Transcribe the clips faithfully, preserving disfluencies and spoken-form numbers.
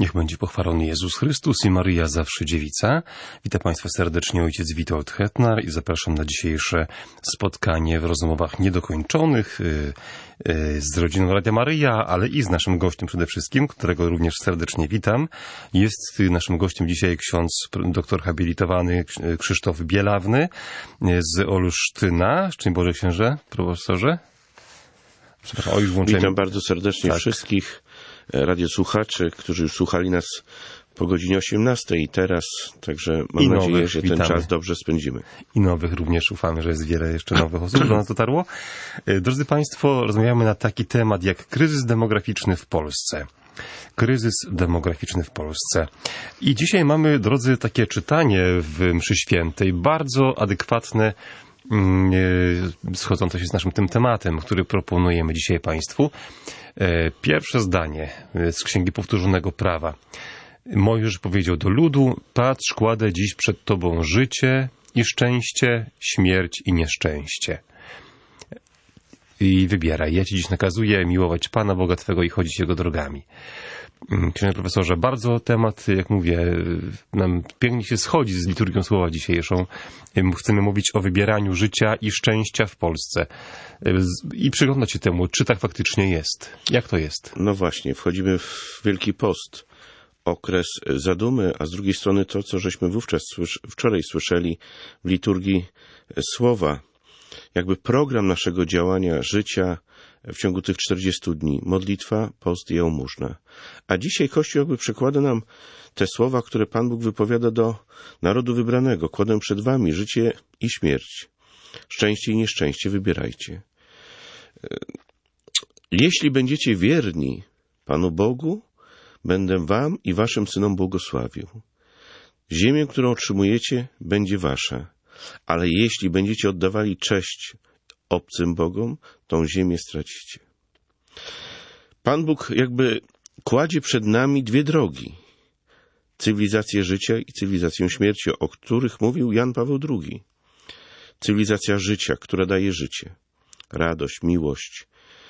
Niech będzie pochwalony Jezus Chrystus i Maryja zawsze dziewica. Witam Państwa serdecznie, ojciec Witold Hetnar i zapraszam na dzisiejsze spotkanie w rozmowach niedokończonych z rodziną Radia Maryja, ale i z naszym gościem przede wszystkim, którego również serdecznie witam. Jest naszym gościem dzisiaj ksiądz doktor habilitowany Krzysztof Bielawny z Olsztyna. Szczęść Boże, księże, profesorze. Przepraszam, o, już włączyłem. Witam bardzo serdecznie tak. wszystkich radiosłuchaczy, którzy już słuchali nas po godzinie osiemnastej i teraz, także mam I nadzieję, nowych, że witamy. ten czas dobrze spędzimy. I nowych również ufamy, że jest wiele jeszcze nowych osób do nas dotarło. Drodzy Państwo, rozmawiamy na taki temat jak kryzys demograficzny w Polsce. Kryzys demograficzny w Polsce. I dzisiaj mamy, drodzy, takie czytanie w mszy świętej, bardzo adekwatne, schodzące się z naszym tym tematem, który proponujemy dzisiaj Państwu. Pierwsze zdanie z Księgi Powtórzonego Prawa. Mojżesz powiedział do ludu: patrz, kładę dziś przed Tobą życie i szczęście, śmierć i nieszczęście. I wybieraj. Ja Ci dziś nakazuję miłować Pana Boga Twego i chodzić Jego drogami. Księże profesorze, bardzo temat, jak mówię, nam pięknie się schodzi z liturgią słowa dzisiejszą. Chcemy mówić o wybieraniu życia i szczęścia w Polsce. I przyglądać się temu, czy tak faktycznie jest. Jak to jest? No właśnie, wchodzimy w Wielki Post, okres zadumy, a z drugiej strony to, co żeśmy wówczas wczoraj słyszeli w liturgii słowa. Jakby program naszego działania, życia w ciągu tych czterdziestu dni. Modlitwa, post i jałmużna. A dzisiaj Kościół jakby przekłada nam te słowa, które Pan Bóg wypowiada do narodu wybranego. Kładę przed wami życie i śmierć. Szczęście i nieszczęście, wybierajcie. Jeśli będziecie wierni Panu Bogu, będę wam i waszym synom błogosławił. Ziemię, którą otrzymujecie, będzie wasza. Ale jeśli będziecie oddawali cześć obcym bogom, tą ziemię stracicie. Pan Bóg jakby kładzie przed nami dwie drogi. Cywilizację życia i cywilizację śmierci, o których mówił Jan Paweł drugi. Cywilizacja życia, która daje życie, radość, miłość,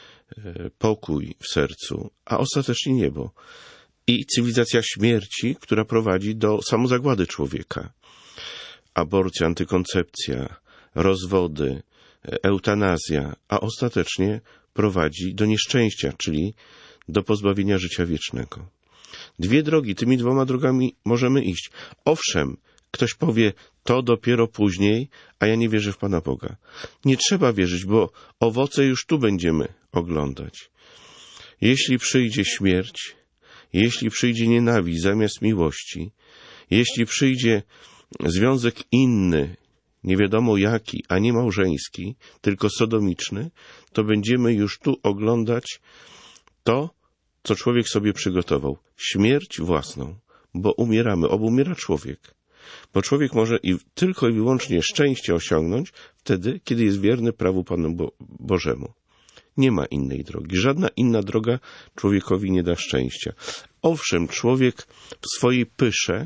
pokój w sercu, a ostatecznie niebo. I cywilizacja śmierci, która prowadzi do samozagłady człowieka. Aborcja, antykoncepcja, rozwody, eutanazja, a ostatecznie prowadzi do nieszczęścia, czyli do pozbawienia życia wiecznego. Dwie drogi, tymi dwoma drogami możemy iść. Owszem, ktoś powie, to dopiero później, a ja nie wierzę w Pana Boga. Nie trzeba wierzyć, bo owoce już tu będziemy oglądać. Jeśli przyjdzie śmierć, jeśli przyjdzie nienawiść zamiast miłości, jeśli przyjdzie związek inny, nie wiadomo jaki, a nie małżeński, tylko sodomiczny, to będziemy już tu oglądać to, co człowiek sobie przygotował. Śmierć własną, bo umieramy, obumiera człowiek. Bo człowiek może i tylko i wyłącznie szczęście osiągnąć wtedy, kiedy jest wierny prawu Panu Bo- Bożemu. Nie ma innej drogi. Żadna inna droga człowiekowi nie da szczęścia. Owszem, człowiek w swojej pysze,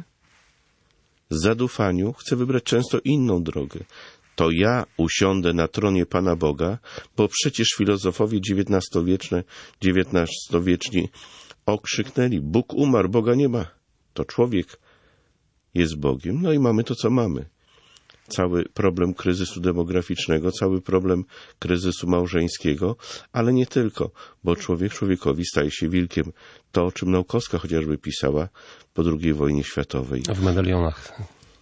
zadufaniu chce wybrać często inną drogę. To ja usiądę na tronie Pana Boga, bo przecież filozofowie dziewiętnastowieczne, dziewiętnastowieczni okrzyknęli: Bóg umarł, Boga nie ma. To człowiek jest Bogiem. No i mamy to, co mamy. Cały problem kryzysu demograficznego, cały problem kryzysu małżeńskiego, ale nie tylko, bo człowiek człowiekowi staje się wilkiem. To, o czym Naukowska chociażby pisała po drugiej wojnie światowej. W medalionach.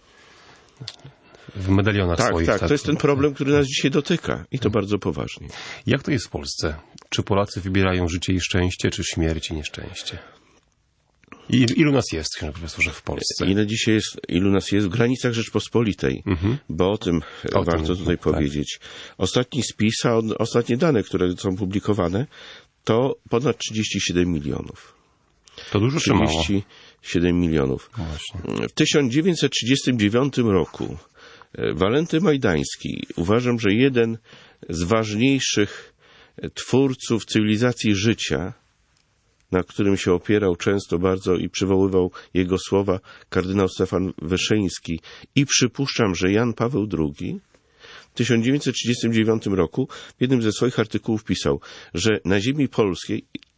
W medalionach tak, swoich. Tak, tak, to jest ten problem, który nas dzisiaj dotyka i to bardzo poważnie. Jak to jest w Polsce? Czy Polacy wybierają życie i szczęście, czy śmierć i nieszczęście? I ilu nas jest, księże profesorze, w Polsce? Ile dzisiaj jest, ilu nas jest w granicach Rzeczpospolitej, mhm. bo o tym o warto tym, tutaj tak. powiedzieć. Ostatni spis, a ostatnie dane, które są publikowane, to ponad trzydzieści siedem milionów. To dużo czy mało? trzydzieści siedem milionów. Właśnie. W tysiąc dziewięćset trzydziestym dziewiątym roku Walenty Majdański, uważam, że jeden z ważniejszych twórców cywilizacji życia, na którym się opierał często bardzo i przywoływał jego słowa kardynał Stefan Wyszyński i przypuszczam, że Jan Paweł drugi, w tysiąc dziewięćset trzydziestym dziewiątym roku w jednym ze swoich artykułów pisał, że na ziemi polskiej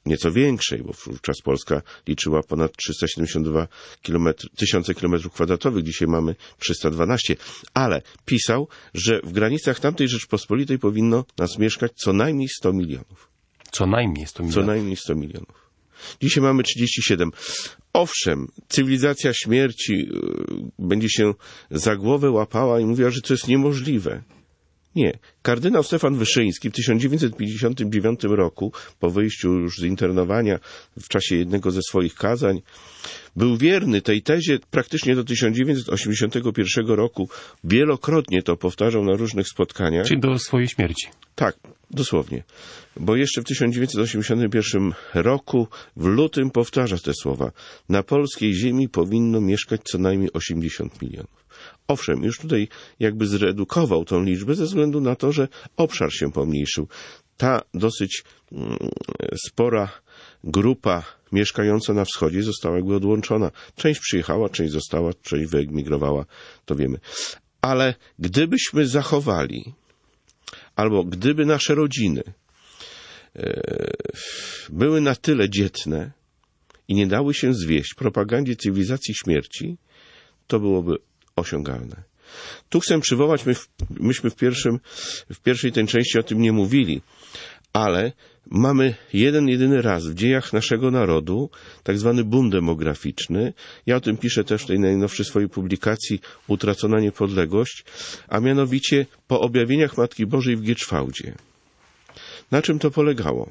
nieco większej, bo wówczas Polska liczyła ponad trzysta siedemdziesiąt dwa tysiące kilometrów kwadratowych, dzisiaj mamy trzysta dwanaście, ale pisał, że w granicach tamtej Rzeczpospolitej powinno nas mieszkać co najmniej sto milionów. Co najmniej sto milionów. Co najmniej sto milionów. Dzisiaj mamy trzydzieści siedem. Owszem, cywilizacja śmierci będzie się za głowę łapała i mówiła, że to jest niemożliwe. Nie. Kardynał Stefan Wyszyński w tysiąc dziewięćset pięćdziesiątym dziewiątym roku, po wyjściu już z internowania w czasie jednego ze swoich kazań, był wierny tej tezie praktycznie do tysiąc dziewięćset osiemdziesiątego pierwszego roku. Wielokrotnie to powtarzał na różnych spotkaniach. Czyli do swojej śmierci. Tak, dosłownie. Bo jeszcze w tysiąc dziewięćset osiemdziesiątym pierwszym roku w lutym powtarza te słowa. Na polskiej ziemi powinno mieszkać co najmniej osiemdziesiąt milionów. Owszem, już tutaj jakby zredukował tą liczbę ze względu na to, że obszar się pomniejszył. Ta dosyć mm, spora grupa mieszkająca na wschodzie została jakby odłączona. Część przyjechała, część została, część wyemigrowała, to wiemy. Ale gdybyśmy zachowali, albo gdyby nasze rodziny e, były na tyle dzietne i nie dały się zwieść propagandzie cywilizacji śmierci, to byłoby osiągalne. Tu chcę przywołać, my w, myśmy w, pierwszym, w pierwszej tej części o tym nie mówili, ale mamy jeden, jedyny raz w dziejach naszego narodu tak zwany boom demograficzny. Ja o tym piszę też w tej najnowszej swojej publikacji Utracona niepodległość, a mianowicie po objawieniach Matki Bożej w Gieczwałdzie. Na czym to polegało?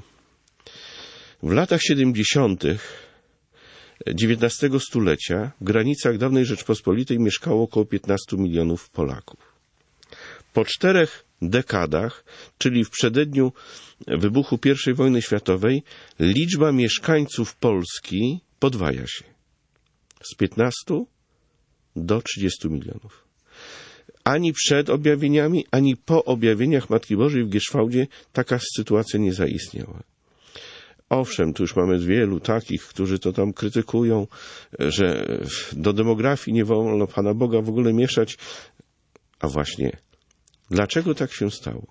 W latach siedemdziesiątych dziewiętnastego stulecia w granicach dawnej Rzeczpospolitej mieszkało około piętnastu milionów Polaków. Po czterech dekadach, czyli w przededniu wybuchu pierwszej wojny światowej, liczba mieszkańców Polski podwaja się. Z piętnastu do trzydziestu milionów. Ani przed objawieniami, ani po objawieniach Matki Bożej w Gieszwałdzie taka sytuacja nie zaistniała. Owszem, tu już mamy wielu takich, którzy to tam krytykują, że do demografii nie wolno Pana Boga w ogóle mieszać. A właśnie, dlaczego tak się stało?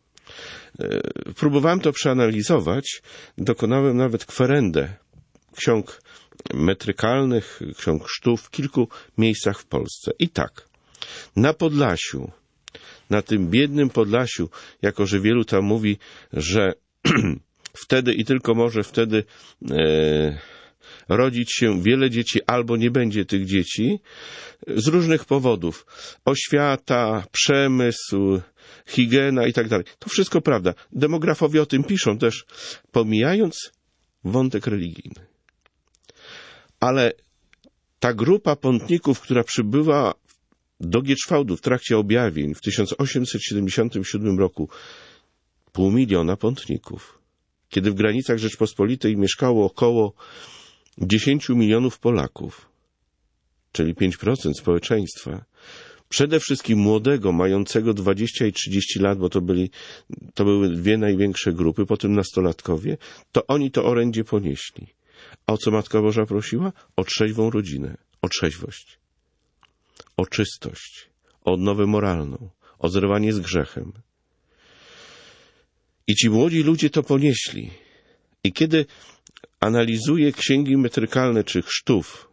Próbowałem to przeanalizować, dokonałem nawet kwerendę ksiąg metrykalnych, ksiąg chrztów w kilku miejscach w Polsce. I tak, na Podlasiu, na tym biednym Podlasiu, jako że wielu tam mówi, że wtedy i tylko może wtedy e, rodzić się wiele dzieci albo nie będzie tych dzieci z różnych powodów. Oświata, przemysł, higiena i tak dalej. To wszystko prawda. Demografowie o tym piszą też, pomijając wątek religijny. Ale ta grupa pątników, która przybyła do Gieczwałdu w trakcie objawień w tysiąc osiemset siedemdziesiątym siódmym roku, pół miliona pątników, kiedy w granicach Rzeczpospolitej mieszkało około dziesięciu milionów Polaków, czyli pięć procent społeczeństwa, przede wszystkim młodego, mającego dwadzieścia i trzydzieści lat, bo to, byli, to były dwie największe grupy, potem nastolatkowie, to oni to orędzie ponieśli. A o co Matka Boża prosiła? O trzeźwą rodzinę, o trzeźwość, o czystość, o odnowę moralną, o zerwanie z grzechem. I ci młodzi ludzie to ponieśli. I kiedy analizuję księgi metrykalne czy chrztów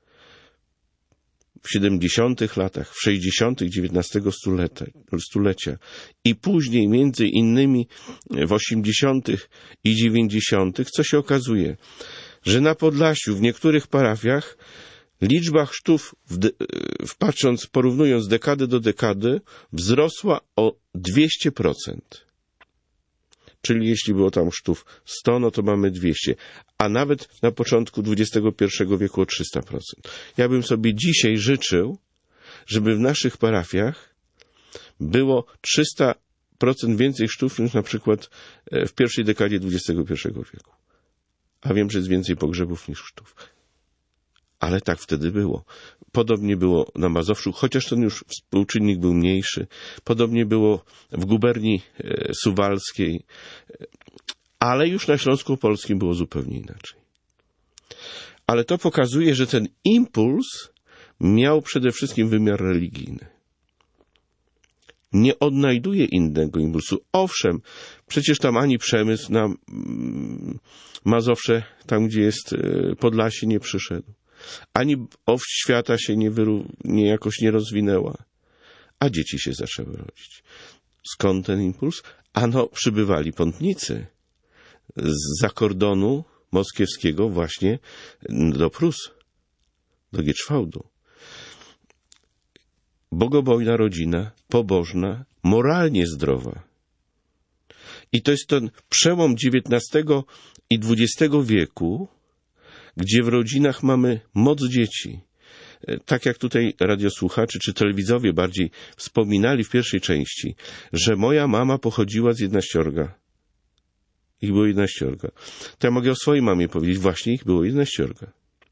w siedemdziesiątych latach, w sześćdziesiątych dziewiętnastego stulecia i później między innymi w osiemdziesiątych i dziewięćdziesiątych, co się okazuje, że na Podlasiu w niektórych parafiach liczba chrztów, w de, w, patrząc, porównując dekadę do dekady, wzrosła o dwieście procent. Czyli jeśli było tam chrztów sto, no to mamy dwieście. A nawet na początku dwudziestego pierwszego wieku o trzysta procent. Ja bym sobie dzisiaj życzył, żeby w naszych parafiach było trzysta procent więcej chrztów niż na przykład w pierwszej dekadzie dwudziestego pierwszego wieku. A wiem, że jest więcej pogrzebów niż chrztów. Ale tak wtedy było. Podobnie było na Mazowszu, chociaż ten już współczynnik był mniejszy. Podobnie było w guberni suwalskiej, ale już na Śląsku Polskim było zupełnie inaczej. Ale to pokazuje, że ten impuls miał przede wszystkim wymiar religijny. nie odnajduje innego impulsu. Owszem, przecież tam ani przemysł na Mazowsze, tam gdzie jest Podlasie, nie przyszedł. Ani owść świata się nie, wyru- nie jakoś nie rozwinęła. A dzieci się zaczęły rodzić. Skąd ten impuls? Ano, przybywali pątnicy zza kordonu moskiewskiego właśnie do Prus, do Gieczwałdu. Bogobojna rodzina, pobożna, moralnie zdrowa. I to jest ten przełom dziewiętnastego i dwudziestego wieku, gdzie w rodzinach mamy moc dzieci. Tak jak tutaj radiosłuchacze czy telewidzowie bardziej wspominali w pierwszej części, że moja mama pochodziła z jedenaściorga. Ich było jedenaściorga. To ja mogę o swojej mamie powiedzieć, właśnie ich było jedenaściorga.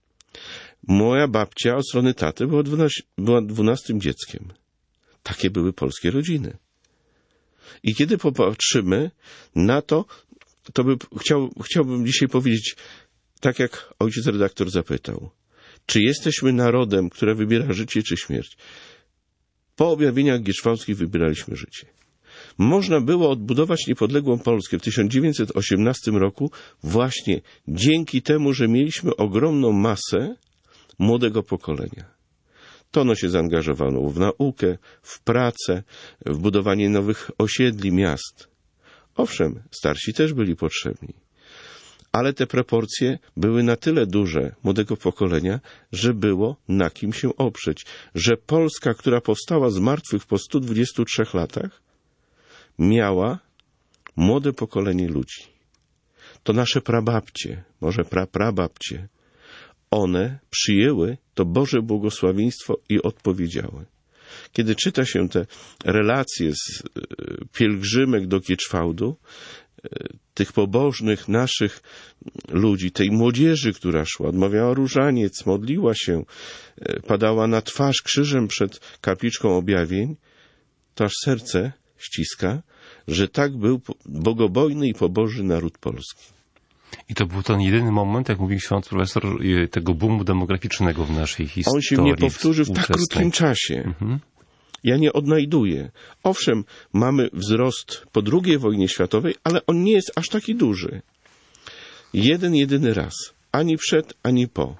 Moja babcia od strony taty była, dwunaście, była dwunastym dzieckiem. Takie były polskie rodziny. I kiedy popatrzymy na to, to by chciał, chciałbym dzisiaj powiedzieć, tak jak ojciec redaktor zapytał, czy jesteśmy narodem, które wybiera życie czy śmierć? Po objawieniach gieczwałdzkich wybieraliśmy życie. Można było odbudować niepodległą Polskę w tysiąc dziewięćset osiemnastym roku właśnie dzięki temu, że mieliśmy ogromną masę młodego pokolenia. To ono się zaangażowało w naukę, w pracę, w budowanie nowych osiedli, miast. Owszem, starsi też byli potrzebni. Ale te proporcje były na tyle duże młodego pokolenia, że było na kim się oprzeć. Że Polska, która powstała z martwych po stu dwudziestu trzech latach, miała młode pokolenie ludzi. To nasze prababcie, może praprababcie, one przyjęły to Boże błogosławieństwo i odpowiedziały. Kiedy czyta się te relacje z pielgrzymek do Gieczwałdu, tych pobożnych naszych ludzi, tej młodzieży, która szła, odmawiała różaniec, modliła się, padała na twarz krzyżem przed kapliczką objawień, to aż serce ściska, że tak był bogobojny i pobożny naród polski. I to był ten jedyny moment, jak mówił ksiądz profesor, tego boomu demograficznego w naszej historii. On się nie powtórzy w tak krótkim czasie. Mhm. Ja nie odnajduję. Owszem, mamy wzrost po drugiej wojnie światowej, ale on nie jest aż taki duży. Jeden, jedyny raz. Ani przed, ani po.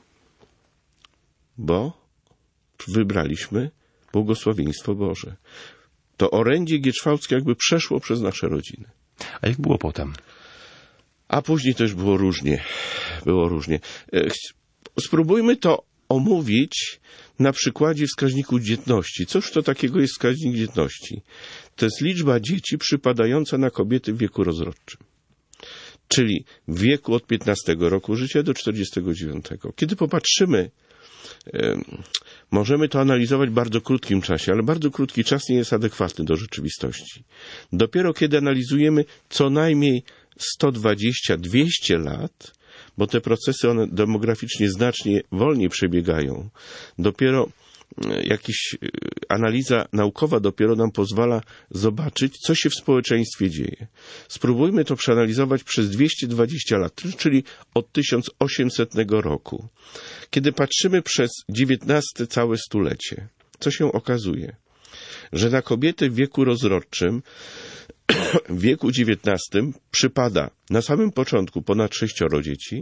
Bo wybraliśmy błogosławieństwo Boże. To orędzie gieczwałdzkie jakby przeszło przez nasze rodziny. A jak było potem? A później też było różnie. Było różnie. Spróbujmy to omówić na przykładzie wskaźniku dzietności. Cóż to takiego jest wskaźnik dzietności? To jest liczba dzieci przypadająca na kobiety w wieku rozrodczym. Czyli w wieku od piętnastego roku życia do czterdziestego dziewiątego. Kiedy popatrzymy, e, możemy to analizować w bardzo krótkim czasie, ale bardzo krótki czas nie jest adekwatny do rzeczywistości. Dopiero kiedy analizujemy co najmniej sto dwadzieścia do dwustu lat, bo te procesy one demograficznie znacznie wolniej przebiegają. Dopiero jakaś analiza naukowa dopiero nam pozwala zobaczyć, co się w społeczeństwie dzieje. Spróbujmy to przeanalizować przez dwieście dwadzieścia lat, czyli od tysiąc osiemsetnego roku. Kiedy patrzymy przez dziewiętnaste całe stulecie, co się okazuje? Że na kobiety w wieku rozrodczym w wieku dziewiętnastym przypada na samym początku ponad sześcioro dzieci,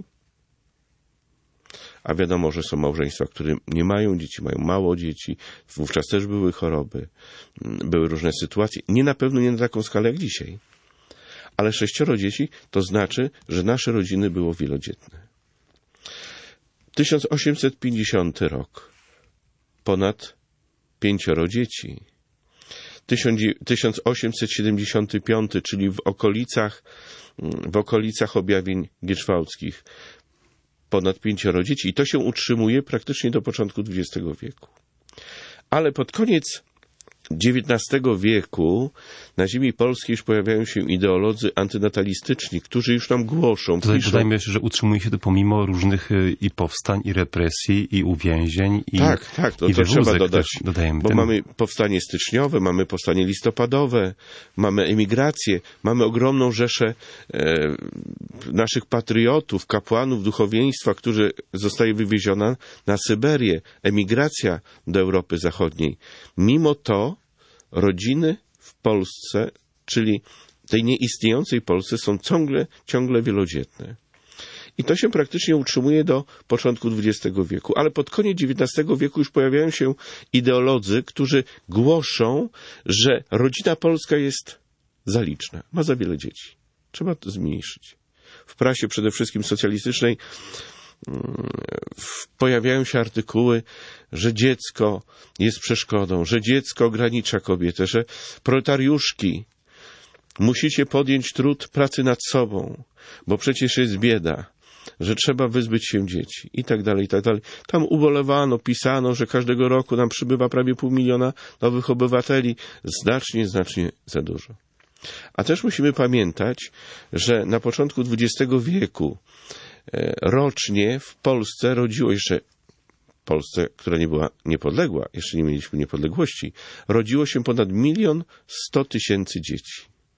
a wiadomo, że są małżeństwa, które nie mają dzieci, mają mało dzieci, wówczas też były choroby, były różne sytuacje, nie na pewno nie na taką skalę jak dzisiaj, ale sześcioro dzieci to znaczy, że nasze rodziny było wielodzietne. tysiąc osiemset pięćdziesiąty rok, ponad pięcioro dzieci. tysiąc osiemset siedemdziesiąty piąty, czyli w okolicach, w okolicach objawień gieczwałdzkich, ponad pięcioro dzieci. I to się utrzymuje praktycznie do początku dwudziestego wieku. Ale pod koniec dziewiętnastego wieku na ziemi polskiej już pojawiają się ideolodzy antynatalistyczni, którzy już nam głoszą. Tutaj piszą... dodajmy jeszcze, że utrzymuje się to pomimo różnych i powstań, i represji, i uwięzień, i Tak, tak, to, i to trzeba dodać, dodajemy bo ten... mamy powstanie styczniowe, mamy powstanie listopadowe, mamy emigrację, mamy ogromną rzeszę e, naszych patriotów, kapłanów, duchowieństwa, którzy zostaje wywieziona na Syberię, emigracja do Europy Zachodniej. Mimo to rodziny w Polsce, czyli tej nieistniejącej Polsce, są ciągle, ciągle wielodzietne. I to się praktycznie utrzymuje do początku dwudziestego wieku. Ale pod koniec dziewiętnastego wieku już pojawiają się ideolodzy, którzy głoszą, że rodzina polska jest za liczna, ma za wiele dzieci. Trzeba to zmniejszyć. W prasie przede wszystkim socjalistycznej pojawiają się artykuły, że dziecko jest przeszkodą, że dziecko ogranicza kobietę, że proletariuszki, musicie podjąć trud pracy nad sobą, bo przecież jest bieda, że trzeba wyzbyć się dzieci i tak dalej, i tak dalej. Tam ubolewano, pisano, że każdego roku nam przybywa prawie pół miliona nowych obywateli. Znacznie, znacznie za dużo. A też musimy pamiętać, że na początku dwudziestego wieku rocznie w Polsce rodziło jeszcze, w Polsce, która nie była niepodległa, jeszcze nie mieliśmy niepodległości, rodziło się ponad milion sto tysięcy dzieci.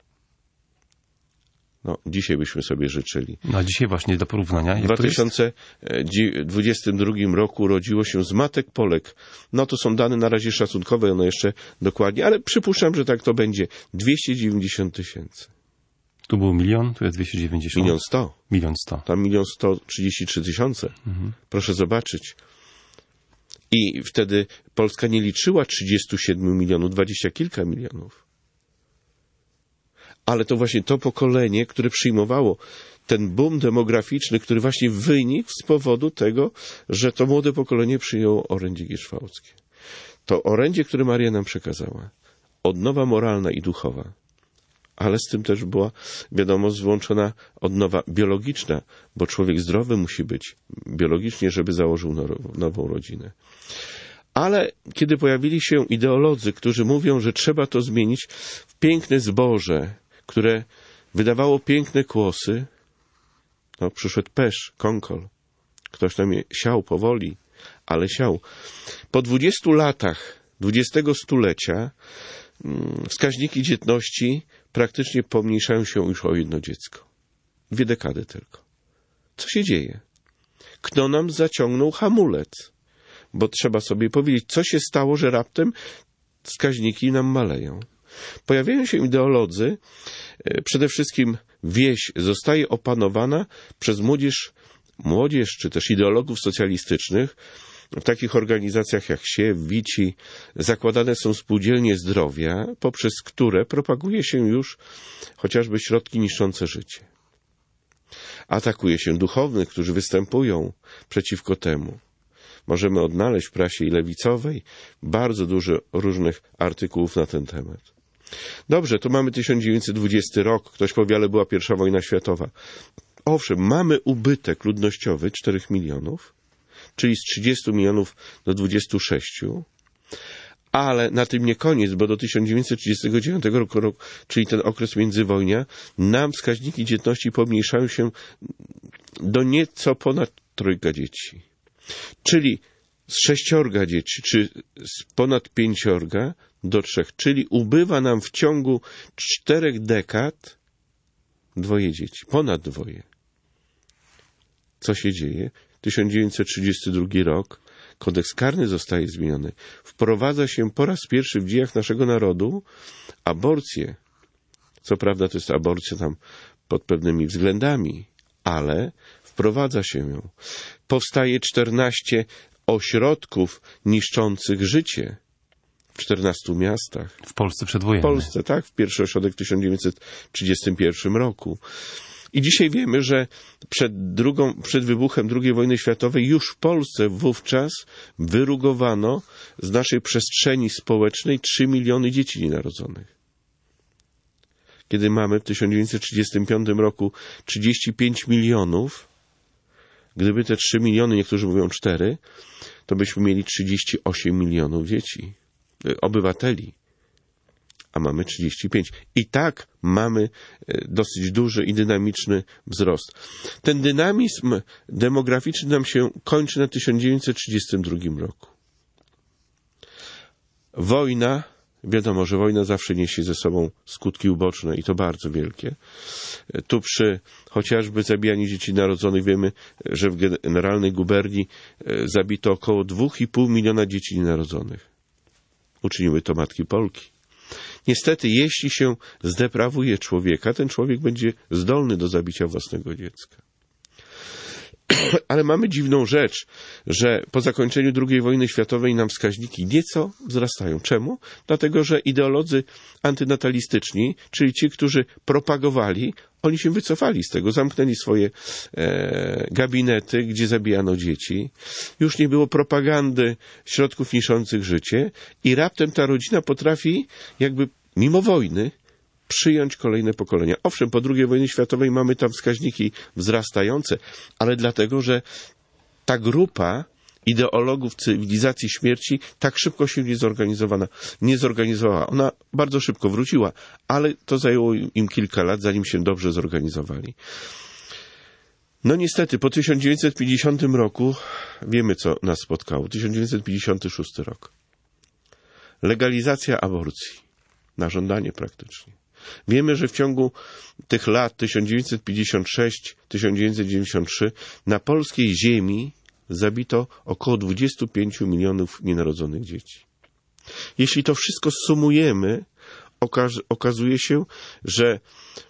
No, dzisiaj byśmy sobie życzyli. No, a dzisiaj właśnie do porównania. Jak w dwa tysiące dwudziestym drugim roku rodziło się z matek Polek. No to są dane na razie szacunkowe, one jeszcze dokładnie, ale przypuszczam, że tak to będzie. dwieście dziewięćdziesiąt tysięcy. Tu był milion, tu jest dwieście dziewięćdziesiąt. Milion sto. Milion sto. Tam milion sto trzydzieści trzy tysiące. Mhm. Proszę zobaczyć. I wtedy Polska nie liczyła trzydziestu siedmiu milionów, dwadzieścia kilka milionów. Ale to właśnie to pokolenie, które przyjmowało ten boom demograficzny, który właśnie wynikł z powodu tego, że to młode pokolenie przyjęło orędzie gierzwałckie. To orędzie, które Maria nam przekazała. Odnowa moralna i duchowa. Ale z tym też była, wiadomo, złączona odnowa biologiczna, bo człowiek zdrowy musi być biologicznie, żeby założył nową rodzinę. Ale kiedy pojawili się ideolodzy, którzy mówią, że trzeba to zmienić w piękne zboże, które wydawało piękne kłosy, no przyszedł pesz, konkol. Ktoś tam je siał powoli, ale siał. Po dwudziestu latach dwudziestego stulecia wskaźniki dzietności praktycznie pomniejszają się już o jedno dziecko. Dwie dekady tylko. Co się dzieje? Kto nam zaciągnął hamulec? Bo trzeba sobie powiedzieć, co się stało, że raptem wskaźniki nam maleją. Pojawiają się ideolodzy, przede wszystkim wieś zostaje opanowana przez młodzież, młodzież czy też ideologów socjalistycznych. W takich organizacjach jak Siew, Wici zakładane są spółdzielnie zdrowia, poprzez które propaguje się już chociażby środki niszczące życie. Atakuje się duchownych, którzy występują przeciwko temu. Możemy odnaleźć w prasie i lewicowej bardzo dużo różnych artykułów na ten temat. Dobrze, to mamy tysiąc dziewięćset dwudziesty rok, ktoś powie, ale była pierwsza wojna światowa. Owszem, mamy ubytek ludnościowy czterech milionów, czyli z trzydziestu milionów do dwudziestu sześciu, ale na tym nie koniec, bo do tysiąc dziewięćset trzydziestego dziewiątego roku, czyli ten okres międzywojnia, nam wskaźniki dzietności pomniejszają się do nieco ponad trójka dzieci. Czyli z sześciorga dzieci, czy z ponad pięciorga do trzech, czyli ubywa nam w ciągu czterech dekad dwoje dzieci, ponad dwoje. Co się dzieje? tysiąc dziewięćset trzydziesty drugi rok, kodeks karny zostaje zmieniony. Wprowadza się po raz pierwszy w dziejach naszego narodu aborcję. Co prawda to jest aborcja tam pod pewnymi względami, ale wprowadza się ją. Powstaje czternaście ośrodków niszczących życie w czternastu miastach. W Polsce przedwojennej. W Polsce, tak. W pierwszy ośrodek w tysiąc dziewięćset trzydziestym pierwszym roku. I dzisiaj wiemy, że przed, drugą, przed wybuchem drugiej wojny światowej już w Polsce wówczas wyrugowano z naszej przestrzeni społecznej trzy miliony dzieci nienarodzonych. Kiedy mamy w tysiąc dziewięćset trzydziestym piątym roku trzydzieści pięć milionów, gdyby te trzy miliony, niektórzy mówią cztery, to byśmy mieli trzydzieści osiem milionów dzieci, obywateli. A mamy trzydzieści pięć. I tak mamy dosyć duży i dynamiczny wzrost. Ten dynamizm demograficzny nam się kończy na tysiąc dziewięćset trzydziestym drugim roku. Wojna, wiadomo, że wojna zawsze niesie ze sobą skutki uboczne i to bardzo wielkie. Tu przy chociażby zabijaniu dzieci narodzonych wiemy, że w generalnej guberni zabito około dwa i pół miliona dzieci nienarodzonych. Uczyniły to matki Polki. Niestety, jeśli się zdeprawuje człowieka, ten człowiek będzie zdolny do zabicia własnego dziecka. Ale mamy dziwną rzecz, że po zakończeniu drugiej wojny światowej nam wskaźniki nieco wzrastają. Czemu? Dlatego, że ideolodzy antynatalistyczni, czyli ci, którzy propagowali, oni się wycofali z tego, zamknęli swoje e, gabinety, gdzie zabijano dzieci. Już nie było propagandy środków niszczących życie i raptem ta rodzina potrafi jakby mimo wojny przyjąć kolejne pokolenia. Owszem, po drugiej wojnie światowej mamy tam wskaźniki wzrastające, ale dlatego, że ta grupa ideologów cywilizacji śmierci tak szybko się nie zorganizowana, nie zorganizowała. Ona bardzo szybko wróciła, ale to zajęło im kilka lat, zanim się dobrze zorganizowali. No niestety, po tysiąc dziewięćset pięćdziesiątym roku wiemy, co nas spotkało. tysiąc dziewięćset pięćdziesiąty szósty rok. Legalizacja aborcji. Na żądanie praktycznie. Wiemy, że w ciągu tych lat tysiąc dziewięćset pięćdziesiąty szósty do tysiąc dziewięćset dziewięćdziesiątego trzeciego na polskiej ziemi zabito około dwadzieścia pięć milionów nienarodzonych dzieci. Jeśli to wszystko sumujemy, okaz- okazuje się, że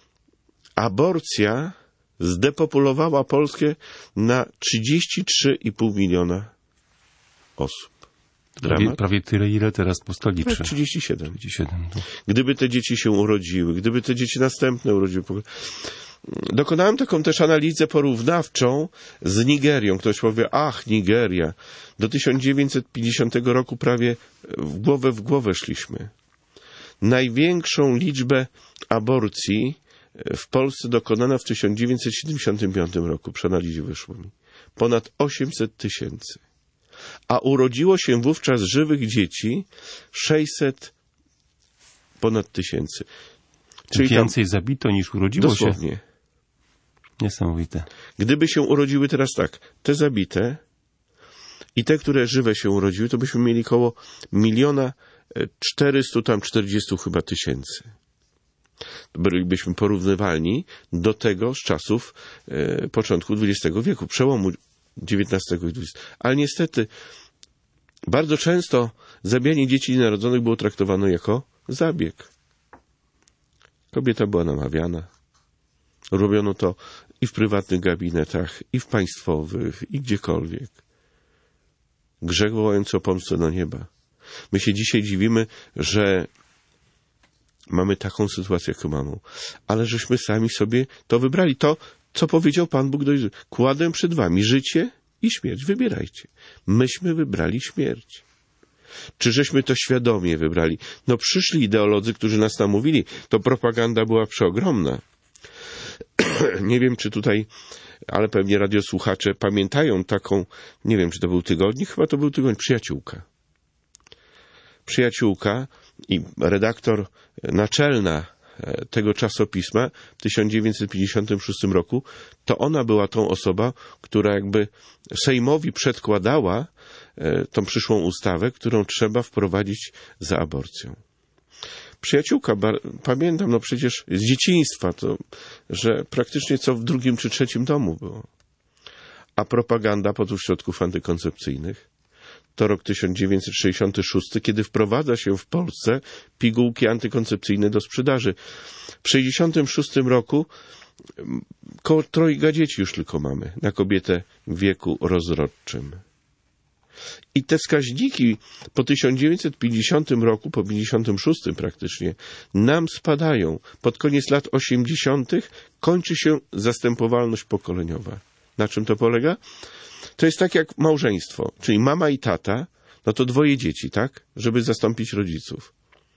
aborcja zdepopulowała Polskę na trzydzieści trzy i pół miliona osób. Prawie, prawie tyle, ile teraz postoliczy. trzydzieści siedem. trzydzieści siedem. Gdyby te dzieci się urodziły, gdyby te dzieci następne urodziły. Dokonałem taką też analizę porównawczą z Nigerią. Ktoś powie, ach, Nigeria. Do tysiąc dziewięćset pięćdziesiątego roku prawie w głowę w głowę szliśmy. Największą liczbę aborcji w Polsce dokonano w tysiąc dziewięćset siedemdziesiątym piątym roku. Przy analizie wyszło mi. Ponad osiemset tysięcy. A urodziło się wówczas żywych dzieci sześćset ponad tysięcy. Czyli więcej tam zabito niż urodziło dosłownie. się. Dosłownie. Niesamowite. Gdyby się urodziły teraz tak, te zabite i te, które żywe się urodziły, to byśmy mieli koło miliona czterystu tam czterdziestu chyba tysięcy. Bylibyśmy porównywalni do tego z czasów e, początku dwudziestego wieku, przełomu dziewiętnastego i dwudziestego. Ale niestety bardzo często zabijanie dzieci nienarodzonych było traktowane jako zabieg. Kobieta była namawiana. Robiono to i w prywatnych gabinetach, i w państwowych, i gdziekolwiek. Grzech wołający o pomstę do nieba. My się dzisiaj dziwimy, że mamy taką sytuację, jaką mamy. Ale żeśmy sami sobie to wybrali. To, co powiedział Pan Bóg do Izraela. Kładę przed wami życie i śmierć. Wybierajcie. Myśmy wybrali śmierć. Czy żeśmy to świadomie wybrali? No przyszli ideolodzy, którzy nas namówili. To propaganda była przeogromna. Nie wiem, czy tutaj, ale pewnie radiosłuchacze pamiętają taką, nie wiem, czy to był tygodnik, chyba to był tygodnik, Przyjaciółka. Przyjaciółka i redaktor naczelna tego czasopisma w tysiąc dziewięćset pięćdziesiątym szóstym roku, to ona była tą osobą, która jakby Sejmowi przedkładała tą przyszłą ustawę, którą trzeba wprowadzić za aborcją. Przyjaciółka, pamiętam, no przecież z dzieciństwa, to, że praktycznie co w drugim czy trzecim domu było. A propaganda podróż środków antykoncepcyjnych to rok tysiąc dziewięćset sześćdziesiąty szósty, kiedy wprowadza się w Polsce pigułki antykoncepcyjne do sprzedaży. W sześćdziesiątym szóstym roku koło trojga dzieci już tylko mamy na kobietę w wieku rozrodczym. I te wskaźniki po tysiąc dziewięćset pięćdziesiątym roku, po pięćdziesiątym szóstym praktycznie, nam spadają. Pod koniec lat osiemdziesiątych kończy się zastępowalność pokoleniowa. Na czym to polega? To jest tak jak małżeństwo, czyli mama i tata, no to dwoje dzieci, tak? Żeby zastąpić rodziców.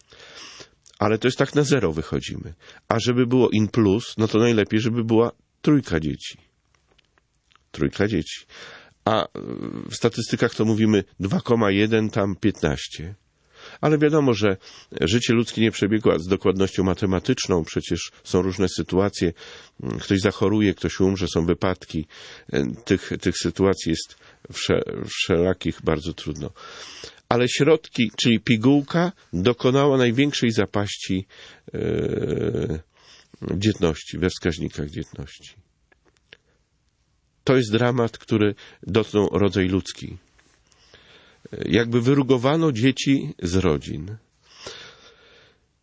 Ale to jest tak na zero wychodzimy. A żeby było in plus, no to najlepiej, żeby była trójka dzieci. Trójka dzieci. A w statystykach to mówimy dwa przecinek jeden, tam piętnaście. Ale wiadomo, że życie ludzkie nie przebiegło z dokładnością matematyczną, przecież są różne sytuacje, ktoś zachoruje, ktoś umrze, są wypadki. Tych, tych sytuacji jest wsze, wszelakich bardzo trudno. Ale środki, czyli pigułka, dokonała największej zapaści yy, dzietności, we wskaźnikach dzietności. To jest dramat, który dotknął rodzaj ludzki. Jakby wyrugowano dzieci z rodzin.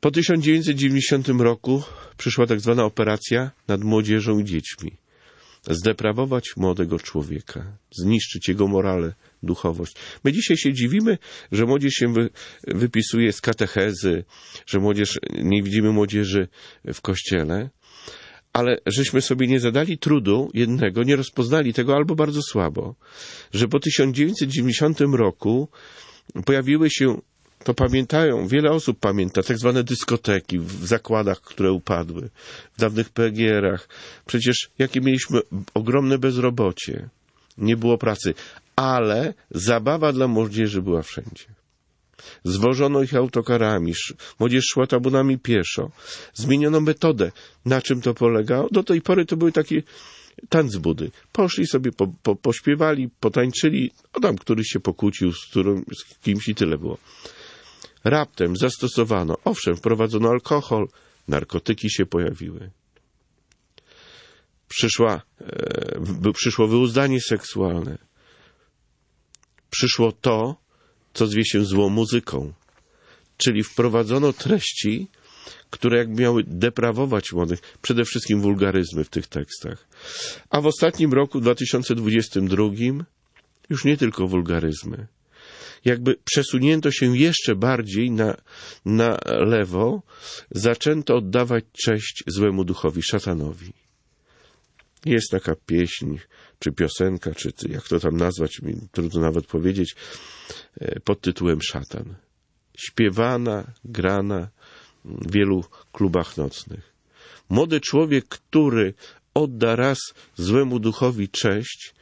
Po tysiąc dziewięćset dziewięćdziesiątym roku przyszła tak zwana operacja nad młodzieżą i dziećmi. Zdeprawować młodego człowieka, zniszczyć jego morale, duchowość. My dzisiaj się dziwimy, że młodzież się wy, wypisuje z katechezy, że młodzież, nie widzimy młodzieży w kościele, ale żeśmy sobie nie zadali trudu jednego, nie rozpoznali tego albo bardzo słabo, że po tysiąc dziewięćset dziewięćdziesiątym roku pojawiły się, to pamiętają, wiele osób pamięta, tak zwane dyskoteki w zakładach, które upadły, w dawnych P G R-ach. Przecież jakie mieliśmy ogromne bezrobocie. Nie było pracy, ale zabawa dla młodzieży była wszędzie. Zwożono ich autokarami, młodzież szła tabunami pieszo. Zmieniono metodę. Na czym to polegało? Do tej pory to były takie tancbudy. Poszli sobie, po, po, pośpiewali, potańczyli, no tam któryś się pokłócił z, którym, z kimś i tyle było. Raptem zastosowano, owszem, wprowadzono alkohol, narkotyki się pojawiły. Przyszła, e, przyszło wyuzdanie seksualne. Przyszło to, co zwie się złą muzyką. Czyli wprowadzono treści, które jak miały deprawować młodych, przede wszystkim wulgaryzmy w tych tekstach. A w ostatnim roku, dwa tysiące dwudziestym drugim, już nie tylko wulgaryzmy. Jakby przesunięto się jeszcze bardziej na, na lewo, zaczęto oddawać cześć złemu duchowi, szatanowi. Jest taka pieśń, czy piosenka, czy jak to tam nazwać, mi trudno nawet powiedzieć, pod tytułem Szatan. Śpiewana, grana w wielu klubach nocnych. Młody człowiek, który odda raz złemu duchowi cześć,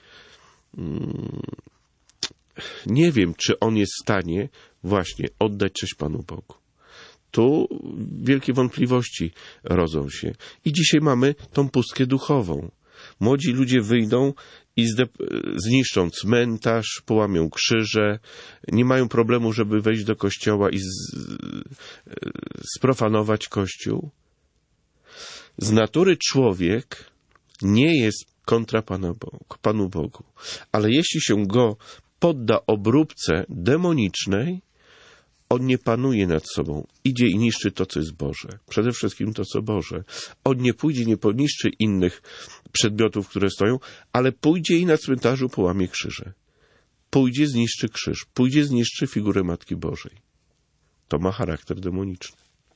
nie wiem, czy on jest w stanie właśnie oddać cześć Panu Bogu. Tu wielkie wątpliwości rodzą się. I dzisiaj mamy tą pustkę duchową. Młodzi ludzie wyjdą i zniszczą cmentarz, połamią krzyże, nie mają problemu, żeby wejść do kościoła i sprofanować kościół. Z natury człowiek nie jest kontra Pana Bogu, Panu Bogu, ale jeśli się go podda obróbce demonicznej, on nie panuje nad sobą. Idzie i niszczy to, co jest Boże. Przede wszystkim to, co Boże. On nie pójdzie, nie poniszczy innych przedmiotów, które stoją, ale pójdzie i na cmentarzu połamie krzyże. Pójdzie, zniszczy krzyż. Pójdzie, zniszczy figurę Matki Bożej. To ma charakter demoniczny.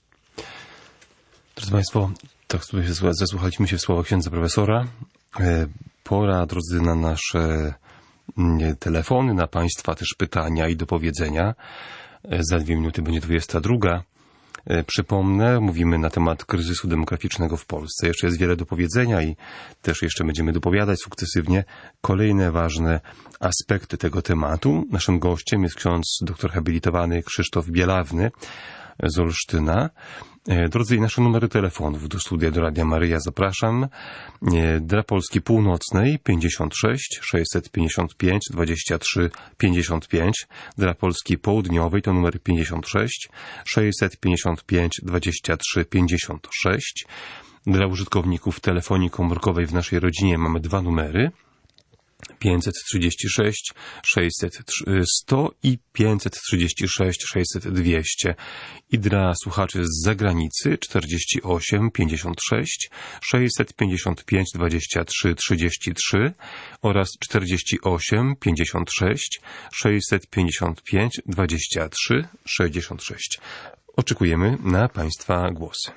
Drodzy Państwo, tak sobie zasłuchaliśmy się w słowa księdza profesora. Pora, drodzy, na nasze telefony, na Państwa też pytania i dopowiedzenia. Za dwie minuty będzie dwudziesta druga. Przypomnę, mówimy na temat kryzysu demograficznego w Polsce. Jeszcze jest wiele do powiedzenia i też jeszcze będziemy dopowiadać sukcesywnie kolejne ważne aspekty tego tematu. Naszym gościem jest ksiądz doktor habilitowany Krzysztof Bielawny z Olsztyna. Drodzy, nasze numery telefonów do studia, do Radia Maryja zapraszam. Dla Polski Północnej pięćdziesiąt sześć sześćset pięćdziesiąt pięć dwadzieścia trzy pięćdziesiąt pięć. Dla Polski Południowej to numer pięćdziesiąt sześć sześćset pięćdziesiąt pięć dwadzieścia trzy pięćdziesiąt sześć. Dla użytkowników telefonii komórkowej w naszej rodzinie mamy dwa numery. pięćset trzydzieści sześć sześćset sto i pięćset trzydzieści sześć sześćset dwieście. I dla słuchaczy z zagranicy czterdzieści osiem pięćdziesiąt sześć sześćset pięćdziesiąt pięć dwadzieścia trzy trzydzieści trzy oraz czterdzieści osiem pięćdziesiąt sześć sześćset pięćdziesiąt pięć dwadzieścia trzy sześćdziesiąt sześć. Oczekujemy na Państwa głosy.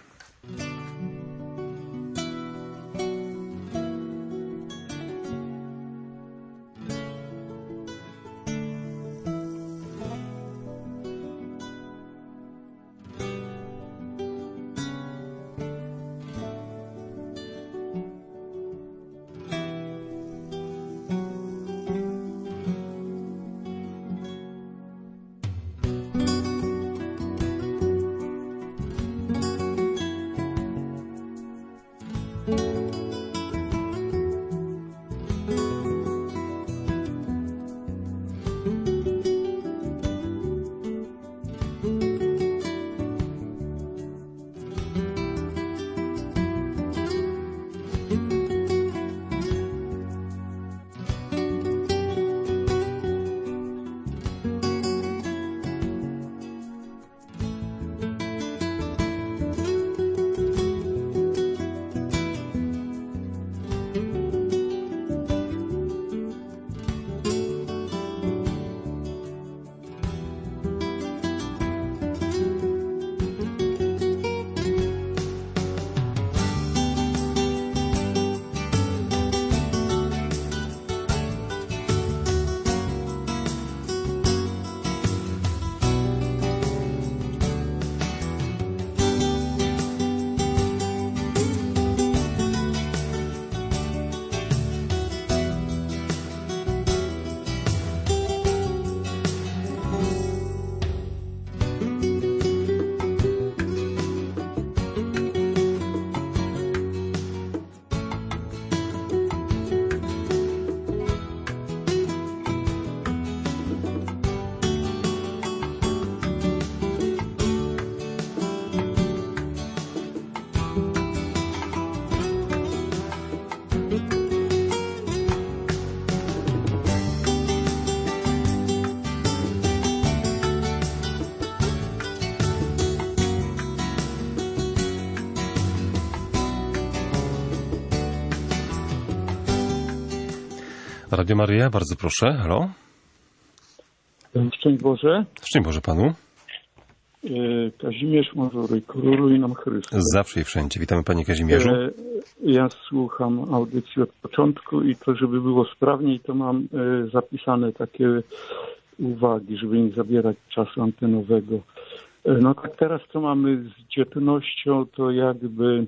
Radio Maryja, bardzo proszę. Halo? Szczęść Boże. Szczęść Boże Panu. Kazimierz Mazury, króluj nam Chrystus. Zawsze i wszędzie. Witamy Panie Kazimierzu. Ja słucham audycji od początku i to, żeby było sprawniej, to mam zapisane takie uwagi, żeby nie zabierać czasu antenowego. No tak teraz co mamy z dzietnością, to jakby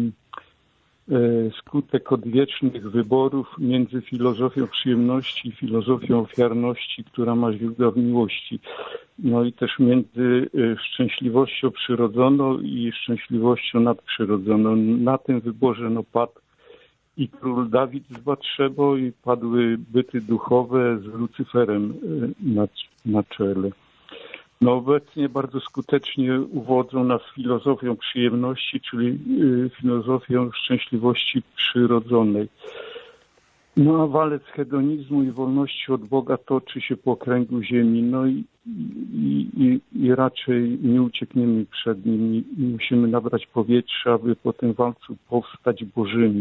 skutek odwiecznych wyborów między filozofią przyjemności i filozofią ofiarności, która ma źródła w miłości. No i też między szczęśliwością przyrodzoną i szczęśliwością nadprzyrodzoną. Na tym wyborze no, padł i król Dawid z Batszebą i padły byty duchowe z Lucyferem na, na czele. No obecnie bardzo skutecznie uwodzą nas filozofią przyjemności, czyli filozofią szczęśliwości przyrodzonej. No a walec hedonizmu i wolności od Boga toczy się po okręgu ziemi, no i, i, i, i raczej nie uciekniemy przed nim i musimy nabrać powietrza, aby po tym walcu powstać Bożymi.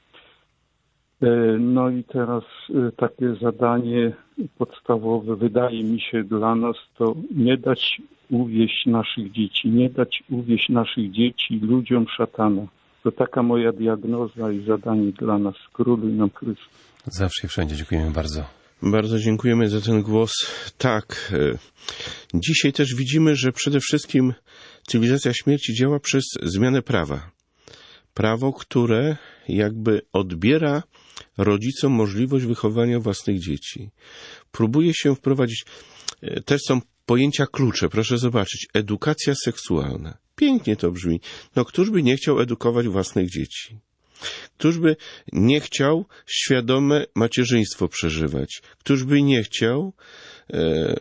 No i teraz takie zadanie podstawowe wydaje mi się dla nas to nie dać uwieść naszych dzieci, nie dać uwieść naszych dzieci ludziom szatana. To taka moja diagnoza i zadanie dla nas. Króluj nam Chrystus. Zawsze i wszędzie. Dziękujemy bardzo. Bardzo dziękujemy za ten głos. Tak, dzisiaj też widzimy, że przede wszystkim cywilizacja śmierci działa przez zmianę prawa. Prawo, które jakby odbiera rodzicom możliwość wychowania własnych dzieci. Próbuje się wprowadzić, też są pojęcia klucze, proszę zobaczyć, edukacja seksualna. Pięknie to brzmi. No któż by nie chciał edukować własnych dzieci? Któż by nie chciał świadome macierzyństwo przeżywać? Któż by nie chciał e,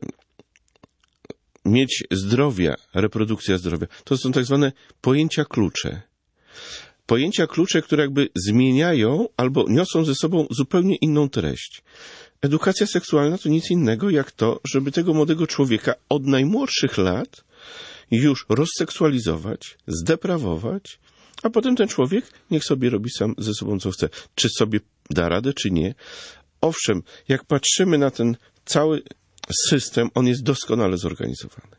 mieć zdrowia, reprodukcja zdrowia? To są tak zwane pojęcia klucze. Pojęcia klucze, które jakby zmieniają albo niosą ze sobą zupełnie inną treść. Edukacja seksualna to nic innego jak to, żeby tego młodego człowieka od najmłodszych lat już rozseksualizować, zdeprawować, a potem ten człowiek niech sobie robi sam ze sobą co chce. Czy sobie da radę, czy nie. Owszem, jak patrzymy na ten cały system, on jest doskonale zorganizowany.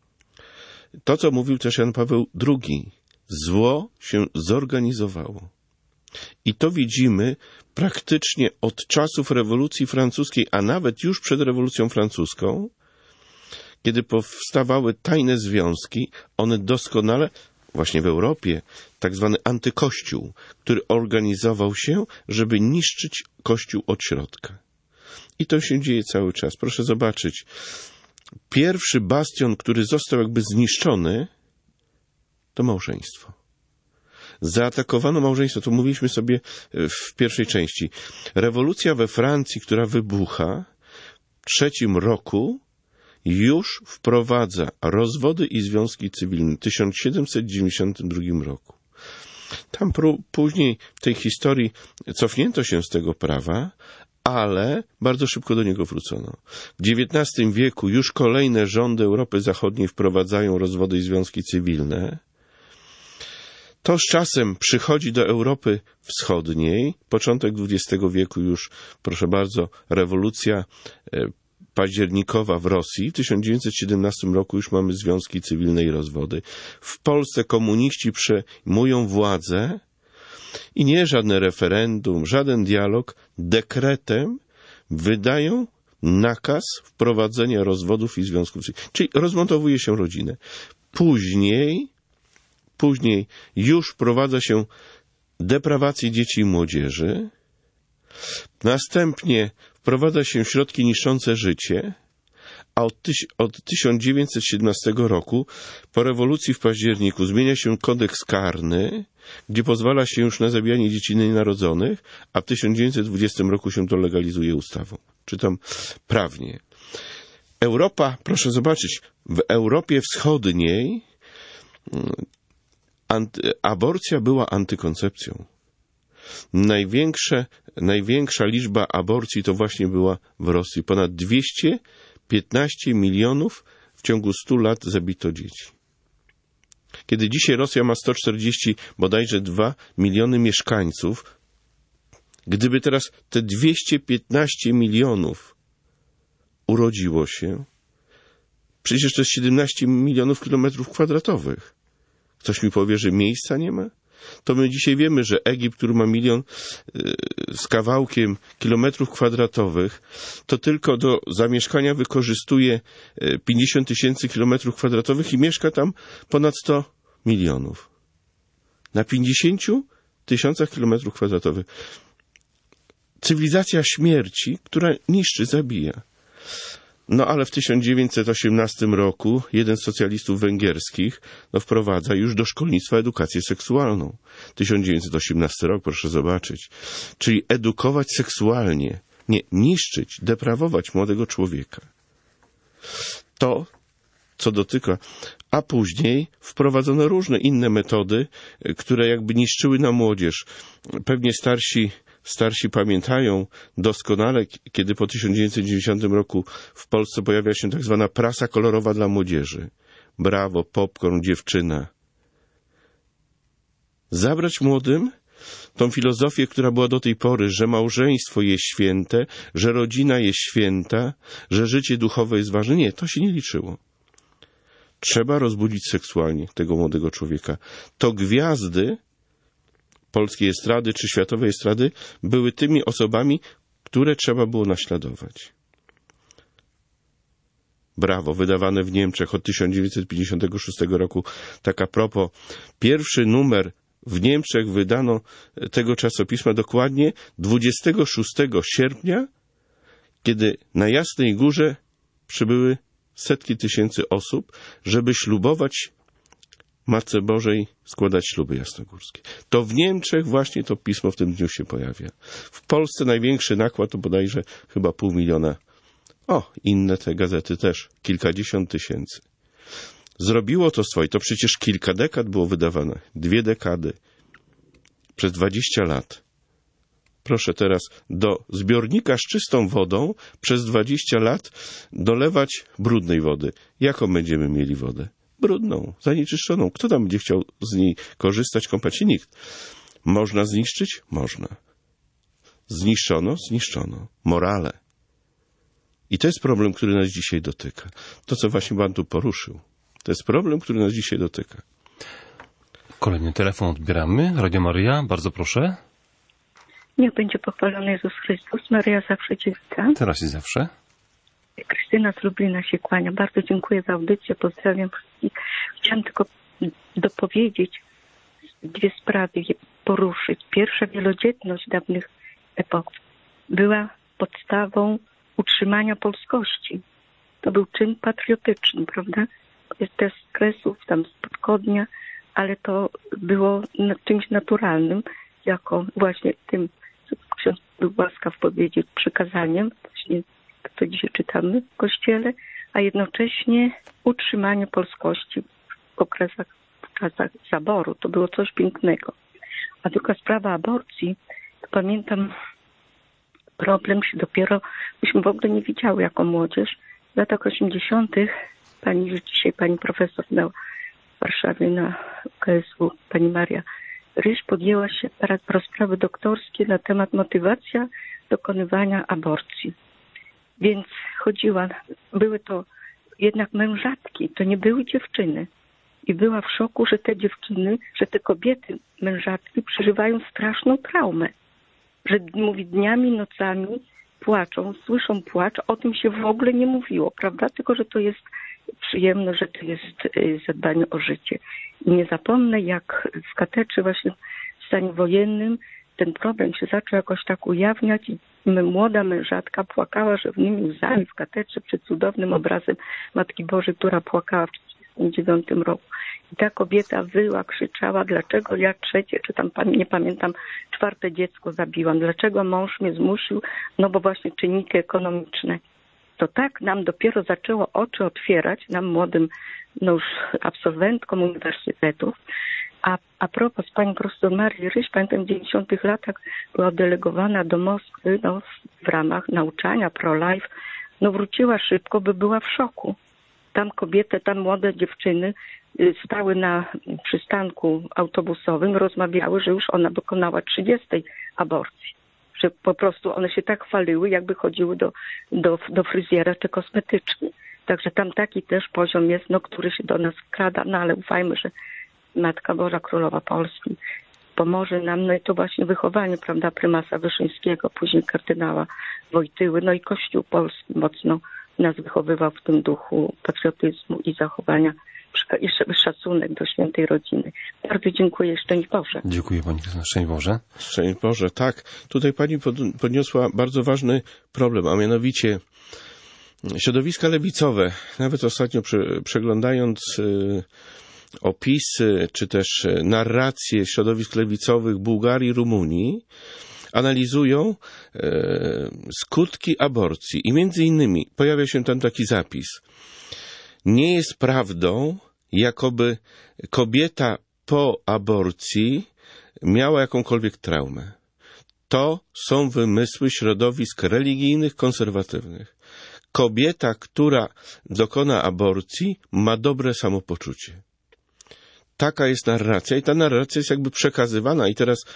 To, co mówił też Jan Paweł drugi, zło się zorganizowało. I to widzimy praktycznie od czasów rewolucji francuskiej, a nawet już przed rewolucją francuską, kiedy powstawały tajne związki, one doskonale, właśnie w Europie, tak zwany antykościół, który organizował się, żeby niszczyć Kościół od środka. I to się dzieje cały czas. Proszę zobaczyć, pierwszy bastion, który został jakby zniszczony, to małżeństwo. Zaatakowano małżeństwo, to mówiliśmy sobie w pierwszej części. Rewolucja we Francji, która wybucha w trzecim roku, już wprowadza rozwody i związki cywilne w tysiąc siedemset dziewięćdziesiątym drugim roku. Tam pró- później w tej historii cofnięto się z tego prawa, ale bardzo szybko do niego wrócono. W dziewiętnastym wieku już kolejne rządy Europy Zachodniej wprowadzają rozwody i związki cywilne. To z czasem przychodzi do Europy Wschodniej, początek dwudziestego wieku już, proszę bardzo, rewolucja październikowa w Rosji. W tysiąc dziewięćset siedemnastym roku już mamy związki cywilne i rozwody. W Polsce komuniści przejmują władzę i nie żadne referendum, żaden dialog, dekretem wydają nakaz wprowadzenia rozwodów i związków cywilnych. Czyli rozmontowuje się rodzinę. Później Później już wprowadza się deprawację dzieci i młodzieży. Następnie wprowadza się środki niszczące życie, a od, tyś, od tysiąc dziewięćset siedemnastego roku po rewolucji w październiku zmienia się kodeks karny, gdzie pozwala się już na zabijanie dzieci nienarodzonych, a w tysiąc dziewięćset dwudziestym roku się to legalizuje ustawą. Czytam prawnie. Europa, proszę zobaczyć, w Europie Wschodniej Anty, aborcja była antykoncepcją. Największe, największa liczba aborcji to właśnie była w Rosji. Ponad dwieście piętnaście milionów w ciągu stu lat zabito dzieci. Kiedy dzisiaj Rosja ma sto czterdzieści bodajże dwa miliony mieszkańców, Gdyby teraz te dwieście piętnaście milionów urodziło się, przecież to jest siedemnaście milionów kilometrów kwadratowych. Ktoś mi powie, że miejsca nie ma? To my dzisiaj wiemy, że Egipt, który ma milion z kawałkiem kilometrów kwadratowych, to tylko do zamieszkania wykorzystuje pięćdziesiąt tysięcy kilometrów kwadratowych i mieszka tam ponad sto milionów. Na pięćdziesięciu tysiącach kilometrów kwadratowych. Cywilizacja śmierci, która niszczy, zabija. No ale w tysiąc dziewięćset osiemnastym roku jeden z socjalistów węgierskich no, wprowadza już do szkolnictwa edukację seksualną. tysiąc dziewięćset osiemnasty rok, proszę zobaczyć. Czyli edukować seksualnie, nie niszczyć, deprawować młodego człowieka. To, co dotyka. A później wprowadzono różne inne metody, które jakby niszczyły na młodzież. Pewnie starsi Starsi pamiętają doskonale, kiedy po tysiąc dziewięćset dziewięćdziesiątym roku w Polsce pojawia się tak zwana prasa kolorowa dla młodzieży. Brawo, popcorn, dziewczyna. Zabrać młodym tą filozofię, która była do tej pory, że małżeństwo jest święte, że rodzina jest święta, że życie duchowe jest ważne. Nie, to się nie liczyło. Trzeba rozbudzić seksualnie tego młodego człowieka. To gwiazdy polskiej estrady czy światowej estrady były tymi osobami, które trzeba było naśladować. Brawo, wydawane w Niemczech od tysiąc dziewięćset pięćdziesiątego szóstego roku. Tak a propos, pierwszy numer w Niemczech wydano tego czasopisma dokładnie dwudziestego szóstego sierpnia, kiedy na Jasnej Górze przybyły setki tysięcy osób, żeby ślubować Matce Bożej, składać śluby jasnogórskie. To w Niemczech właśnie to pismo w tym dniu się pojawia. W Polsce największy nakład to bodajże chyba pół miliona. O, inne te gazety też, kilkadziesiąt tysięcy. Zrobiło to swoje, to przecież kilka dekad było wydawane, dwie dekady, przez dwadzieścia lat. Proszę teraz do zbiornika z czystą wodą przez dwadzieścia lat dolewać brudnej wody. Jaką będziemy mieli wodę? Brudną, zanieczyszczoną. Kto tam będzie chciał z niej korzystać, kąpać się? Nikt. Można zniszczyć? Można. Zniszczono? Zniszczono. Morale. I to jest problem, który nas dzisiaj dotyka. To, co właśnie Pan tu poruszył. To jest problem, który nas dzisiaj dotyka. Kolejny telefon odbieramy. Radio Maryja, bardzo proszę. Niech będzie pochwalony Jezus Chrystus. Maryja zawsze dziewica. Teraz i zawsze. Krystyna z Lublina się kłania. Bardzo dziękuję za audycję. Pozdrawiam wszystkich. Chciałam tylko dopowiedzieć, dwie sprawy poruszyć. Pierwsza, wielodzietność dawnych epok była podstawą utrzymania polskości. To był czyn patriotyczny, prawda? Te z Kresów, tam z Podkodnia, ale to było czymś naturalnym, jako właśnie tym, co ksiądz był łaskaw powiedzieć, przykazaniem, właśnie to dzisiaj czytamy w Kościele, a jednocześnie utrzymanie polskości w okresach, w czasach zaboru. To było coś pięknego. A druga sprawa aborcji, to pamiętam, problem się dopiero, myśmy w ogóle nie widziały jako młodzież. W latach osiemdziesiątych pani, już dzisiaj pani profesor na w Warszawie na K S W, pani Maria Ryś podjęła się rozprawy doktorskie na temat motywacja dokonywania aborcji. Więc chodziła, były to jednak mężatki, to nie były dziewczyny. I była w szoku, że te dziewczyny, że te kobiety, mężatki przeżywają straszną traumę. Że mówi dniami, nocami płaczą, słyszą płacz, o tym się w ogóle nie mówiło, prawda? Tylko, że to jest przyjemne, że to jest zadbanie o życie. I nie zapomnę, jak w katedrze właśnie w stanie wojennym ten problem się zaczął jakoś tak ujawniać i młoda mężatka płakała rzewnymi łzami w katedrze przed cudownym obrazem Matki Bożej, która płakała w tysiąc dziewięćset trzydziestym dziewiątym roku. I ta kobieta wyła, krzyczała, dlaczego ja trzecie, czy tam nie pamiętam, czwarte dziecko zabiłam, dlaczego mąż mnie zmusił, no bo właśnie czynniki ekonomiczne. To tak nam dopiero zaczęło oczy otwierać, nam młodym, no już absolwentkom uniwersytetów. A, a propos, pani profesor Marii Ryś, pamiętam w dziewięćdziesiątych latach była delegowana do Moskwy no, w ramach nauczania pro-life. No wróciła szybko, by była w szoku. Tam kobiety, tam młode dziewczyny stały na przystanku autobusowym, rozmawiały, że już ona dokonała trzydziestej aborcji. że po prostu one się tak chwaliły, jakby chodziły do, do, do fryzjera czy kosmetyczki. Także tam taki też poziom jest, no, który się do nas wkrada, no ale ufajmy, że Matka Boża Królowa Polski pomoże nam, no i to właśnie wychowanie, prawda, prymasa Wyszyńskiego, później kardynała Wojtyły, no i Kościół polski mocno nas wychowywał w tym duchu patriotyzmu i zachowania i szacunek do świętej rodziny. Bardzo dziękuję, szczęść Boże. Dziękuję Pani Krystyno, szczęść Boże. Szczęść Boże, tak. Tutaj Pani podniosła bardzo ważny problem, a mianowicie środowiska lewicowe. Nawet ostatnio prze, przeglądając y, opisy, czy też narracje środowisk lewicowych Bułgarii, Rumunii, analizują e, skutki aborcji i między innymi pojawia się tam taki zapis. Nie jest prawdą, jakoby kobieta po aborcji miała jakąkolwiek traumę. To są wymysły środowisk religijnych, konserwatywnych. Kobieta, która dokona aborcji, ma dobre samopoczucie. Taka jest narracja i ta narracja jest jakby przekazywana i teraz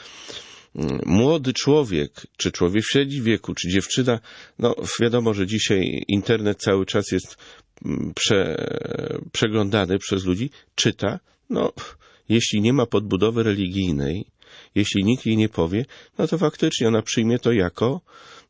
młody człowiek, czy człowiek w średnim wieku, czy dziewczyna, no wiadomo, że dzisiaj internet cały czas jest prze, przeglądany przez ludzi, czyta, no jeśli nie ma podbudowy religijnej, jeśli nikt jej nie powie, no to faktycznie ona przyjmie to jako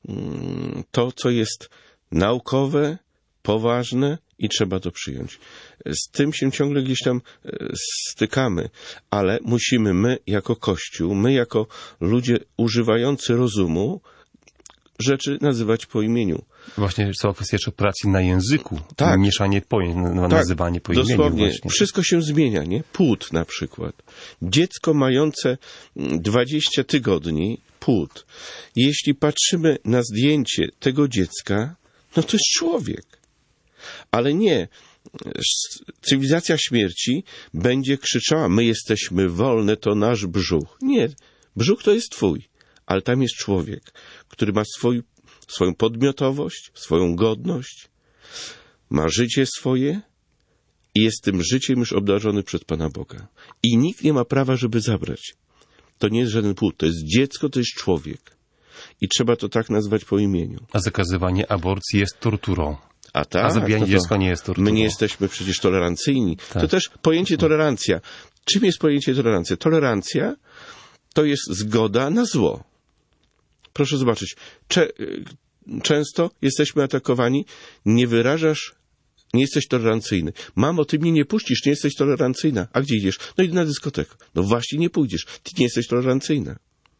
mm, to, co jest naukowe, poważne i trzeba to przyjąć. Z tym się ciągle gdzieś tam stykamy, ale musimy my jako Kościół, my jako ludzie używający rozumu, rzeczy nazywać po imieniu. Właśnie cała kwestia jeszcze pracy na języku, tak. Mieszanie pojęć, nazywanie tak, po imieniu. Dosłownie, właśnie. Wszystko się zmienia, nie? Płód na przykład. Dziecko mające dwadzieścia tygodni, płód. Jeśli patrzymy na zdjęcie tego dziecka, no to jest człowiek. Ale nie, cywilizacja śmierci będzie krzyczała, my jesteśmy wolne, to nasz brzuch. Nie, brzuch to jest twój, ale tam jest człowiek, który ma swój, swoją podmiotowość, swoją godność, ma życie swoje i jest tym życiem już obdarzony przez Pana Boga. I nikt nie ma prawa, żeby zabrać. To nie jest żaden płód, to jest dziecko, to jest człowiek. I trzeba to tak nazwać po imieniu. A zakazywanie aborcji jest torturą. A, tak, A zabijanie no to dziecka nie jest torturą. My nie jesteśmy przecież tolerancyjni. Tak. To też pojęcie tolerancja. Czym jest pojęcie tolerancja? Tolerancja to jest zgoda na zło. Proszę zobaczyć. Cze- często jesteśmy atakowani, nie wyrażasz, nie jesteś tolerancyjny. Mamo, ty mnie nie puścisz, nie jesteś tolerancyjna. A gdzie idziesz? No idę na dyskotekę. No właśnie nie pójdziesz. Ty nie jesteś tolerancyjna.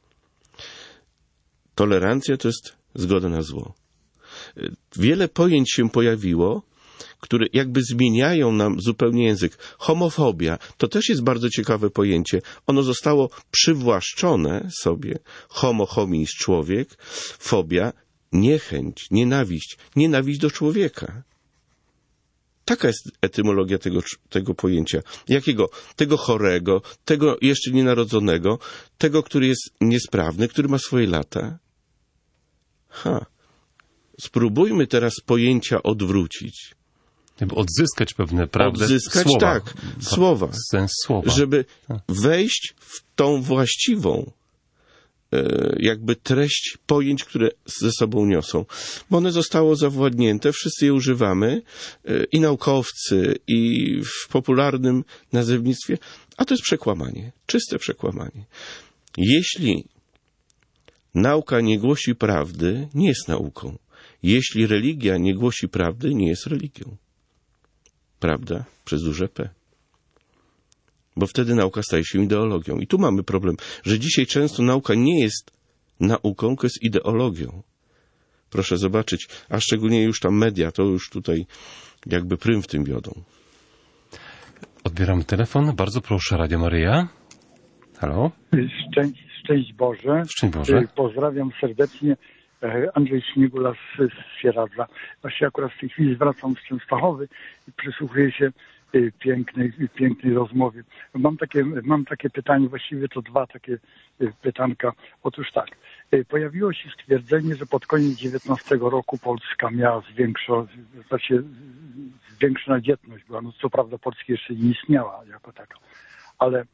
Tolerancja to jest zgoda na zło. Wiele pojęć się pojawiło, które jakby zmieniają nam zupełnie język. Homofobia to też jest bardzo ciekawe pojęcie. Ono zostało przywłaszczone sobie. Homo hominis, człowiek. Fobia, niechęć, nienawiść. Nienawiść do człowieka. Taka jest etymologia tego, tego pojęcia. Jakiego? Tego chorego, tego jeszcze nienarodzonego, tego, który jest niesprawny, który ma swoje lata. Ha. Spróbujmy teraz pojęcia odwrócić. Żeby odzyskać pewne, prawda? Odzyskać, słowa. tak, słowa. Sens słowa. Żeby tak. wejść w tą właściwą e, jakby treść pojęć, które ze sobą niosą. Bo one zostało zawładnięte, wszyscy je używamy, e, i naukowcy, i w popularnym nazewnictwie, a to jest przekłamanie, czyste przekłamanie. Jeśli nauka nie głosi prawdy, nie jest nauką. Jeśli religia nie głosi prawdy, nie jest religią. Prawda? Przez duże P. Bo wtedy nauka staje się ideologią. I tu mamy problem, że dzisiaj często nauka nie jest nauką, tylko jest ideologią. Proszę zobaczyć, a szczególnie już tam media, to już tutaj jakby prym w tym wiodą. Odbieram telefon. Bardzo proszę, Radio Maryja. Halo? Szczęść, szczęść Boże. Szczęść Boże. Pozdrawiam serdecznie. Andrzej Śmigula z, z Sieradza. Właśnie akurat w tej chwili zwracam z Częstochowy i przysłuchuję się pięknej, pięknej rozmowie. Mam takie, mam takie pytanie, właściwie to dwa takie pytanka. Otóż tak, pojawiło się stwierdzenie, że pod koniec dziewiętnastego roku Polska miała zwiększo, znaczy zwiększona dzietność była. No co prawda Polska jeszcze nie istniała jako taka, ale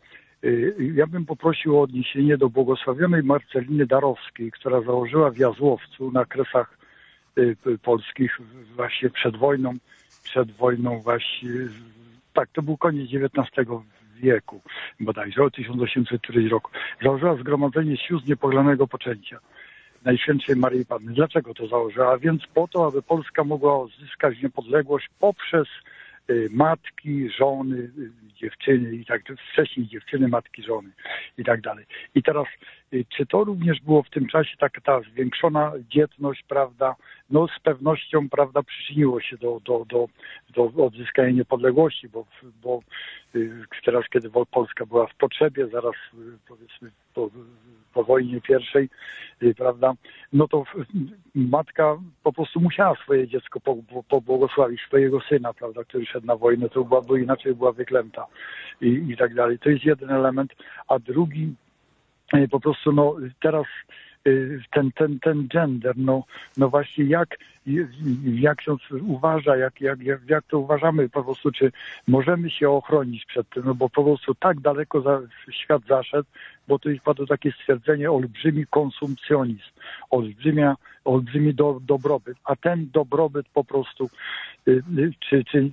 Ja bym poprosił o odniesienie do błogosławionej Marceliny Darowskiej, która założyła w Jazłowcu na Kresach polskich właśnie przed wojną, przed wojną właśnie, tak, to był koniec dziewiętnastego wieku, bodajże, o tysiąc osiemset któryś roku. Założyła Zgromadzenie Sióstr Niepoglanego Poczęcia Najświętszej Maryi Panny. Dlaczego to założyła? A więc po to, aby Polska mogła odzyskać niepodległość poprzez matki, żony, dziewczyny i tak, wcześniej dziewczyny, matki, żony i tak dalej. I teraz, czy to również było w tym czasie taka ta zwiększona dzietność, prawda, no z pewnością, prawda, przyczyniło się do, do, do, do odzyskania niepodległości, bo, bo teraz, kiedy Polska była w potrzebie, zaraz powiedzmy po, po wojnie pierwszej, prawda, no to matka po prostu musiała swoje dziecko pobłogosławić, swojego syna, prawda, który szedł na wojnę, to była, bo inaczej była wyklęta i, i tak dalej. To jest jeden element, a drugi po prostu, no teraz ten, ten, ten gender, no, no właśnie jak, jak się uważa, jak, jak, jak, jak to uważamy po prostu, czy możemy się ochronić przed tym, no bo po prostu tak daleko za, świat zaszedł, bo tu padło takie stwierdzenie olbrzymi konsumpcjonizm, olbrzymia, olbrzymi do, dobrobyt, a ten dobrobyt po prostu czy, czy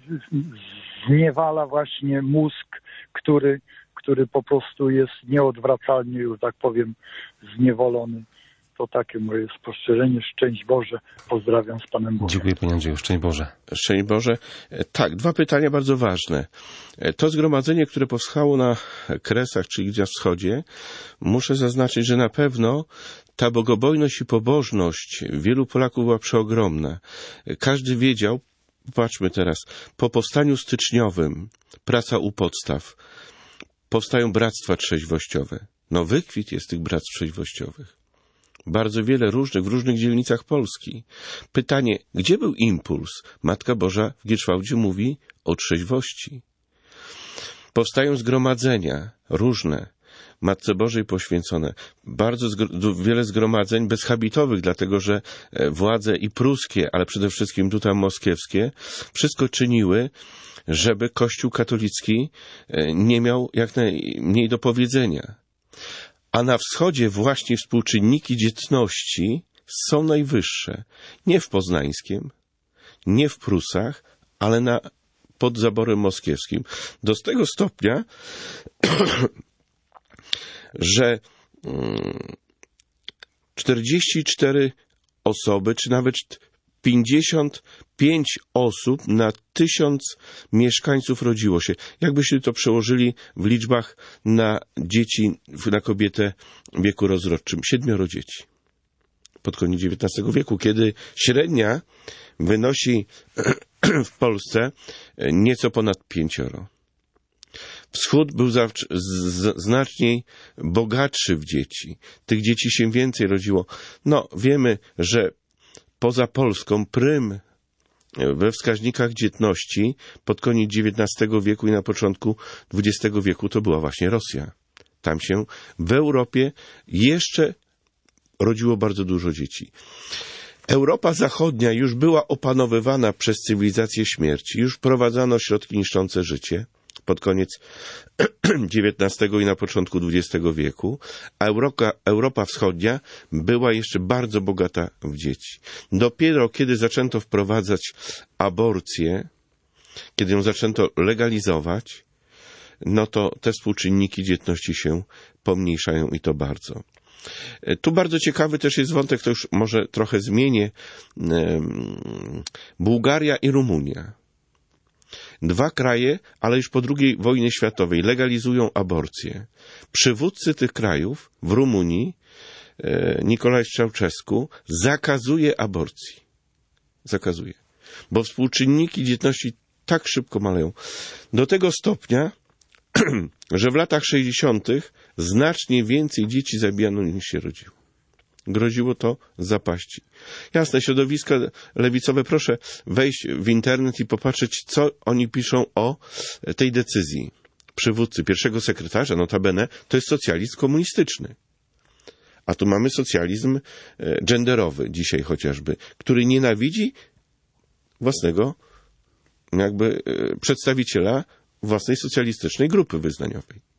zniewala właśnie mózg, który który po prostu jest nieodwracalnie, już tak powiem, zniewolony. To takie moje spostrzeżenie. Szczęść Boże. Pozdrawiam z Panem Bogiem. Dziękuję Panie Andrzeju. Szczęść Boże. Szczęść Boże. Tak, dwa pytania bardzo ważne. To zgromadzenie, które powstało na Kresach, czyli gdzieś na wschodzie, muszę zaznaczyć, że na pewno ta bogobojność i pobożność wielu Polaków była przeogromna. Każdy wiedział, popatrzmy teraz, po powstaniu styczniowym, praca u podstaw, powstają bractwa trzeźwościowe. No wykwit jest tych bractw trzeźwościowych. Bardzo wiele różnych, w różnych dzielnicach Polski. Pytanie, gdzie był impuls? Matka Boża w Gierszwałdzie mówi o trzeźwości. Powstają zgromadzenia różne, Matce Bożej poświęcone. Bardzo zgr- wiele zgromadzeń bezhabitowych, dlatego że władze i pruskie, ale przede wszystkim tutaj moskiewskie, wszystko czyniły, żeby Kościół katolicki nie miał jak najmniej do powiedzenia. A na wschodzie właśnie współczynniki dzietności są najwyższe. Nie w Poznańskiem, nie w Prusach, ale na, pod zaborem moskiewskim. Do tego stopnia, że czterdzieści cztery osoby, czy nawet pięćdziesiąt pięć osób na tysiąc mieszkańców rodziło się. Jakbyśmy to przełożyli w liczbach na dzieci, na kobietę w wieku rozrodczym. Siedmioro dzieci. Pod koniec dziewiętnastego wieku, kiedy średnia wynosi w Polsce nieco ponad pięcioro. Wschód był zawsze znacznie bogatszy w dzieci. Tych dzieci się więcej rodziło. No, wiemy, że poza Polską prym we wskaźnikach dzietności pod koniec dziewiętnastego wieku i na początku dwudziestego wieku to była właśnie Rosja. Tam się w Europie jeszcze rodziło bardzo dużo dzieci. Europa Zachodnia już była opanowywana przez cywilizację śmierci. Już wprowadzano środki niszczące życie pod koniec dziewiętnastego i na początku dwudziestego wieku, a Europa, Europa Wschodnia była jeszcze bardzo bogata w dzieci. Dopiero kiedy zaczęto wprowadzać aborcję, kiedy ją zaczęto legalizować, no to te współczynniki dzietności się pomniejszają i to bardzo. Tu bardzo ciekawy też jest wątek, to już może trochę zmienię, Bułgaria i Rumunia. Dwa kraje, ale już po drugiej wojnie światowej, legalizują aborcję. Przywódcy tych krajów w Rumunii, Nicolae Ceausescu, zakazuje aborcji. Zakazuje. Bo współczynniki dzietności tak szybko maleją. Do tego stopnia, że w latach sześćdziesiątych znacznie więcej dzieci zabijano niż się rodziło. Groziło to zapaści. Jasne, środowiska lewicowe, proszę wejść w internet i popatrzeć, co oni piszą o tej decyzji. Przywódcy, pierwszego sekretarza, notabene, to jest socjalizm komunistyczny. A tu mamy socjalizm genderowy dzisiaj chociażby, który nienawidzi własnego jakby przedstawiciela własnej socjalistycznej grupy wyznaniowej.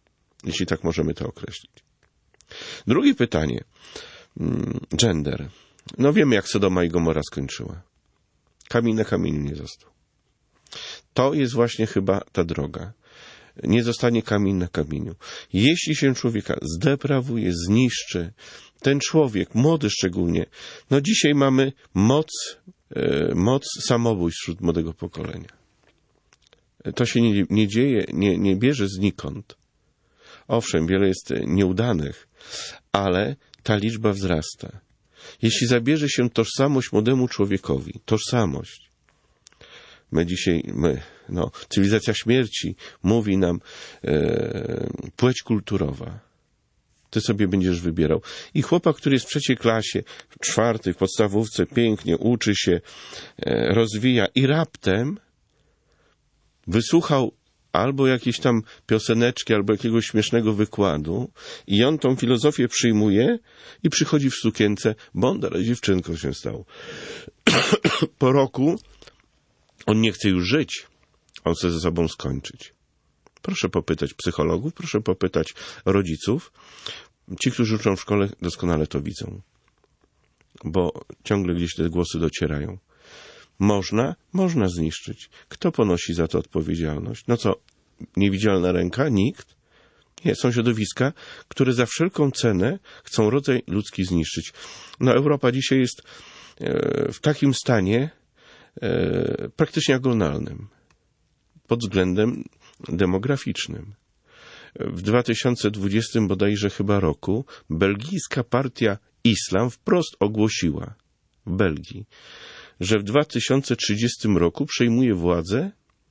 jeśli tak możemy to określić. Drugie pytanie. Gender. No wiemy, jak Sodoma i Gomora skończyła. Kamień na kamieniu nie został. To jest właśnie chyba ta droga. Nie zostanie kamień na kamieniu. Jeśli się człowieka zdeprawuje, zniszczy, ten człowiek, młody szczególnie, no dzisiaj mamy moc, e, moc samobójstw wśród młodego pokolenia. To się nie, nie dzieje, nie, nie bierze znikąd. Owszem, wiele jest nieudanych, ale ta liczba wzrasta. Jeśli zabierze się tożsamość młodemu człowiekowi, tożsamość, my dzisiaj, my, no, cywilizacja śmierci mówi nam e, płeć kulturowa. Ty sobie będziesz wybierał. I chłopak, który jest w trzeciej klasie, w czwartej, w podstawówce, pięknie uczy się, e, rozwija i raptem wysłuchał albo jakieś tam pioseneczki, albo jakiegoś śmiesznego wykładu i on tą filozofię przyjmuje i przychodzi w sukience, bo on dalej dziewczynką się stał. Po roku on nie chce już żyć. On chce ze sobą skończyć. Proszę popytać psychologów, proszę popytać rodziców. Ci, którzy uczą w szkole, doskonale to widzą. Bo ciągle gdzieś te głosy docierają. Można? Można zniszczyć. Kto ponosi za to odpowiedzialność? No co, niewidzialna ręka? Nikt? Nie, są środowiska, które za wszelką cenę chcą rodzaj ludzki zniszczyć. No Europa dzisiaj jest w takim stanie praktycznie agonalnym pod względem demograficznym. W dwa tysiące dwudziestym bodajże chyba roku belgijska partia Islam wprost ogłosiła w Belgii, że w dwa tysiące trzydziestym roku przejmuje władzę,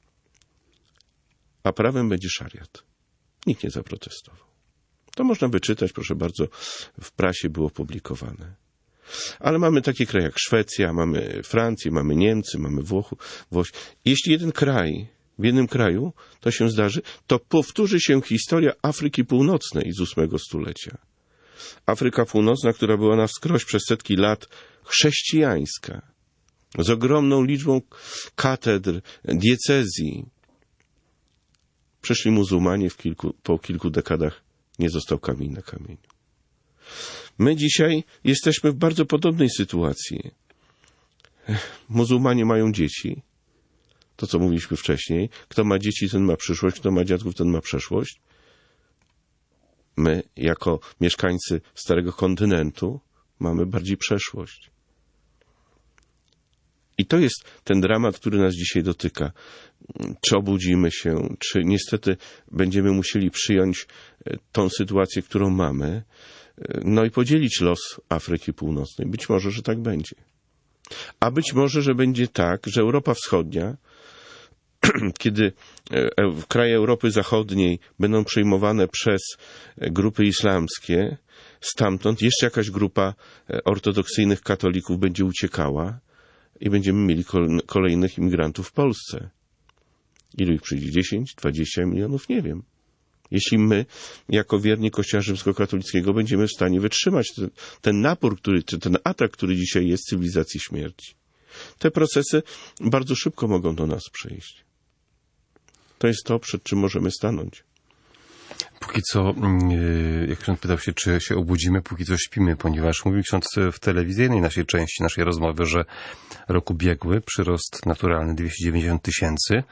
a prawem będzie szariat. Nikt nie zaprotestował. To można wyczytać, proszę bardzo, w prasie było publikowane. Ale mamy takie kraje jak Szwecja, mamy Francję, mamy Niemcy, mamy Włochu, Włosi. Jeśli jeden kraj, w jednym kraju to się zdarzy, to powtórzy się historia Afryki Północnej z ósmego stulecia. Afryka Północna, która była na wskroś przez setki lat chrześcijańska, z ogromną liczbą katedr, diecezji. Przyszli muzułmanie w kilku, po kilku dekadach nie został kamień na kamieniu. My dzisiaj jesteśmy w bardzo podobnej sytuacji. Muzułmanie mają dzieci. To, co mówiliśmy wcześniej. Kto ma dzieci, ten ma przyszłość. Kto ma dziadków, ten ma przeszłość. My, jako mieszkańcy Starego Kontynentu, mamy bardziej przeszłość. I to jest ten dramat, który nas dzisiaj dotyka. Czy obudzimy się, czy niestety będziemy musieli przyjąć tą sytuację, którą mamy, no i podzielić los Afryki Północnej. Być może, że tak będzie. A być może, że będzie tak, że Europa Wschodnia, kiedy kraje Europy Zachodniej będą przejmowane przez grupy islamskie, stamtąd jeszcze jakaś grupa ortodoksyjnych katolików będzie uciekała i będziemy mieli kolejnych imigrantów w Polsce. Ilu ich przyjdzie? dziesięć, dwadzieścia milionów? Nie wiem. Jeśli my, jako wierni Kościoła rzymskokatolickiego, będziemy w stanie wytrzymać ten, ten napór, który, czy ten atak, który dzisiaj jest cywilizacji śmierci. Te procesy bardzo szybko mogą do nas przejść. To jest to, przed czym możemy stanąć. Póki co, jak ksiądz pytał się, czy się obudzimy, póki co śpimy, ponieważ mówił ksiądz w telewizyjnej naszej części naszej rozmowy, że rok ubiegły przyrost naturalny dwieście dziewięćdziesiąt tysięcy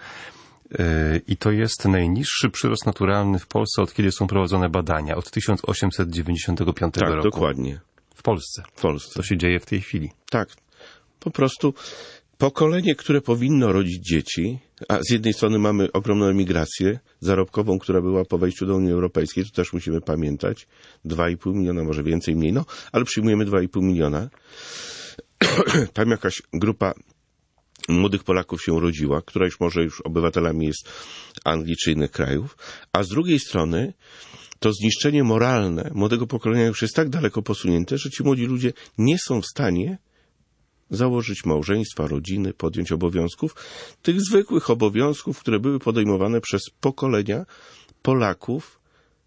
i to jest najniższy przyrost naturalny w Polsce, od kiedy są prowadzone badania, od tysiąc osiemset dziewięćdziesiątego piątego tak, roku. Tak, dokładnie. W Polsce. W Polsce. To się dzieje w tej chwili. Tak. Po prostu pokolenie, które powinno rodzić dzieci, a z jednej strony mamy ogromną emigrację zarobkową, która była po wejściu do Unii Europejskiej, to też musimy pamiętać, dwa i pół miliona, może więcej, mniej, no, ale przyjmujemy dwa i pół miliona. Tam jakaś grupa młodych Polaków się urodziła, która już może już obywatelami jest Anglii czy innych krajów, a z drugiej strony to zniszczenie moralne młodego pokolenia już jest tak daleko posunięte, że ci młodzi ludzie nie są w stanie założyć małżeństwa, rodziny, podjąć obowiązków, tych zwykłych obowiązków, które były podejmowane przez pokolenia Polaków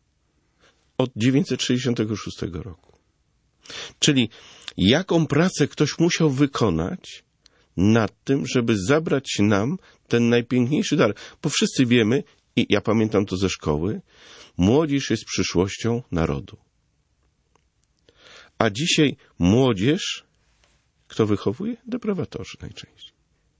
od tysiąc dziewięćset sześćdziesiątego szóstego roku. Czyli jaką pracę ktoś musiał wykonać nad tym, żeby zabrać nam ten najpiękniejszy dar. Bo wszyscy wiemy, I ja pamiętam to ze szkoły. Młodzież jest przyszłością narodu. A dzisiaj młodzież, kto wychowuje? Deprawatorzy najczęściej.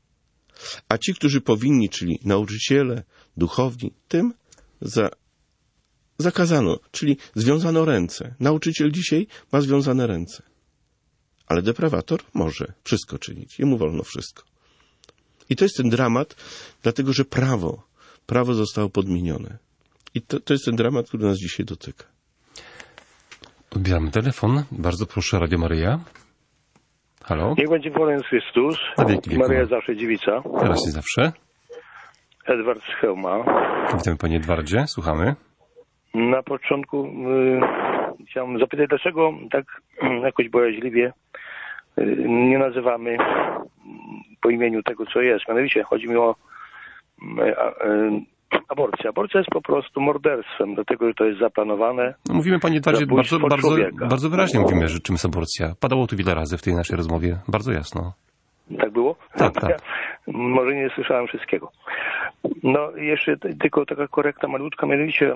A ci, którzy powinni, czyli nauczyciele, duchowni, tym za, zakazano, czyli związano ręce. Nauczyciel dzisiaj ma związane ręce. Ale deprawator może wszystko czynić. Jemu wolno wszystko. I to jest ten dramat, dlatego że prawo, prawo zostało podmienione. I to, to jest ten dramat, który nas dzisiaj dotyka. Odbieramy telefon. Bardzo proszę, Radio Maryja. Halo? Niech będzie wolny Chrystus. Na wieki wieków. Maryja zawsze dziewica. Teraz i zawsze. Edward z Chełma. Witamy, panie Edwardzie. Słuchamy. Na początku y, chciałem zapytać, dlaczego tak y, jakoś bojaźliwie y, nie nazywamy po imieniu tego, co jest. Mianowicie chodzi mi o y, y, aborcję. Aborcja jest po prostu morderstwem, dlatego że to jest zaplanowane. No, mówimy, panie Edwardzie, bardzo, bardzo, człowieka. bardzo wyraźnie mówimy, że czym jest aborcja. Padało tu wiele razy w tej naszej rozmowie. Bardzo jasno. Tak było? Tak, tak. Ja może nie słyszałem wszystkiego. No jeszcze t- tylko taka korekta malutka, mianowicie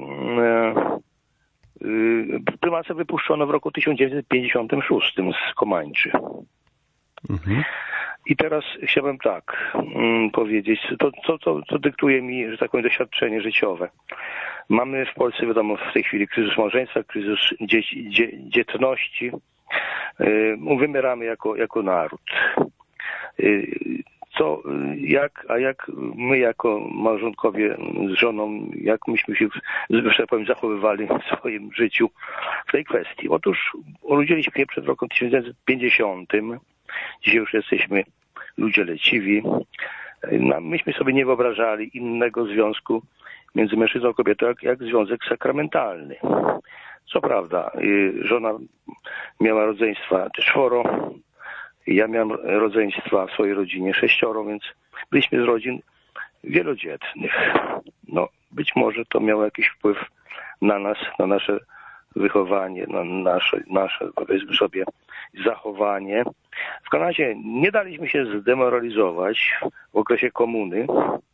yy, yy, prymacę wypuszczono w roku tysiąc dziewięćset pięćdziesiątym szóstym z Komańczy. Mhm. I teraz chciałbym tak mm, powiedzieć, to, to, to, to dyktuje mi, że tak powiem, doświadczenie życiowe. Mamy w Polsce, wiadomo, w tej chwili kryzys małżeństwa, kryzys dzieci, dzie, dzietności. Yy, wymieramy jako, jako naród. Yy, co, jak, a jak my jako małżonkowie z żoną, jak myśmy się, że tak powiem, zachowywali w swoim życiu w tej kwestii? Otóż urodziliśmy się przed rokiem tysiąc dziewięćset pięćdziesiątym. Dzisiaj już jesteśmy ludzie leciwi. No, myśmy sobie nie wyobrażali innego związku między mężczyzną a kobietą, jak, jak związek sakramentalny. Co prawda, żona miała rodzeństwa czworo, ja miałem rodzeństwa w swojej rodzinie sześcioro, więc byliśmy z rodzin wielodzietnych. No, być może to miało jakiś wpływ na nas, na nasze wychowanie, na nasze, nasze powiedzmy sobie, zachowanie. W każdym razie nie daliśmy się zdemoralizować w okresie komuny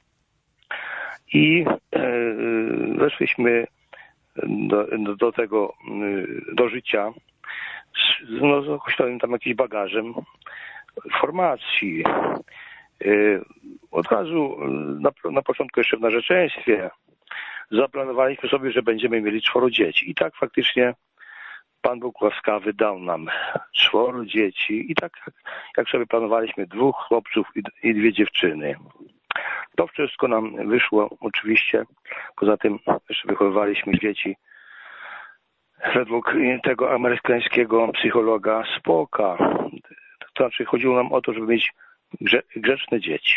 i e, weszliśmy do, do, do tego, do życia z, no, z określonym tam jakimś bagażem formacji. E, od razu na, na początku jeszcze w narzeczeństwie zaplanowaliśmy sobie, że będziemy mieli czworo dzieci. I tak faktycznie Pan Bóg łaskawy dał nam czworo dzieci i tak jak, jak sobie planowaliśmy, dwóch chłopców i, i dwie dziewczyny. To wszystko nam wyszło oczywiście. Poza tym jeszcze wychowywaliśmy dzieci według tego amerykańskiego psychologa Spocka. To znaczy chodziło nam o to, żeby mieć grze, grzeczne dzieci.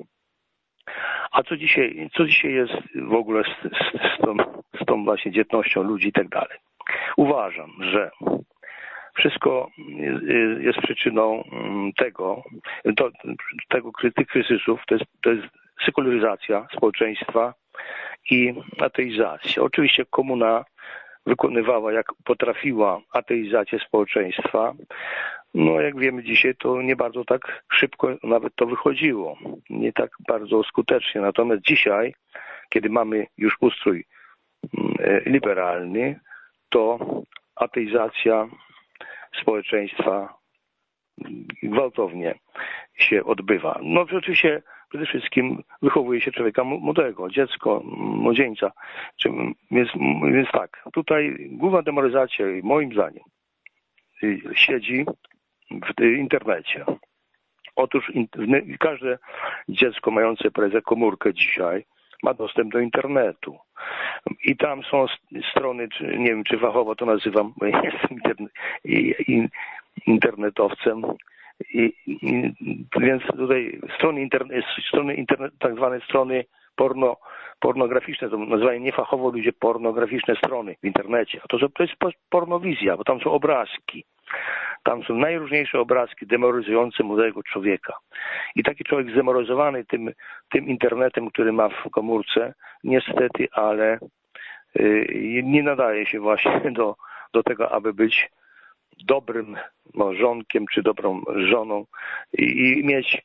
A co dzisiaj, co dzisiaj jest w ogóle z, z, z, tą, z tą właśnie dzietnością ludzi i tak dalej? Uważam, że wszystko jest przyczyną tego, to, tego tych kryzysów, to jest, to jest sekularyzacja społeczeństwa i ateizacja. Oczywiście komuna wykonywała jak potrafiła ateizację społeczeństwa. No jak wiemy dzisiaj, to nie bardzo tak szybko nawet to wychodziło. Nie tak bardzo skutecznie. Natomiast dzisiaj, kiedy mamy już ustrój liberalny, to ateizacja społeczeństwa gwałtownie się odbywa. No oczywiście przede wszystkim wychowuje się człowieka młodego, dziecko, młodzieńca. Więc, więc tak, tutaj główna demoralizacja, moim zdaniem, siedzi w internecie. Otóż każde dziecko mające powiedzmy komórkę dzisiaj ma dostęp do internetu. I tam są strony, czy, nie wiem, czy fachowo to nazywam, bo ja jestem interne, i, i, internetowcem. I, i, więc tutaj strony internet, strony internet, tak zwane strony porno, pornograficzne, to nazywają niefachowo ludzie pornograficzne strony w internecie. A to, to jest pornowizja, bo tam są obrazki. Tam są najróżniejsze obrazki demoralizujące młodego człowieka. I taki człowiek zdemoralizowany tym, tym internetem, który ma w komórce, niestety, ale yy, nie nadaje się właśnie do, do tego, aby być dobrym małżonkiem czy dobrą żoną i, i mieć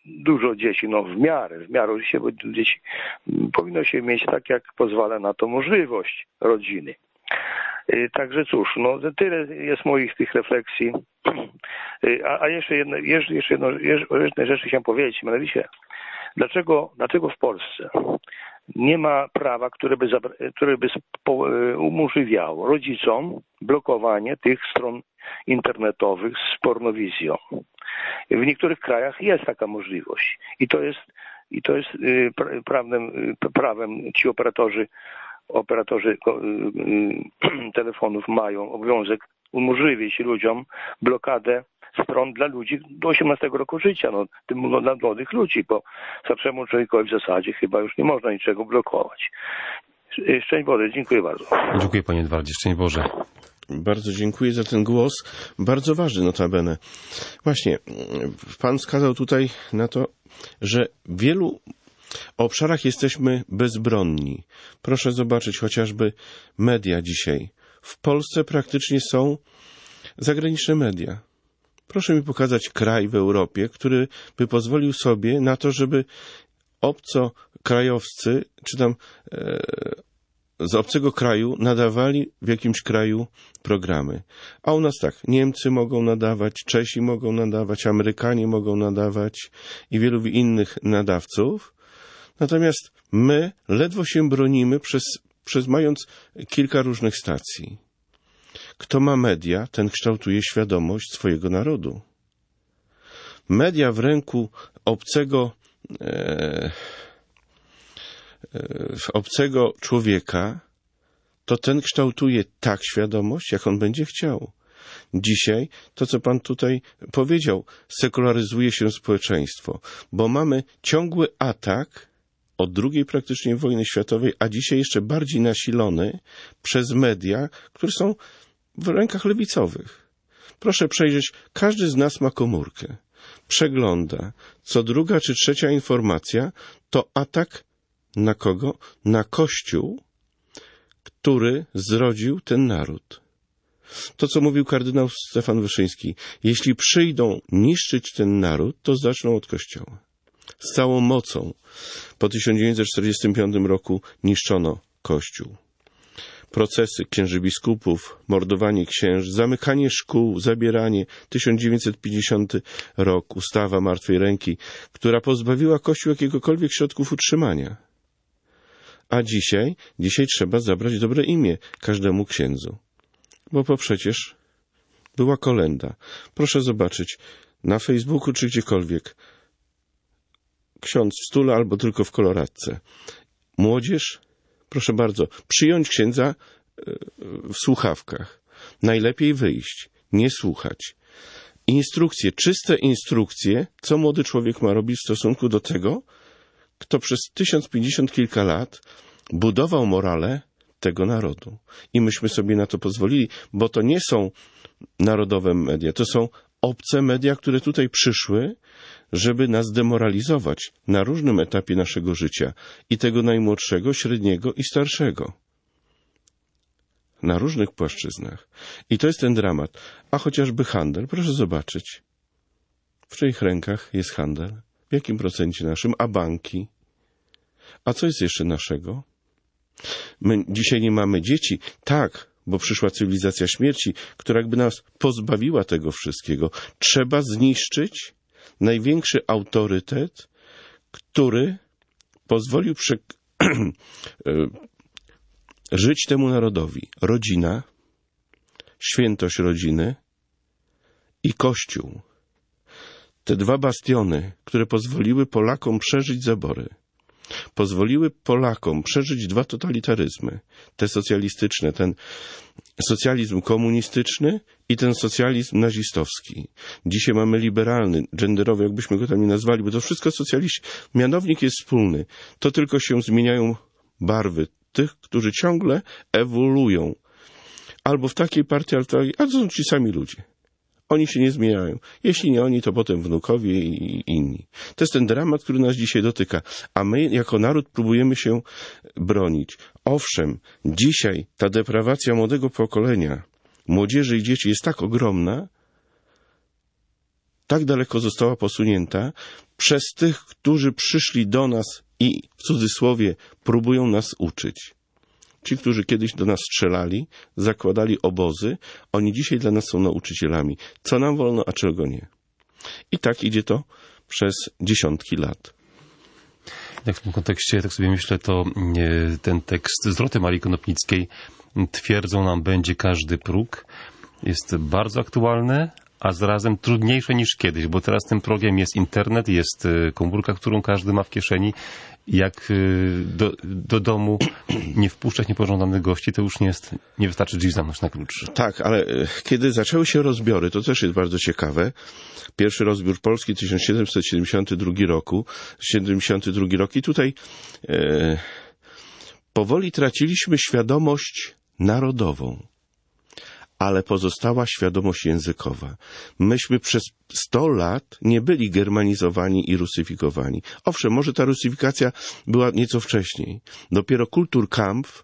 dużo dzieci, no w miarę, w miarę się, bo dzieci powinno się mieć tak, jak pozwala na to możliwość rodziny. Także cóż, no tyle jest moich tych refleksji. A, a jeszcze jedno, jeszcze, jeszcze jedno, jeszcze, o jednej rzeczy chciałem powiedzieć, mianowicie, dlaczego, dlaczego w Polsce nie ma prawa, które by, które by umożliwiało rodzicom blokowanie tych stron internetowych z pornowizją. W niektórych krajach jest taka możliwość i to jest, i to jest prawem, prawem ci operatorzy, operatorzy telefonów mają obowiązek umożliwić ludziom blokadę stron dla ludzi do osiemnastego roku życia, no, tym dla młodych ludzi, bo starszemu człowiekowi w zasadzie chyba już nie można niczego blokować. Szczęść Boże, dziękuję bardzo. Dziękuję panie Edwardzie, szczęść Boże. Bardzo dziękuję za ten głos, bardzo ważny notabene. Właśnie, pan wskazał tutaj na to, że w wielu obszarach jesteśmy bezbronni. Proszę zobaczyć chociażby media dzisiaj. W Polsce praktycznie są zagraniczne media. Proszę mi pokazać kraj w Europie, który by pozwolił sobie na to, żeby obcokrajowcy, czy tam e, z obcego kraju nadawali w jakimś kraju programy. A u nas tak, Niemcy mogą nadawać, Czesi mogą nadawać, Amerykanie mogą nadawać i wielu innych nadawców. Natomiast my ledwo się bronimy, przez, przez mając kilka różnych stacji. Kto ma media, ten kształtuje świadomość swojego narodu. Media w ręku obcego, e, e, obcego człowieka, to ten kształtuje tak świadomość, jak on będzie chciał. Dzisiaj to, co pan tutaj powiedział, sekularyzuje się społeczeństwo, bo mamy ciągły atak od drugiej praktycznie wojny światowej, a dzisiaj jeszcze bardziej nasilony przez media, które są w rękach lewicowych. Proszę przejrzeć, każdy z nas ma komórkę. Przegląda. Co druga czy trzecia informacja to atak na kogo? Na Kościół, który zrodził ten naród. To, co mówił kardynał Stefan Wyszyński. Jeśli przyjdą niszczyć ten naród, to zaczną od Kościoła. Z całą mocą. Po tysiąc dziewięćset czterdziestym piątym roku niszczono Kościół. Procesy księży biskupów, mordowanie księży, zamykanie szkół, zabieranie. tysiąc dziewięćset pięćdziesiąty rok, ustawa martwej ręki, która pozbawiła Kościół jakiegokolwiek środków utrzymania. A dzisiaj, dzisiaj trzeba zabrać dobre imię każdemu księdzu. Bo po przecież była kolęda. Proszę zobaczyć, na Facebooku czy gdziekolwiek, ksiądz w stule albo tylko w koloradce. Młodzież, proszę bardzo, przyjąć księdza w słuchawkach. Najlepiej wyjść, nie słuchać. Instrukcje, czyste instrukcje, co młody człowiek ma robić w stosunku do tego, kto przez tysiąc pięćdziesiąt kilka lat budował morale tego narodu. I myśmy sobie na to pozwolili, bo to nie są narodowe media, to są obce media, które tutaj przyszły, żeby nas demoralizować na różnym etapie naszego życia. I tego najmłodszego, średniego i starszego. Na różnych płaszczyznach. I to jest ten dramat. A chociażby handel, proszę zobaczyć. W czyich rękach jest handel? W jakim procencie naszym? A banki? A co jest jeszcze naszego? My dzisiaj nie mamy dzieci. Tak, bo przyszła cywilizacja śmierci, która jakby nas pozbawiła tego wszystkiego. Trzeba zniszczyć największy autorytet, który pozwolił prze... żyć temu narodowi. Rodzina, świętość rodziny i Kościół. Te dwa bastiony, które pozwoliły Polakom przeżyć zabory. Pozwoliły Polakom przeżyć dwa totalitaryzmy. Te socjalistyczne, ten socjalizm komunistyczny i ten socjalizm nazistowski. Dzisiaj mamy liberalny, genderowy, jakbyśmy go tam nie nazwali, bo to wszystko socjaliści. Mianownik jest wspólny. To tylko się zmieniają barwy tych, którzy ciągle ewoluują. Albo w takiej partii, albo w takiej, a to są ci sami ludzie. Oni się nie zmieniają. Jeśli nie oni, to potem wnukowie i inni. To jest ten dramat, który nas dzisiaj dotyka. A my jako naród próbujemy się bronić. Owszem, dzisiaj ta deprawacja młodego pokolenia, młodzieży i dzieci jest tak ogromna, tak daleko została posunięta przez tych, którzy przyszli do nas i w cudzysłowie próbują nas uczyć. Ci, którzy kiedyś do nas strzelali, zakładali obozy, oni dzisiaj dla nas są nauczycielami. Co nam wolno, a czego nie. I tak idzie to przez dziesiątki lat. Jak w tym kontekście, tak sobie myślę, to ten tekst Zwroty Marii Konopnickiej twierdzą nam będzie każdy próg. Jest bardzo aktualne, a zarazem trudniejsze niż kiedyś, bo teraz tym progiem jest internet, jest komórka, którą każdy ma w kieszeni. Jak do, do domu nie wpuszczać niepożądanych gości, to już nie jest, nie wystarczy drzwi zamknąć na klucz. Tak, ale kiedy zaczęły się rozbiory, to też jest bardzo ciekawe. Pierwszy rozbiór Polski tysiąc siedemset siedemdziesiąty drugi roku, siedemdziesiąty drugi rok i tutaj e, powoli traciliśmy świadomość narodową, ale pozostała świadomość językowa. Myśmy przez sto lat nie byli germanizowani i rusyfikowani. Owszem, może ta rusyfikacja była nieco wcześniej. Dopiero Kulturkampf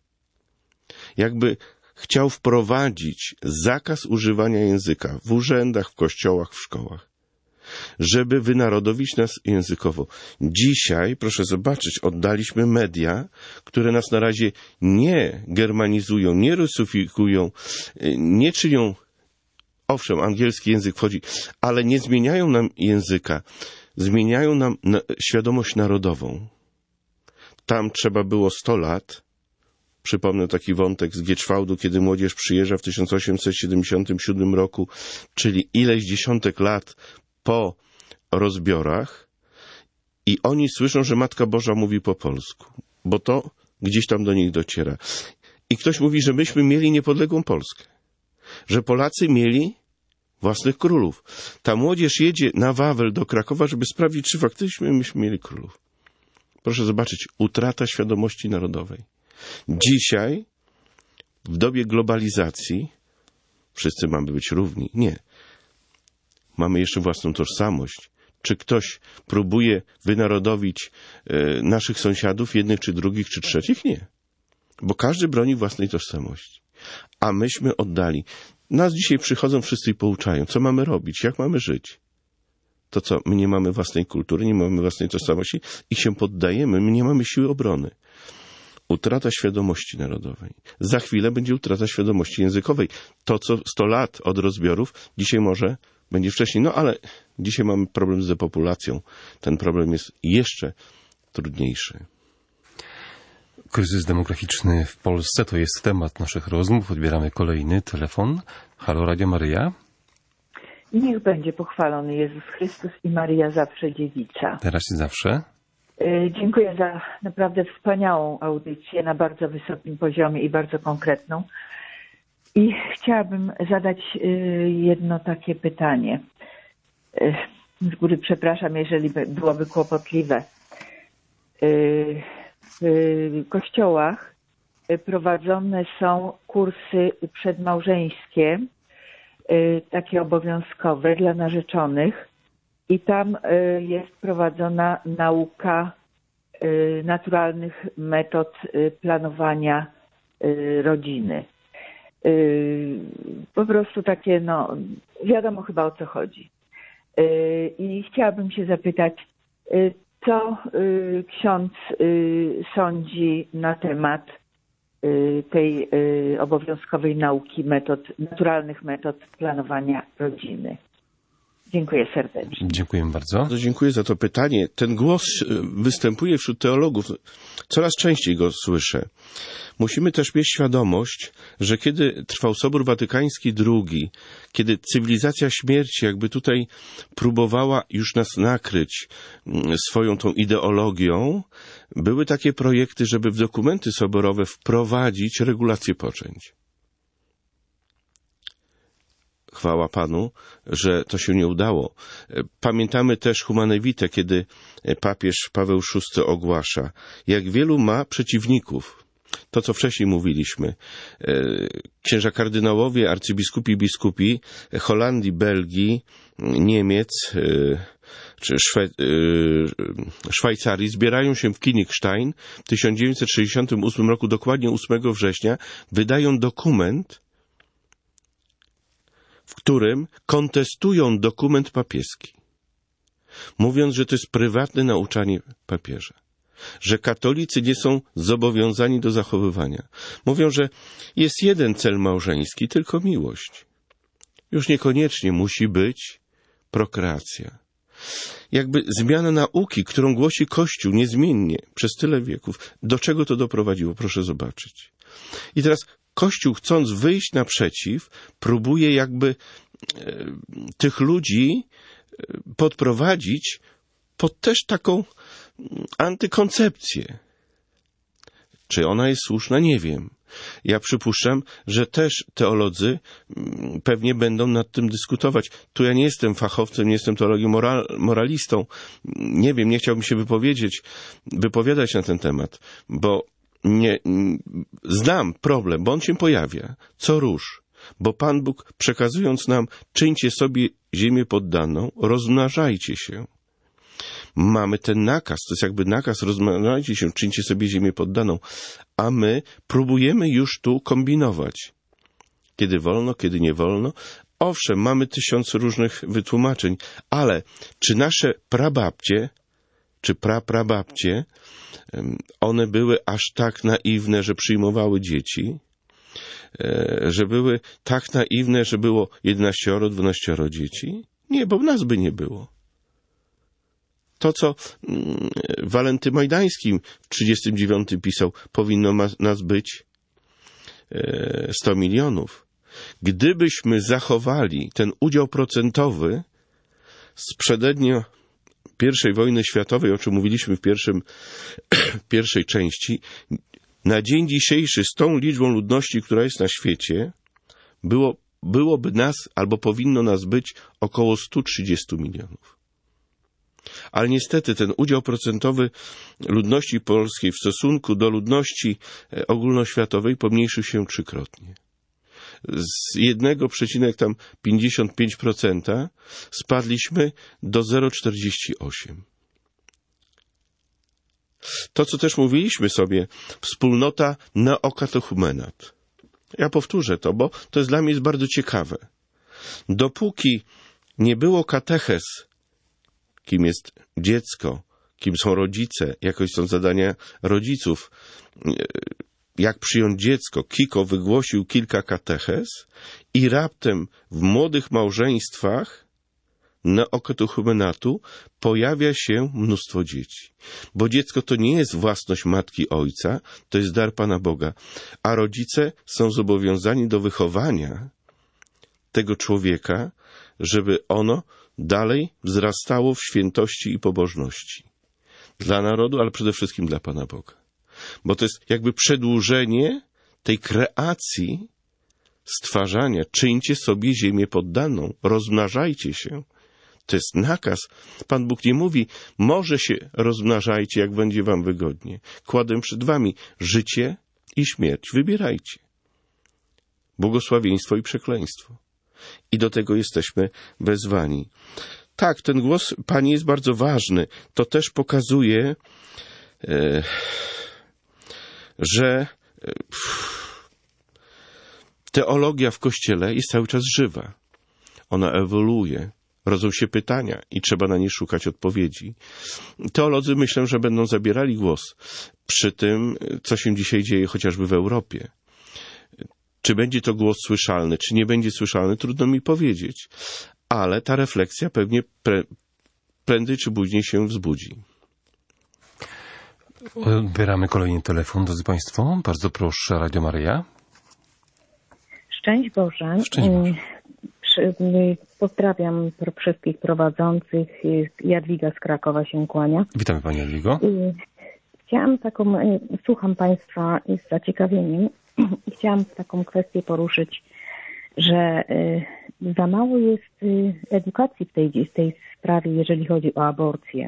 jakby chciał wprowadzić zakaz używania języka w urzędach, w kościołach, w szkołach, żeby wynarodowić nas językowo. Dzisiaj, proszę zobaczyć, oddaliśmy media, które nas na razie nie germanizują, nie rusyfikują, nie czynią, owszem, angielski język wchodzi, ale nie zmieniają nam języka, zmieniają nam na, świadomość narodową. Tam trzeba było sto lat. Przypomnę taki wątek z Gieczwałdu, kiedy młodzież przyjeżdża w tysiąc osiemset siedemdziesiątym siódmym roku, czyli ileś dziesiątek lat po rozbiorach i oni słyszą, że Matka Boża mówi po polsku, bo to gdzieś tam do nich dociera. I ktoś mówi, że myśmy mieli niepodległą Polskę, że Polacy mieli własnych królów. Ta młodzież jedzie na Wawel do Krakowa, żeby sprawdzić, czy faktycznie myśmy mieli królów. Proszę zobaczyć, utrata świadomości narodowej. Dzisiaj, w dobie globalizacji, wszyscy mamy być równi. Nie. Mamy jeszcze własną tożsamość. Czy ktoś próbuje wynarodowić e, naszych sąsiadów, jednych czy drugich, czy trzecich? Nie. Bo każdy broni własnej tożsamości. A myśmy oddali. Nas dzisiaj przychodzą wszyscy i pouczają. Co mamy robić? Jak mamy żyć? To co? My nie mamy własnej kultury, nie mamy własnej tożsamości i się poddajemy. My nie mamy siły obrony. Utrata świadomości narodowej. Za chwilę będzie utrata świadomości językowej. To, co sto lat od rozbiorów, dzisiaj może będzie wcześniej. No ale dzisiaj mamy problem z depopulacją. Ten problem jest jeszcze trudniejszy. Kryzys demograficzny w Polsce to jest temat naszych rozmów. Odbieramy kolejny telefon. Halo, Radio Maryja. Niech będzie pochwalony Jezus Chrystus i Maryja zawsze dziewica. Teraz i zawsze. Dziękuję za naprawdę wspaniałą audycję na bardzo wysokim poziomie i bardzo konkretną. I chciałabym zadać jedno takie pytanie. Z góry przepraszam, jeżeli byłoby kłopotliwe. W kościołach prowadzone są kursy przedmałżeńskie, takie obowiązkowe dla narzeczonych. I tam jest prowadzona nauka naturalnych metod planowania rodziny. Po prostu takie, no, wiadomo chyba o co chodzi. I chciałabym się zapytać, co ksiądz sądzi na temat tej obowiązkowej nauki metod, naturalnych metod planowania rodziny. Dziękuję serdecznie. Dziękuję bardzo. bardzo. Dziękuję za to pytanie. Ten głos występuje wśród teologów. Coraz częściej go słyszę. Musimy też mieć świadomość, że kiedy trwał Sobór Watykański drugi, kiedy cywilizacja śmierci jakby tutaj próbowała już nas nakryć swoją tą ideologią, były takie projekty, żeby w dokumenty soborowe wprowadzić regulację poczęć. Chwała Panu, że to się nie udało. Pamiętamy też Humane Vitae, kiedy papież Paweł szósty ogłasza, jak wielu ma przeciwników. To, co wcześniej mówiliśmy. Księża kardynałowie, arcybiskupi, biskupi Holandii, Belgii, Niemiec czy Szwe Szwajcarii zbierają się w Königstein w tysiąc dziewięćset sześćdziesiątym ósmym roku, dokładnie ósmego września, wydają dokument, w którym kontestują dokument papieski, mówiąc, że to jest prywatne nauczanie papieża, że katolicy nie są zobowiązani do zachowywania. Mówią, że jest jeden cel małżeński, tylko miłość. Już niekoniecznie musi być prokreacja. Jakby zmiana nauki, którą głosi Kościół niezmiennie przez tyle wieków. Do czego to doprowadziło? Proszę zobaczyć. I teraz Kościół, chcąc wyjść naprzeciw, próbuje jakby e, tych ludzi podprowadzić pod też taką antykoncepcję. Czy ona jest słuszna? Nie wiem. Ja przypuszczam, że też teolodzy pewnie będą nad tym dyskutować. Tu ja nie jestem fachowcem, nie jestem teologiem moral, moralistą. Nie wiem, nie chciałbym się wypowiedzieć, wypowiadać na ten temat, bo nie, znam problem, bo on się pojawia co róż. Bo Pan Bóg, przekazując nam, czyńcie sobie ziemię poddaną, rozmnażajcie się. Mamy ten nakaz, to jest jakby nakaz, rozmnażajcie się, czyńcie sobie ziemię poddaną, a my próbujemy już tu kombinować. Kiedy wolno, kiedy nie wolno. Owszem, mamy tysiąc różnych wytłumaczeń, ale czy nasze prababcie, czy praprababcie, one były aż tak naiwne, że przyjmowały dzieci? Że były tak naiwne, że było jedenaścioro, dwunaścioro dzieci? Nie, bo nas by nie było. To, co Walenty Majdański w trzydziestym dziewiątym pisał, powinno nas być sto milionów. Gdybyśmy zachowali ten udział procentowy z przedednio pierwszej wojny światowej, o czym mówiliśmy w pierwszym, pierwszej części, na dzień dzisiejszy z tą liczbą ludności, która jest na świecie, było, byłoby nas, albo powinno nas być około sto trzydzieści milionów. Ale niestety ten udział procentowy ludności polskiej w stosunku do ludności ogólnoświatowej pomniejszył się trzykrotnie. Z jednego przecinek pięćdziesiąt pięć procent spadliśmy do zero przecinek czterdzieści osiem. To, co też mówiliśmy sobie, wspólnota neokatechumenat. Ja powtórzę to, bo to jest dla mnie jest bardzo ciekawe. Dopóki nie było katechez, kim jest dziecko, kim są rodzice, jakie są zadania rodziców, jak przyjąć dziecko, Kiko wygłosił kilka katechez i raptem w młodych małżeństwach neokatechumenatu pojawia się mnóstwo dzieci. Bo dziecko to nie jest własność matki, ojca, to jest dar Pana Boga. A rodzice są zobowiązani do wychowania tego człowieka, żeby ono dalej wzrastało w świętości i pobożności. Dla narodu, ale przede wszystkim dla Pana Boga. Bo to jest jakby przedłużenie tej kreacji stwarzania. Czyńcie sobie ziemię poddaną, rozmnażajcie się. To jest nakaz. Pan Bóg nie mówi, może się rozmnażajcie, jak będzie wam wygodnie. Kładę przed wami życie i śmierć. Wybierajcie. Błogosławieństwo i przekleństwo. I do tego jesteśmy wezwani. Tak, ten głos Pani jest bardzo ważny. To też pokazuje, e, że e, teologia w Kościele jest cały czas żywa. Ona ewoluuje. Rodzą się pytania i trzeba na nie szukać odpowiedzi. Teolodzy myślę, że będą zabierali głos przy tym, co się dzisiaj dzieje chociażby w Europie. Czy będzie to głos słyszalny, czy nie będzie słyszalny, trudno mi powiedzieć. Ale ta refleksja pewnie pre, prędzej czy później się wzbudzi. Odbieramy kolejny telefon, drodzy Państwo. Bardzo proszę, Radio Maryja. Szczęść Boże. Szczęść Boże. Pozdrawiam wszystkich prowadzących. Jadwiga z Krakowa się kłania. Witamy Pani Jadwigo. Chciałam taką, słucham Państwa z zaciekawieniem i chciałam taką kwestię poruszyć, że za mało jest edukacji w tej, w tej sprawie, jeżeli chodzi o aborcję.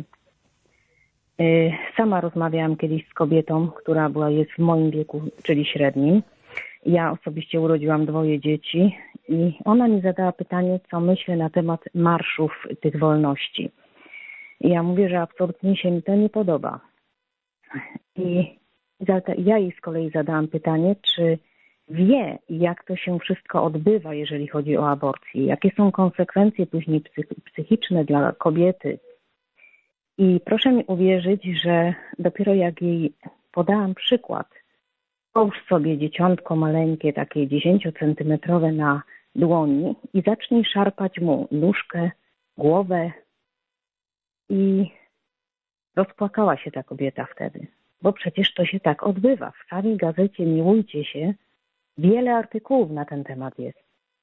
Sama rozmawiałam kiedyś z kobietą, która była, jest w moim wieku, czyli średnim. Ja osobiście urodziłam dwoje dzieci i ona mi zadała pytanie, co myślę na temat marszów tych wolności. I ja mówię, że absolutnie się mi to nie podoba. I ja jej z kolei zadałam pytanie, czy wie, jak to się wszystko odbywa, jeżeli chodzi o aborcję, jakie są konsekwencje później psychiczne dla kobiety. I proszę mi uwierzyć, że dopiero jak jej podałam przykład, połóż sobie dzieciątko maleńkie, takie dziesięciocentymetrowe na dłoni i zacznij szarpać mu nóżkę, głowę. I rozpłakała się ta kobieta wtedy, bo przecież to się tak odbywa. W całej gazecie Miłujcie się wiele artykułów na ten temat jest.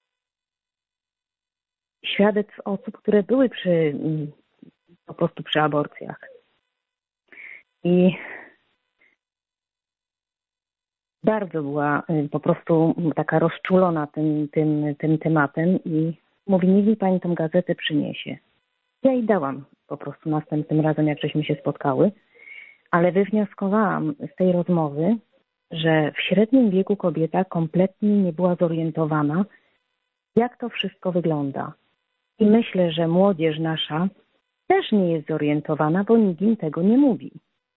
Świadectw osób, które były przy, po prostu przy aborcjach. I bardzo była po prostu taka rozczulona tym, tym, tym tematem i mówi, niech mi pani tą gazetę przyniesie. Ja jej dałam po prostu następnym razem, jak żeśmy się spotkały, ale wywnioskowałam z tej rozmowy, że w średnim wieku kobieta kompletnie nie była zorientowana, jak to wszystko wygląda. I myślę, że młodzież nasza też nie jest zorientowana, bo nikt im tego nie mówi.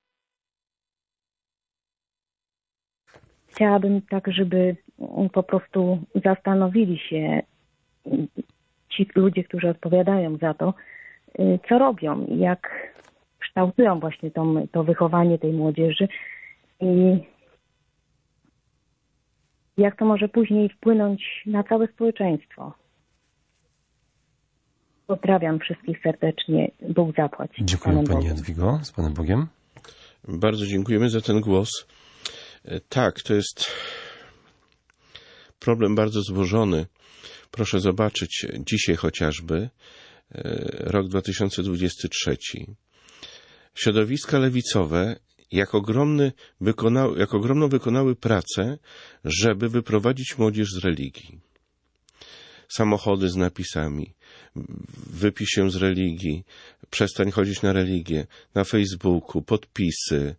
Chciałabym tak, żeby po prostu zastanowili się ci ludzie, którzy odpowiadają za to, co robią, jak kształtują właśnie to, to wychowanie tej młodzieży i jak to może później wpłynąć na całe społeczeństwo. Pozdrawiam wszystkich serdecznie. Bóg zapłać. Dziękuję Pani Jadwigo. Z Panem Bogiem. Bardzo dziękujemy za ten głos. Tak, to jest problem bardzo złożony. Proszę zobaczyć dzisiaj chociażby rok dwa tysiące dwudziesty trzeci. Środowiska lewicowe jak, ogromny wykonały, jak ogromną wykonały pracę, żeby wyprowadzić młodzież z religii. Samochody z napisami, wypisz się z religii, przestań chodzić na religię, na Facebooku, podpisy,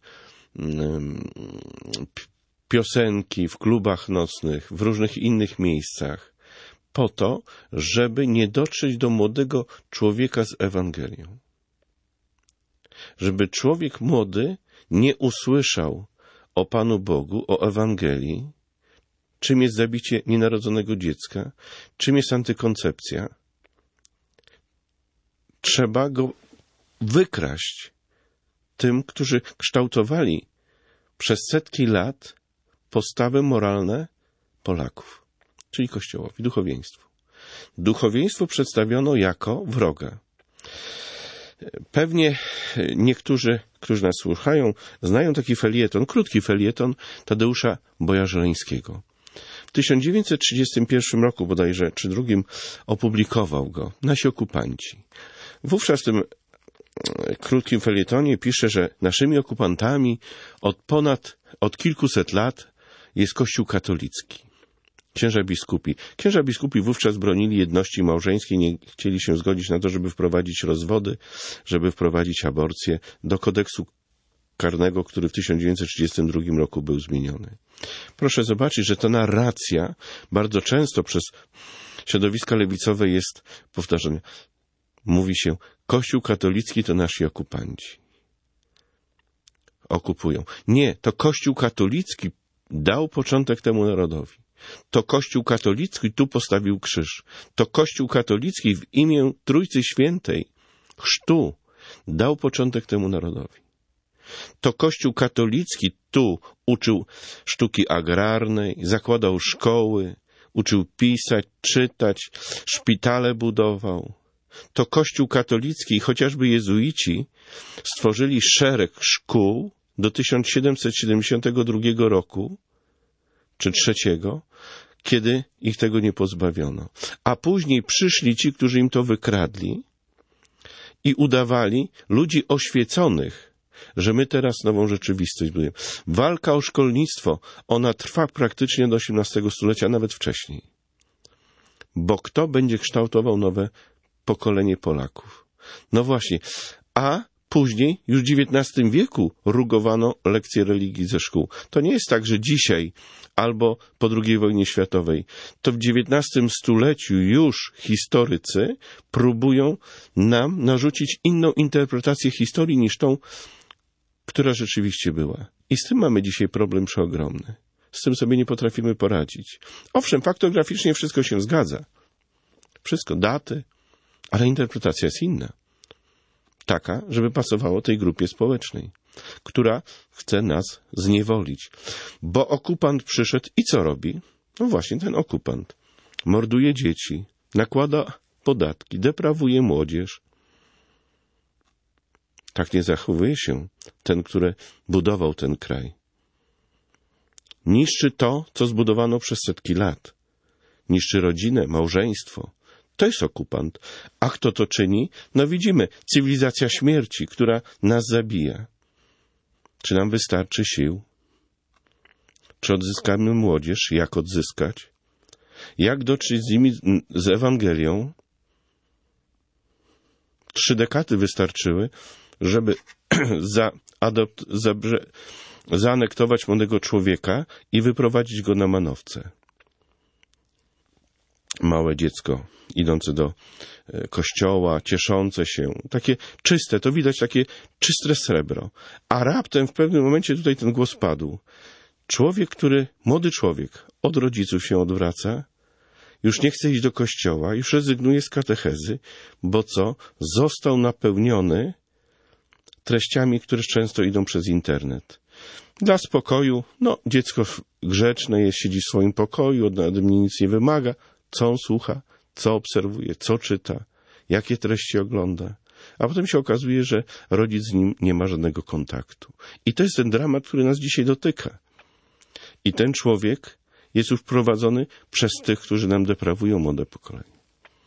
piosenki w klubach nocnych, w różnych innych miejscach, po to, żeby nie dotrzeć do młodego człowieka z Ewangelią. Żeby człowiek młody nie usłyszał o Panu Bogu, o Ewangelii, czym jest zabicie nienarodzonego dziecka, czym jest antykoncepcja. Trzeba go wykraść tym, którzy kształtowali przez setki lat postawy moralne Polaków, czyli Kościołowi, duchowieństwu. Duchowieństwo przedstawiono jako wroga. Pewnie niektórzy, którzy nas słuchają, znają taki felieton, krótki felieton Tadeusza Bojarzyńskiego. W tysiąc dziewięćset trzydziestym pierwszym roku bodajże, czy drugim, opublikował go Nasi okupanci. Wówczas w tym krótkim felietonie pisze, że naszymi okupantami od ponad, od kilkuset lat jest Kościół katolicki. Księża biskupi. Księża biskupi wówczas bronili jedności małżeńskiej, nie chcieli się zgodzić na to, żeby wprowadzić rozwody, żeby wprowadzić aborcję do kodeksu karnego, który w tysiąc dziewięćset trzydziestym drugim roku był zmieniony. Proszę zobaczyć, że ta narracja bardzo często przez środowiska lewicowe jest powtarzana. Mówi się, Kościół katolicki to nasi okupanci. Okupują. Nie, to Kościół katolicki dał początek temu narodowi. To Kościół katolicki tu postawił krzyż. To Kościół katolicki w imię Trójcy Świętej, chrztu, dał początek temu narodowi. To Kościół katolicki tu uczył sztuki agrarnej, zakładał szkoły, uczył pisać, czytać, szpitale budował. To Kościół katolicki, chociażby jezuici, stworzyli szereg szkół do tysiąc siedemset siedemdziesiątego drugiego roku, czy trzeciego, kiedy ich tego nie pozbawiono. A później przyszli ci, którzy im to wykradli i udawali ludzi oświeconych, że my teraz nową rzeczywistość budujemy. Walka o szkolnictwo, ona trwa praktycznie do osiemnastego stulecia, nawet wcześniej. Bo kto będzie kształtował nowe pokolenie Polaków? No właśnie, a później, już w dziewiętnastym wieku, rugowano lekcje religii ze szkół. To nie jest tak, że dzisiaj albo po drugiej wojnie światowej, to w dziewiętnastym stuleciu już historycy próbują nam narzucić inną interpretację historii niż tą, która rzeczywiście była. I z tym mamy dzisiaj problem przeogromny. z tym sobie nie potrafimy poradzić. Owszem, faktograficznie wszystko się zgadza. Wszystko, daty, ale interpretacja jest inna. Taka, żeby pasowało tej grupie społecznej, która chce nas zniewolić. Bo okupant przyszedł i co robi? No właśnie ten okupant. Morduje dzieci, nakłada podatki, deprawuje młodzież. Tak nie zachowuje się ten, który budował ten kraj. Niszczy to, co zbudowano przez setki lat. Niszczy rodzinę, małżeństwo. To jest okupant. A kto to czyni? No widzimy, cywilizacja śmierci, która nas zabija. Czy nam wystarczy sił? Czy odzyskamy młodzież? Jak odzyskać? Jak dotrzeć z nimi z Ewangelią? Trzy dekady wystarczyły, żeby zaadopt, za, zaanektować młodego człowieka i wyprowadzić go na manowce. Małe dziecko idące do kościoła, cieszące się, takie czyste, to widać takie czyste srebro. A raptem w pewnym momencie tutaj ten głos padł. Człowiek, który, młody człowiek, od rodziców się odwraca, już nie chce iść do kościoła, już rezygnuje z katechezy, bo co? Został napełniony treściami, które często idą przez internet. Dla spokoju, no, dziecko grzeczne jest, siedzi w swoim pokoju, ode mnie nic nie wymaga. Co on słucha, co obserwuje, co czyta, jakie treści ogląda. A potem się okazuje, że rodzic z nim nie ma żadnego kontaktu. I to jest ten dramat, który nas dzisiaj dotyka. I ten człowiek jest już prowadzony przez tych, którzy nam deprawują młode pokolenie.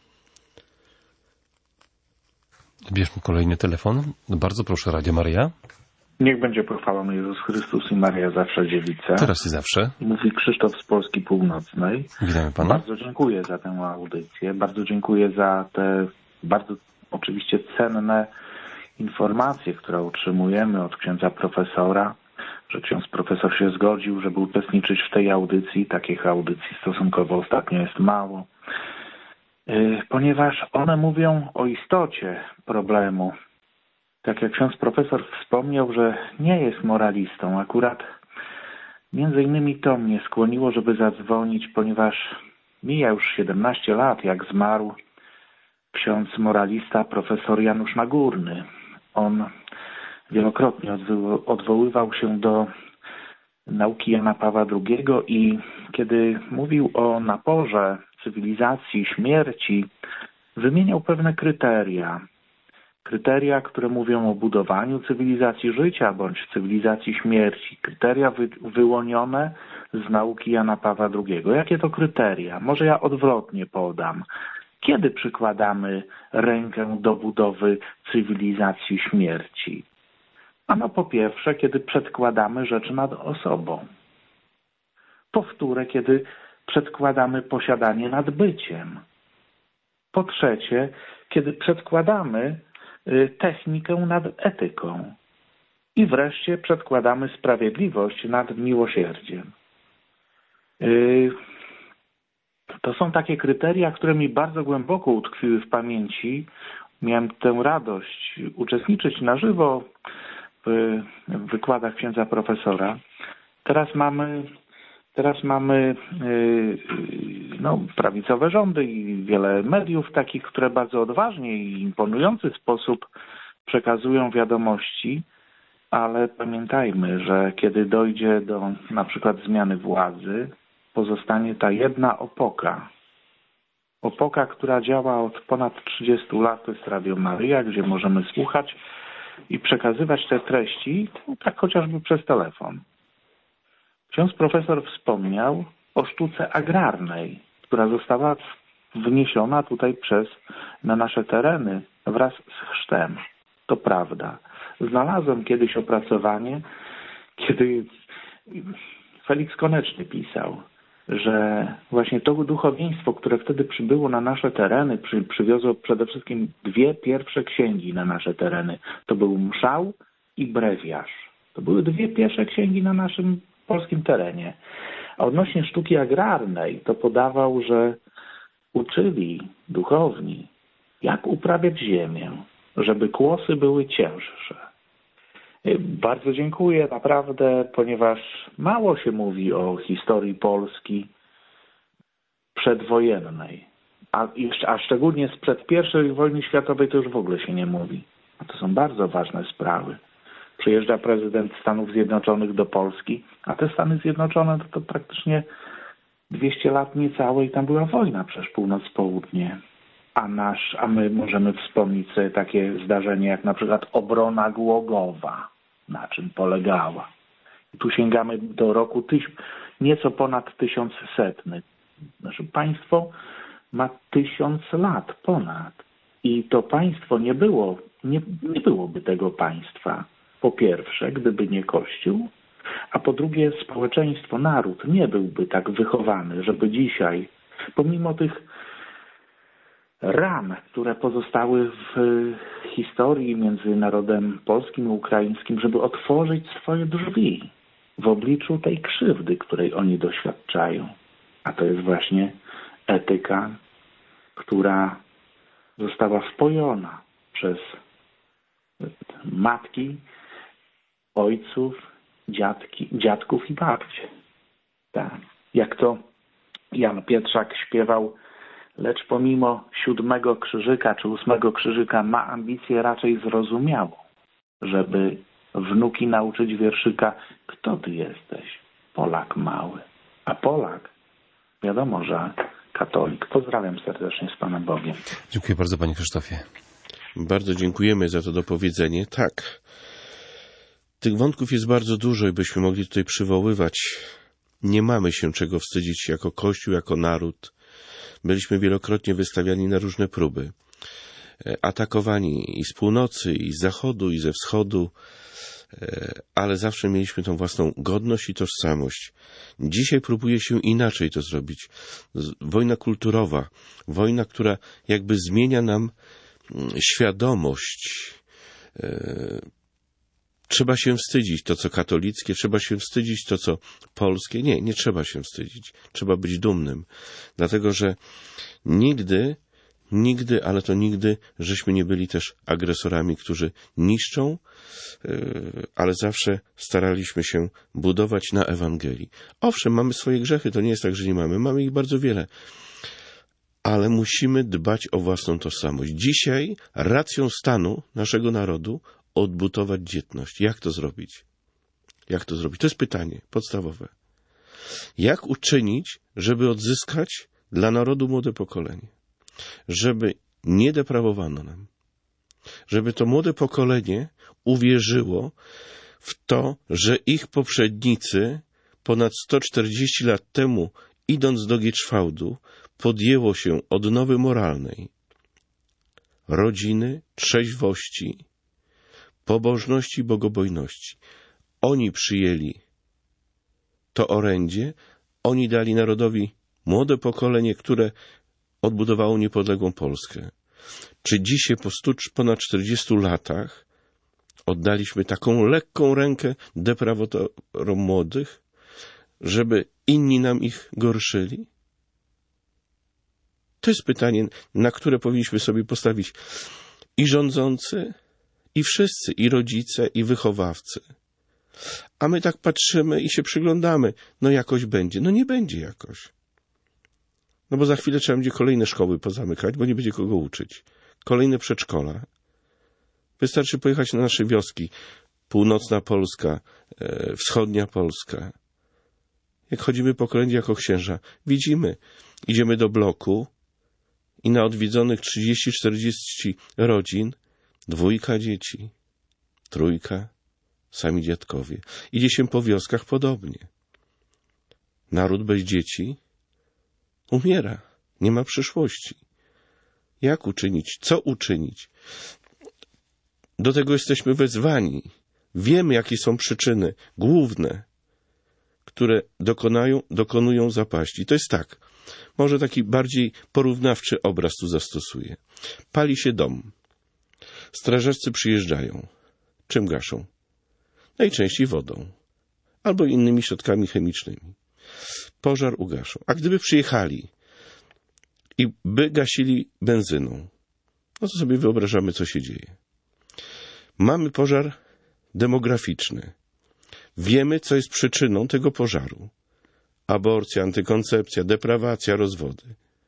Bierzmy kolejny telefon. Bardzo proszę, Radio Maryja. Niech będzie pochwalony Jezus Chrystus i Maria zawsze dziewica. Teraz i zawsze. Mówi Krzysztof z Polski Północnej. Witamy Pana. Bardzo dziękuję za tę audycję. Bardzo dziękuję za te bardzo oczywiście cenne informacje, które otrzymujemy od księdza profesora, że ksiądz profesor się zgodził, żeby uczestniczyć w tej audycji. Takich audycji stosunkowo ostatnio jest mało, ponieważ one mówią o istocie problemu. Tak jak ksiądz profesor wspomniał, że nie jest moralistą. Akurat między innymi to mnie skłoniło, żeby zadzwonić, ponieważ mija już siedemnaście lat, jak zmarł ksiądz moralista profesor Janusz Nagórny. On wielokrotnie odwoływał się do nauki Jana Pawła drugiego i kiedy mówił o naporze cywilizacji, śmierci, wymieniał pewne kryteria. Kryteria, które mówią o budowaniu cywilizacji życia bądź cywilizacji śmierci. Kryteria wy, wyłonione z nauki Jana Pawła drugiego. Jakie to kryteria? Może ja odwrotnie podam. Kiedy przykładamy rękę do budowy cywilizacji śmierci? Ano po pierwsze, kiedy przedkładamy rzecz nad osobą. Po wtóre, kiedy przedkładamy posiadanie nad byciem. Po trzecie, kiedy przedkładamy technikę nad etyką. I wreszcie przedkładamy sprawiedliwość nad miłosierdziem. To są takie kryteria, które mi bardzo głęboko utkwiły w pamięci. Miałem tę radość uczestniczyć na żywo w wykładach księdza profesora. Teraz mamy, teraz mamy no, prawicowe rządy i wiele mediów takich, które bardzo odważnie i imponujący sposób przekazują wiadomości, ale pamiętajmy, że kiedy dojdzie do na przykład zmiany władzy, pozostanie ta jedna opoka. Opoka, która działa od ponad trzydziestu lat, to jest Radio Maryja, gdzie możemy słuchać i przekazywać te treści, tak chociażby przez telefon. Ksiądz profesor wspomniał o sztuce agrarnej, która została wniesiona tutaj przez, na nasze tereny wraz z chrztem. To prawda. Znalazłem kiedyś opracowanie, kiedy Felix Koneczny pisał, że właśnie to duchowieństwo, które wtedy przybyło na nasze tereny, przy, przywiozło przede wszystkim dwie pierwsze księgi na nasze tereny. To był mszał i brewiarz. To były dwie pierwsze księgi na naszym polskim terenie. A odnośnie sztuki agrarnej to podawał, że uczyli duchowni, jak uprawiać ziemię, żeby kłosy były cięższe. Bardzo dziękuję, naprawdę, ponieważ mało się mówi o historii Polski przedwojennej, a, jeszcze, a szczególnie sprzed pierwszej wojny światowej to już w ogóle się nie mówi. A to są bardzo ważne sprawy. Przyjeżdża prezydent Stanów Zjednoczonych do Polski, a te Stany Zjednoczone to, to praktycznie dwieście lat niecałe i tam była wojna przez północ-południe. A, nasz, a my możemy wspomnieć sobie takie zdarzenie jak na przykład obrona Głogowa, na czym polegała. I tu sięgamy do roku tyś, nieco ponad tysiącsetny. Znaczy państwo ma tysiąc lat ponad. I to państwo nie było, nie, nie byłoby tego państwa. Po pierwsze, gdyby nie Kościół, a po drugie społeczeństwo, naród nie byłby tak wychowany, żeby dzisiaj, pomimo tych ran, które pozostały w historii między narodem polskim i ukraińskim, żeby otworzyć swoje drzwi w obliczu tej krzywdy, której oni doświadczają. A to jest właśnie etyka, która została wpojona przez matki, ojców, dziadki, dziadków i babcie. Tak. Jak to Jan Pietrzak śpiewał, lecz pomimo siódmego krzyżyka czy ósmego krzyżyka ma ambicję raczej zrozumiałą, żeby wnuki nauczyć wierszyka, kto ty jesteś, Polak mały. A Polak, wiadomo, że katolik. Pozdrawiam serdecznie z Panem Bogiem. Dziękuję bardzo, Panie Krzysztofie. Bardzo dziękujemy za to dopowiedzenie. Tak, tych wątków jest bardzo dużo i byśmy mogli tutaj przywoływać. Nie mamy się czego wstydzić jako Kościół, jako naród. Byliśmy wielokrotnie wystawiani na różne próby. Atakowani i z północy, i z zachodu, i ze wschodu, ale zawsze mieliśmy tą własną godność i tożsamość. Dzisiaj próbuje się inaczej to zrobić. Wojna kulturowa, wojna, która jakby zmienia nam świadomość. Trzeba się wstydzić to, co katolickie, trzeba się wstydzić to, co polskie. Nie, nie trzeba się wstydzić. Trzeba być dumnym. Dlatego, że nigdy, nigdy, ale to nigdy, żeśmy nie byli też agresorami, którzy niszczą, ale zawsze staraliśmy się budować na Ewangelii. Owszem, mamy swoje grzechy, to nie jest tak, że nie mamy. Mamy ich bardzo wiele. Ale musimy dbać o własną tożsamość. Dzisiaj racją stanu naszego narodu odbudować dzietność. Jak to zrobić? Jak to zrobić? To jest pytanie podstawowe. Jak uczynić, żeby odzyskać dla narodu młode pokolenie? Żeby nie deprawowano nam. Żeby to młode pokolenie uwierzyło w to, że ich poprzednicy ponad sto czterdzieści lat temu, idąc do Gieczwałdu, podjęło się odnowy moralnej, rodziny, trzeźwości, pobożności i bogobojności. Oni przyjęli to orędzie, oni dali narodowi młode pokolenie, które odbudowało niepodległą Polskę. Czy dzisiaj po stu, ponad czterdziestu latach oddaliśmy taką lekką rękę deprawatorom młodych, żeby inni nam ich gorszyli? To jest pytanie, na które powinniśmy sobie postawić i rządzący, i wszyscy, i rodzice, i wychowawcy. A my tak patrzymy i się przyglądamy. No jakoś będzie. No nie będzie jakoś. No bo za chwilę trzeba będzie kolejne szkoły pozamykać, bo nie będzie kogo uczyć. Kolejne przedszkola. Wystarczy pojechać na nasze wioski. Północna Polska, e, wschodnia Polska. Jak chodzimy po kolędzie jako księża, widzimy, idziemy do bloku i na odwiedzonych trzydzieści czterdzieści rodzin dwójka dzieci, trójka, sami dziadkowie. Idzie się po wioskach podobnie. Naród bez dzieci umiera, nie ma przyszłości. Jak uczynić? Co uczynić? Do tego jesteśmy wezwani. Wiemy, jakie są przyczyny główne, które dokonają, dokonują zapaści. To jest tak. Może taki bardziej porównawczy obraz tu zastosuję. Pali się dom. Strażacy przyjeżdżają. Czym gaszą? Najczęściej wodą. Albo innymi środkami chemicznymi. Pożar ugaszą. A gdyby przyjechali i by gasili benzyną, no to sobie wyobrażamy, co się dzieje. Mamy pożar demograficzny. Wiemy, co jest przyczyną tego pożaru. Aborcja, antykoncepcja, deprawacja, rozwody.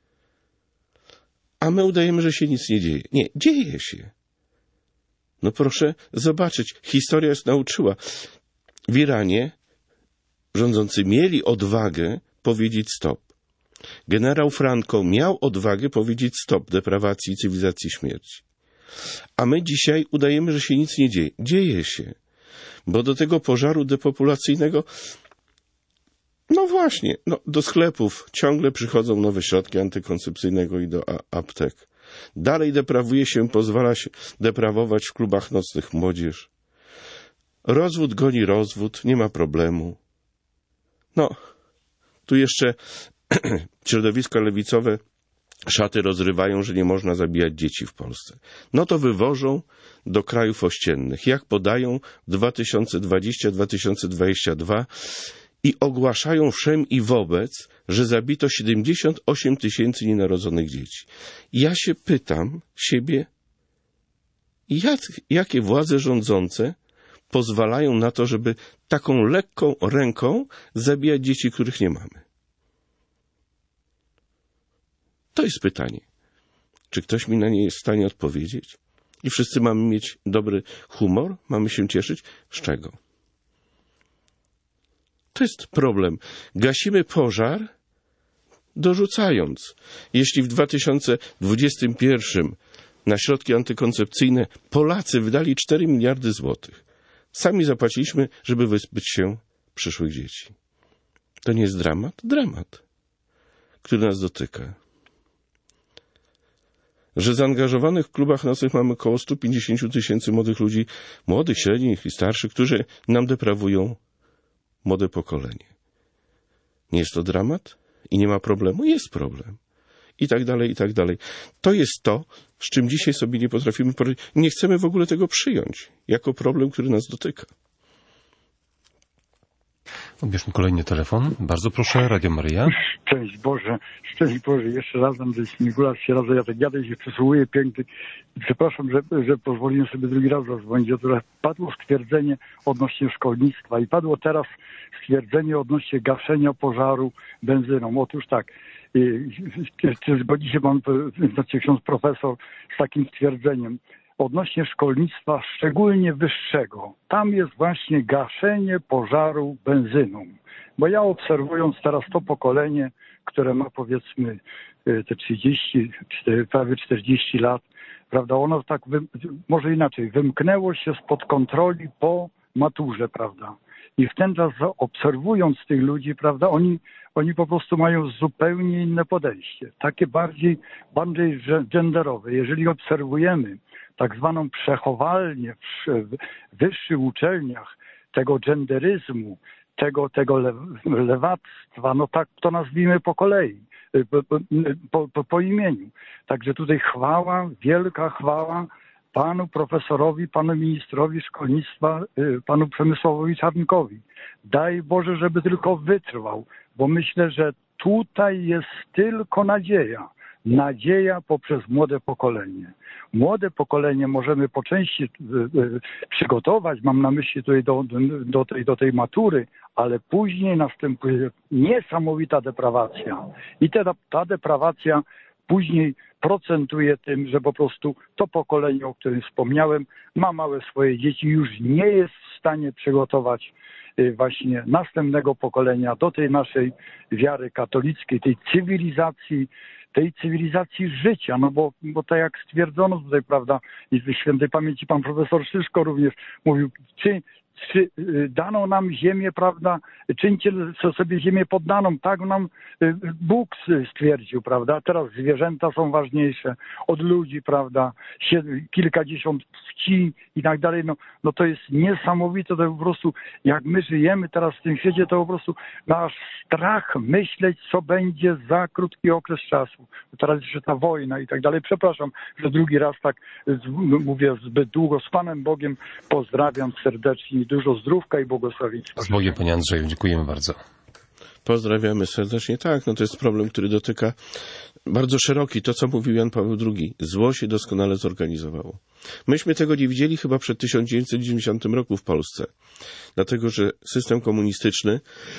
A my udajemy, że się nic nie dzieje. Nie, dzieje się. No proszę zobaczyć, historia nas nauczyła. W Iranie rządzący mieli odwagę powiedzieć stop. Generał Franco miał odwagę powiedzieć stop deprawacji i cywilizacji śmierci. A my dzisiaj udajemy, że się nic nie dzieje. Dzieje się. Bo do tego pożaru depopulacyjnego, no właśnie, no, do sklepów ciągle przychodzą nowe środki antykoncepcyjnego i do a- aptek. Dalej deprawuje się, pozwala się deprawować w klubach nocnych młodzież. Rozwód goni rozwód, nie ma problemu. No, tu jeszcze środowiska lewicowe szaty rozrywają, że nie można zabijać dzieci w Polsce. No to wywożą do krajów ościennych, jak podają dwa tysiące dwudziesty do dwa tysiące dwudziestego drugiego i ogłaszają wszem i wobec, że zabito siedemdziesiąt osiem tysięcy nienarodzonych dzieci. Ja się pytam siebie, jak, jakie władze rządzące pozwalają na to, żeby taką lekką ręką zabijać dzieci, których nie mamy? To jest pytanie. Czy ktoś mi na nie jest w stanie odpowiedzieć? I wszyscy mamy mieć dobry humor? Mamy się cieszyć? Z czego? To jest problem. Gasimy pożar, dorzucając. Jeśli w dwa tysiące dwudziestym pierwszym na środki antykoncepcyjne Polacy wydali cztery miliardy złotych, sami zapłaciliśmy, żeby wyzbyć się przyszłych dzieci. To nie jest dramat? Dramat, który nas dotyka. Że zaangażowanych w klubach nocnych mamy około sto pięćdziesiąt tysięcy młodych ludzi, młodych, średnich i starszych, którzy nam deprawują młode pokolenie. Nie jest to dramat? I nie ma problemu? Jest problem. I tak dalej, i tak dalej. To jest to, z czym dzisiaj sobie nie potrafimy poradzić. Nie chcemy w ogóle tego przyjąć jako problem, który nas dotyka. Odbierzmy kolejny telefon. Bardzo proszę, Radio Maryja. Szczęść Boże, szczęść Boże. Jeszcze raz Andrzej Śmigula się raz, ja tak jadę się przysłuchuję piękny. Przepraszam, że, że pozwoliłem sobie drugi raz zadzwonić. Otóż padło stwierdzenie odnośnie szkolnictwa i padło teraz stwierdzenie odnośnie gaszenia pożaru benzyną. Otóż tak, czy zgodzi się pan, znaczy ksiądz profesor, z takim stwierdzeniem? Odnośnie szkolnictwa, szczególnie wyższego. Tam jest właśnie gaszenie pożaru benzyną. Bo ja obserwując teraz to pokolenie, które ma powiedzmy te trzydzieści, prawie czterdzieści lat, prawda, ono tak, może inaczej, wymknęło się spod kontroli po maturze, prawda. I w ten czas obserwując tych ludzi, prawda, oni, oni po prostu mają zupełnie inne podejście. Takie bardziej, bardziej genderowe. Jeżeli obserwujemy tak zwaną przechowalnię w wyższych uczelniach tego genderyzmu, tego, tego lewactwa, no tak to nazwijmy po kolei, po, po, po, po imieniu. Także tutaj chwała, wielka chwała panu profesorowi, panu ministrowi szkolnictwa, panu Przemysławowi Czarnkowi. Daj Boże, żeby tylko wytrwał, bo myślę, że tutaj jest tylko nadzieja. Nadzieja poprzez młode pokolenie. Młode pokolenie możemy po części przygotować, mam na myśli tutaj do, do, tej, do tej matury, ale później następuje niesamowita deprawacja. I ta, ta deprawacja później procentuje tym, że po prostu to pokolenie, o którym wspomniałem, ma małe swoje dzieci, już nie jest w stanie przygotować właśnie następnego pokolenia do tej naszej wiary katolickiej, tej cywilizacji, tej cywilizacji życia, no bo, bo tak jak stwierdzono tutaj, prawda, i w świętej pamięci pan profesor Szyszko również mówił, czy, czy dano nam ziemię, prawda, czyńcie sobie ziemię poddaną, tak nam Bóg stwierdził, prawda, teraz zwierzęta są ważniejsze od ludzi, prawda, kilkadziesiąt płci i tak dalej, no, no to jest niesamowite, to po prostu, jak my żyjemy teraz w tym świecie, to po prostu nasz strach myśleć, co będzie za krótki okres czasu. Teraz jeszcze ta wojna i tak dalej. Przepraszam, że drugi raz tak mówię zbyt długo. Z Panem Bogiem pozdrawiam serdecznie. Dużo zdrówka i błogosławieństwa. Z Bogiem, Panie Andrzeju, dziękujemy bardzo. Pozdrawiamy serdecznie. Tak, no to jest problem, który dotyka bardzo szeroki, to co mówił Jan Paweł drugi. Zło się doskonale zorganizowało. Myśmy tego nie widzieli chyba przed tysiąc dziewięćset dziewięćdziesiątym roku w Polsce. Dlatego, że system komunistyczny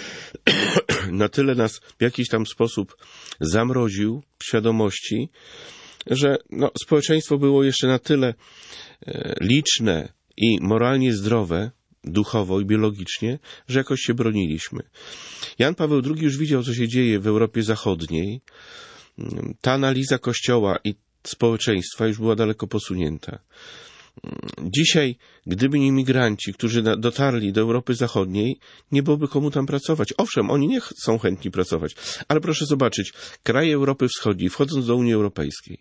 na tyle nas w jakiś tam sposób zamroził w świadomości, że no, społeczeństwo było jeszcze na tyle e, liczne i moralnie zdrowe, duchowo i biologicznie, że jakoś się broniliśmy. Jan Paweł drugi już widział, co się dzieje w Europie Zachodniej. Ta analiza Kościoła i społeczeństwa już była daleko posunięta. Dzisiaj, gdyby nie imigranci, którzy dotarli do Europy Zachodniej, nie byłoby komu tam pracować. Owszem, oni nie chcą chętni pracować, ale proszę zobaczyć, kraje Europy Wschodniej, wchodząc do Unii Europejskiej,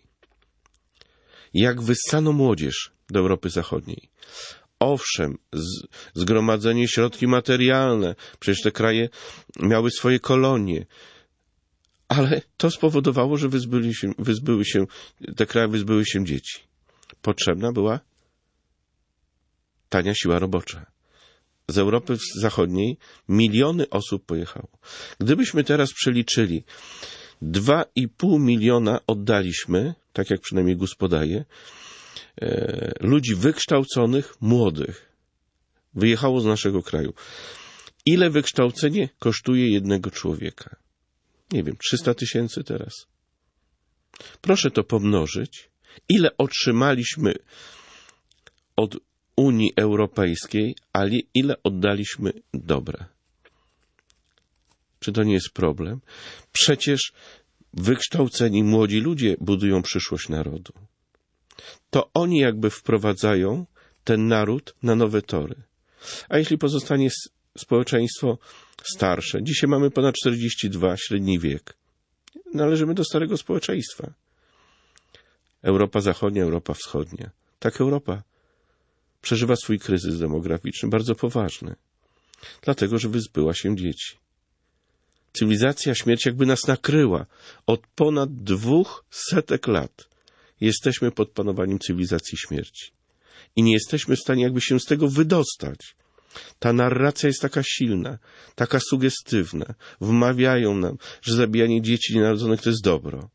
jak wyssano młodzież do Europy Zachodniej. Owszem, z, zgromadzenie środki materialne, przecież te kraje miały swoje kolonie, ale to spowodowało, że wyzbyli się, wyzbyły się, te kraje wyzbyły się dzieci. Potrzebna była tania siła robocza. Z Europy Zachodniej miliony osób pojechało. Gdybyśmy teraz przeliczyli, dwa i pół miliona oddaliśmy, tak jak przynajmniej GUS podaje, e, ludzi wykształconych, młodych. Wyjechało z naszego kraju. Ile wykształcenie kosztuje jednego człowieka? Nie wiem, trzysta tysięcy teraz. Proszę to pomnożyć. Ile otrzymaliśmy od Unii Europejskiej, ale ile oddaliśmy dobra? Czy to nie jest problem? Przecież wykształceni młodzi ludzie budują przyszłość narodu. To oni jakby wprowadzają ten naród na nowe tory. A jeśli pozostanie społeczeństwo starsze, dzisiaj mamy ponad czterdzieści dwa, średni wiek, należymy do starego społeczeństwa. Europa Zachodnia, Europa Wschodnia. Tak Europa przeżywa swój kryzys demograficzny, bardzo poważny. Dlatego, że wyzbyła się dzieci. Cywilizacja śmierci jakby nas nakryła. Od ponad dwóch setek lat jesteśmy pod panowaniem cywilizacji śmierci. I nie jesteśmy w stanie jakby się z tego wydostać. Ta narracja jest taka silna, taka sugestywna. Wmawiają nam, że zabijanie dzieci nienarodzonych to jest dobro.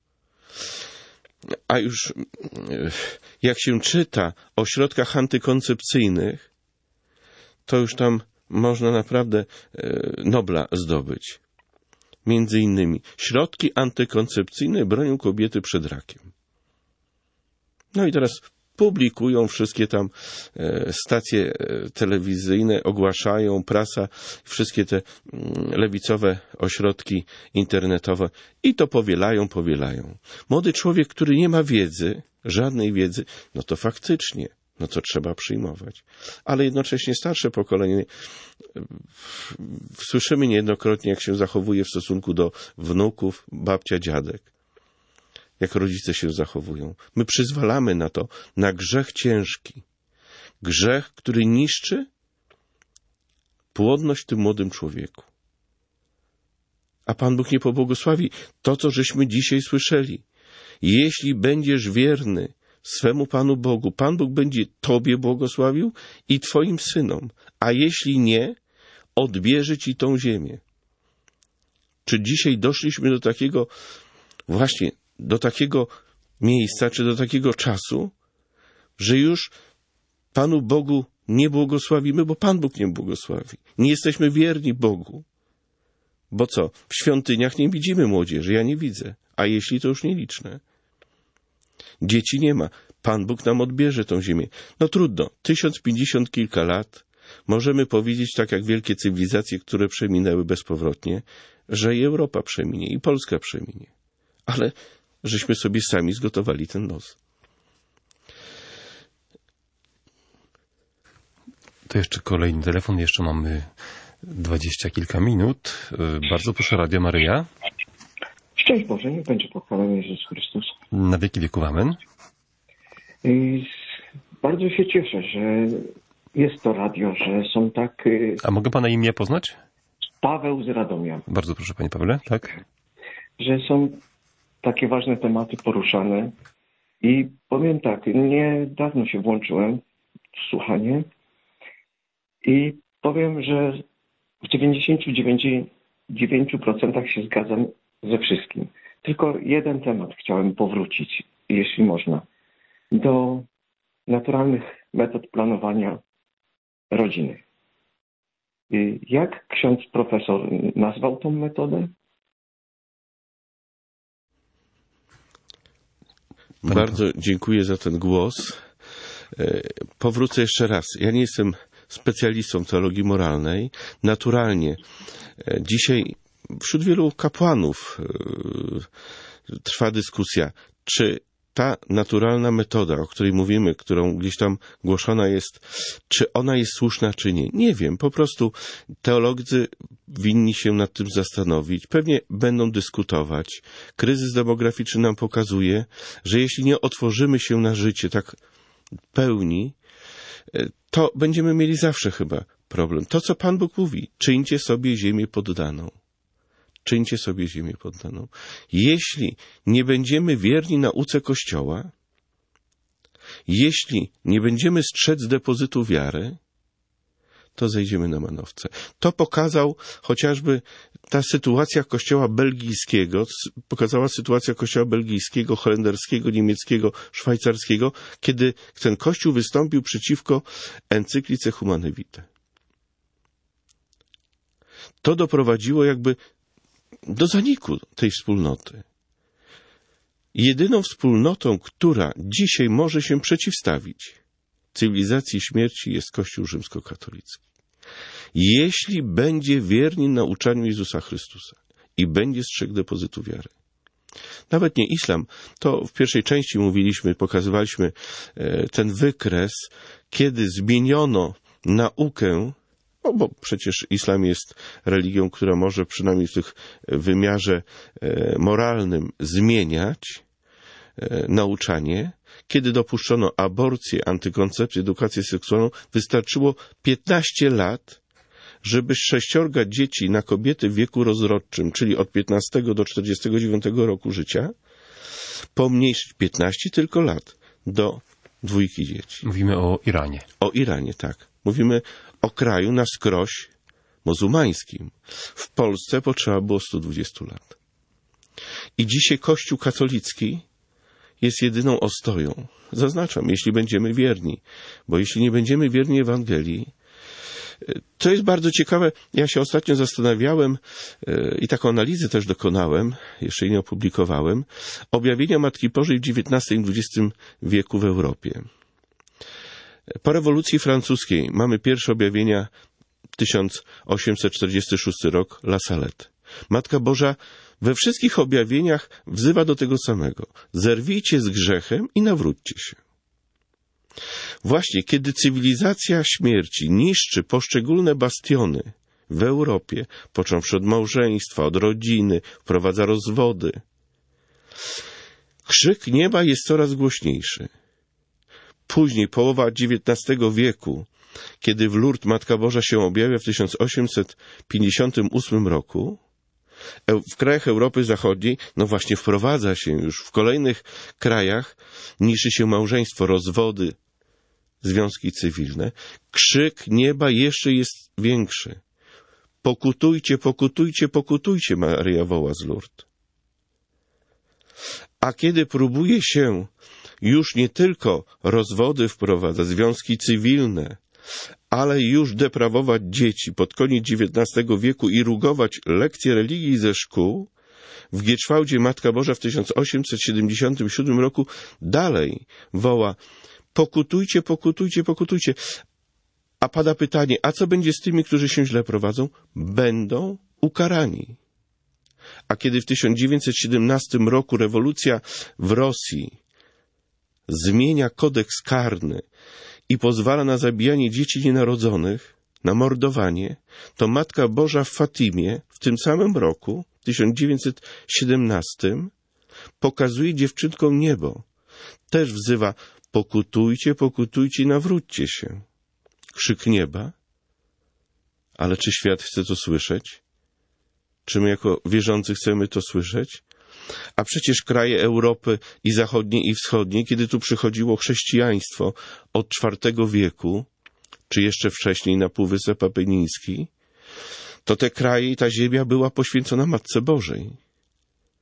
A już jak się czyta o środkach antykoncepcyjnych, to już tam można naprawdę Nobla zdobyć. Między innymi środki antykoncepcyjne bronią kobiety przed rakiem. No i teraz publikują wszystkie tam stacje telewizyjne, ogłaszają, prasa, wszystkie te lewicowe ośrodki internetowe i to powielają, powielają. Młody człowiek, który nie ma wiedzy, żadnej wiedzy, no to faktycznie, no to trzeba przyjmować. Ale jednocześnie starsze pokolenie, słyszymy niejednokrotnie, jak się zachowuje w stosunku do wnuków, babcia, dziadek. Jak rodzice się zachowują. My przyzwalamy na to, na grzech ciężki. Grzech, który niszczy płodność w tym młodym człowieku. A Pan Bóg nie pobłogosławi to, co żeśmy dzisiaj słyszeli. Jeśli będziesz wierny swemu Panu Bogu, Pan Bóg będzie Tobie błogosławił i Twoim synom. A jeśli nie, odbierze Ci tą ziemię. Czy dzisiaj doszliśmy do takiego właśnie do takiego miejsca, czy do takiego czasu, że już Panu Bogu nie błogosławimy, bo Pan Bóg nie błogosławi. Nie jesteśmy wierni Bogu. Bo co? W świątyniach nie widzimy młodzieży, ja nie widzę. A jeśli to już nieliczne. Dzieci nie ma. Pan Bóg nam odbierze tą ziemię. No trudno. Tysiąc pięćdziesiąt kilka lat. Możemy powiedzieć, tak jak wielkie cywilizacje, które przeminęły bezpowrotnie, że i Europa przeminie, i Polska przeminie. Ale żeśmy sobie sami zgotowali ten los. To jeszcze kolejny telefon, jeszcze mamy dwadzieścia kilka minut. Bardzo proszę, Radio Maryja. Szczęść Boże, niech będzie pochwalony Jezus Chrystus. Na wieki wieków amen. I bardzo się cieszę, że jest to radio, że są tak... A mogę Pana imię poznać? Paweł z Radomia. Bardzo proszę, Panie Pawle, tak? Że są takie ważne tematy poruszane i powiem tak, niedawno się włączyłem w słuchanie i powiem, że w dziewięćdziesięciu dziewięciu procentach się zgadzam ze wszystkim. tylko jeden temat chciałem powrócić, jeśli można, do naturalnych metod planowania rodziny. Jak ksiądz profesor nazwał tą metodę? Bardzo dziękuję za ten głos. Powrócę jeszcze raz. Ja nie jestem specjalistą teologii moralnej. Naturalnie dzisiaj wśród wielu kapłanów trwa dyskusja, czy ta naturalna metoda, o której mówimy, którą gdzieś tam głoszona jest, czy ona jest słuszna, czy nie. Nie wiem. Po prostu teolodzy winni się nad tym zastanowić. Pewnie będą dyskutować. Kryzys demograficzny nam pokazuje, że jeśli nie otworzymy się na życie tak pełni, to będziemy mieli zawsze chyba problem. To, co Pan Bóg mówi, czyńcie sobie ziemię poddaną. Czyńcie sobie ziemię poddaną. Jeśli nie będziemy wierni nauce Kościoła, jeśli nie będziemy strzec depozytu wiary, to zejdziemy na manowce. To pokazał chociażby ta sytuacja Kościoła belgijskiego, pokazała sytuacja Kościoła belgijskiego, holenderskiego, niemieckiego, szwajcarskiego, kiedy ten Kościół wystąpił przeciwko encyklice Humane Vitae. To doprowadziło jakby do zaniku tej wspólnoty. Jedyną wspólnotą, która dzisiaj może się przeciwstawić cywilizacji śmierci, jest Kościół rzymskokatolicki. Jeśli będzie wierny nauczaniu Jezusa Chrystusa i będzie strzegł depozytu wiary. Nawet nie islam, to w pierwszej części mówiliśmy, pokazywaliśmy ten wykres, kiedy zmieniono naukę. No bo przecież islam jest religią, która może przynajmniej w tych wymiarze moralnym zmieniać nauczanie. Kiedy dopuszczono aborcję, antykoncepcję, edukację seksualną, wystarczyło piętnaście lat, żeby sześciorga dzieci na kobiety w wieku rozrodczym, czyli od piętnastego do czterdziestego dziewiątego roku życia, pomniejszyć piętnaście tylko lat do dwójki dzieci. Mówimy o Iranie. O Iranie, tak. Mówimy o kraju na wskroś muzułmańskim. W Polsce potrzeba było stu dwudziestu lat. I dzisiaj Kościół katolicki jest jedyną ostoją. Zaznaczam, jeśli będziemy wierni. Bo jeśli nie będziemy wierni Ewangelii, to jest bardzo ciekawe. Ja się ostatnio zastanawiałem i taką analizę też dokonałem, jeszcze jej nie opublikowałem, objawienia Matki Bożej w dziewiętnastym i dwudziestym wieku w Europie. Po rewolucji francuskiej mamy pierwsze objawienia, tysiąc osiemset czterdziesty szósty rok, La Salette. Matka Boża we wszystkich objawieniach wzywa do tego samego. Zerwijcie z grzechem i nawróćcie się. Właśnie kiedy cywilizacja śmierci niszczy poszczególne bastiony w Europie, począwszy od małżeństwa, od rodziny, wprowadza rozwody, krzyk nieba jest coraz głośniejszy. Później, połowa dziewiętnastego wieku, kiedy w Lourdes Matka Boża się objawia w tysiąc osiemset pięćdziesiątym ósmym roku, w krajach Europy Zachodniej, no właśnie wprowadza się już w kolejnych krajach, niszczy się małżeństwo, rozwody, związki cywilne. Krzyk nieba jeszcze jest większy. Pokutujcie, pokutujcie, pokutujcie, Maryja woła z Lourdes. A kiedy próbuje się już nie tylko rozwody wprowadza, związki cywilne, ale już deprawować dzieci pod koniec dziewiętnastego wieku i rugować lekcje religii ze szkół, w Gieczwałdzie Matka Boża w tysiąc osiemset siedemdziesiątym siódmym roku dalej woła: pokutujcie, pokutujcie, pokutujcie. A pada pytanie, a co będzie z tymi, którzy się źle prowadzą? Będą ukarani. A kiedy w tysiąc dziewięćset siedemnastym roku rewolucja w Rosji zmienia kodeks karny i pozwala na zabijanie dzieci nienarodzonych, na mordowanie, to Matka Boża w Fatimie w tym samym roku, tysiąc dziewięćset siedemnastym, pokazuje dziewczynkom niebo. Też wzywa: pokutujcie, pokutujcie i nawróćcie się. Krzyk nieba. Ale czy świat chce to słyszeć? Czy my jako wierzący chcemy to słyszeć? A przecież kraje Europy i zachodniej, i wschodniej, kiedy tu przychodziło chrześcijaństwo od czwartego wieku, czy jeszcze wcześniej na Półwysep Apeniński, to te kraje i ta ziemia była poświęcona Matce Bożej.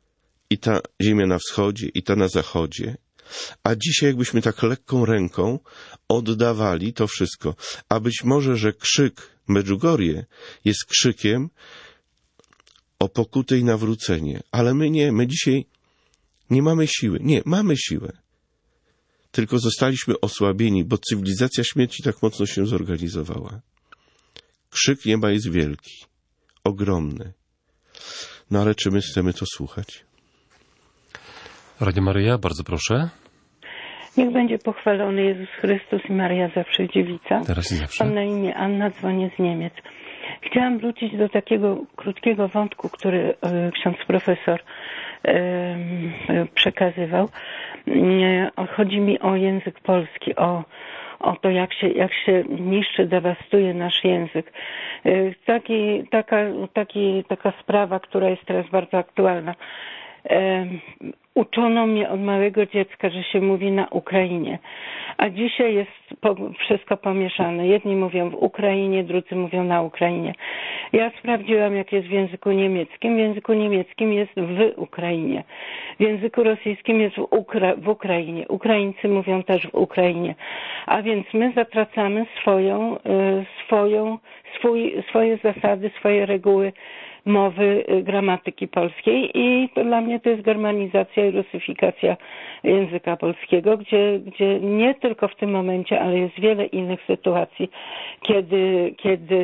i ta ziemia na wschodzie, i ta na zachodzie. A dzisiaj jakbyśmy tak lekką ręką oddawali to wszystko. A być może, że krzyk Medjugorje jest krzykiem o pokutę i nawrócenie. Ale my nie, my dzisiaj nie mamy siły. Nie, mamy siłę. Tylko zostaliśmy osłabieni, bo cywilizacja śmierci tak mocno się zorganizowała. Krzyk nieba jest wielki, ogromny. No ale czy my chcemy to słuchać? Radio Maryja, bardzo proszę. Niech będzie pochwalony Jezus Chrystus i Maria zawsze dziewica. Teraz i zawsze. Mam na imię Anna, dzwonię z Niemiec. Chciałam wrócić do takiego krótkiego wątku, który e, ksiądz profesor e, e, przekazywał. E, chodzi mi o język polski, o, o to, jak się, jak się niszczy, dewastuje nasz język. E, taki, taka, taki, taka sprawa, która jest teraz bardzo aktualna. E, uczono mnie od małego dziecka, że się mówi na Ukrainie, a dzisiaj jest po, wszystko pomieszane. Jedni mówią w Ukrainie, drudzy mówią na Ukrainie. Ja sprawdziłam, jak jest w języku niemieckim. W języku niemieckim jest w Ukrainie. W języku rosyjskim jest w, Ukra- w Ukrainie. Ukraińcy mówią też w Ukrainie. A więc my zatracamy swoją, swoją, swój, swoje zasady, swoje reguły mowy, gramatyki polskiej i to dla mnie to jest germanizacja i rusyfikacja języka polskiego, gdzie, gdzie nie tylko w tym momencie, ale jest wiele innych sytuacji, kiedy, kiedy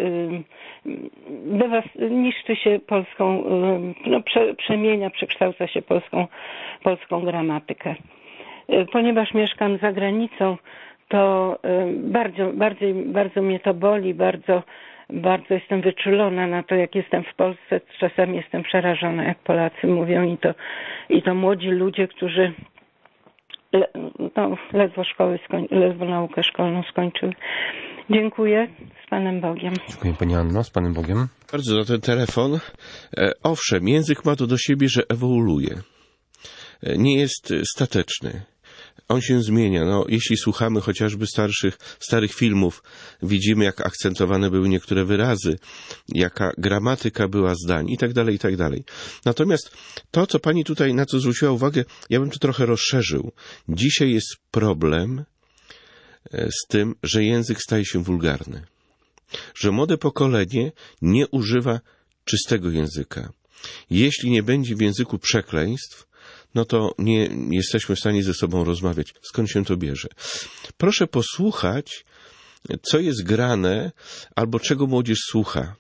dewast- niszczy się polską, no, prze, przemienia, przekształca się polską, polską gramatykę. Ponieważ mieszkam za granicą, to bardzo, bardziej, bardzo mnie to boli, bardzo Bardzo jestem wyczulona na to, jak jestem w Polsce. Czasami jestem przerażona, jak Polacy mówią i to, i to młodzi ludzie, którzy le, no, ledwo szkoły, skoń, ledwo naukę szkolną skończyły. Dziękuję. Z Panem Bogiem. Dziękuję Pani Anno. Z Panem Bogiem. Bardzo za ten telefon. E, owszem, język ma to do siebie, że ewoluuje. E, nie jest stateczny. On się zmienia. No, jeśli słuchamy chociażby starszych, starych filmów, widzimy, jak akcentowane były niektóre wyrazy, jaka gramatyka była zdań i tak dalej, i tak dalej. Natomiast to, co pani tutaj na co zwróciła uwagę, ja bym to trochę rozszerzył. Dzisiaj jest problem z tym, że język staje się wulgarny. Że młode pokolenie nie używa czystego języka. Jeśli nie będzie w języku przekleństw, no to nie jesteśmy w stanie ze sobą rozmawiać. Skąd się to bierze? Proszę posłuchać, co jest grane, albo czego młodzież słucha.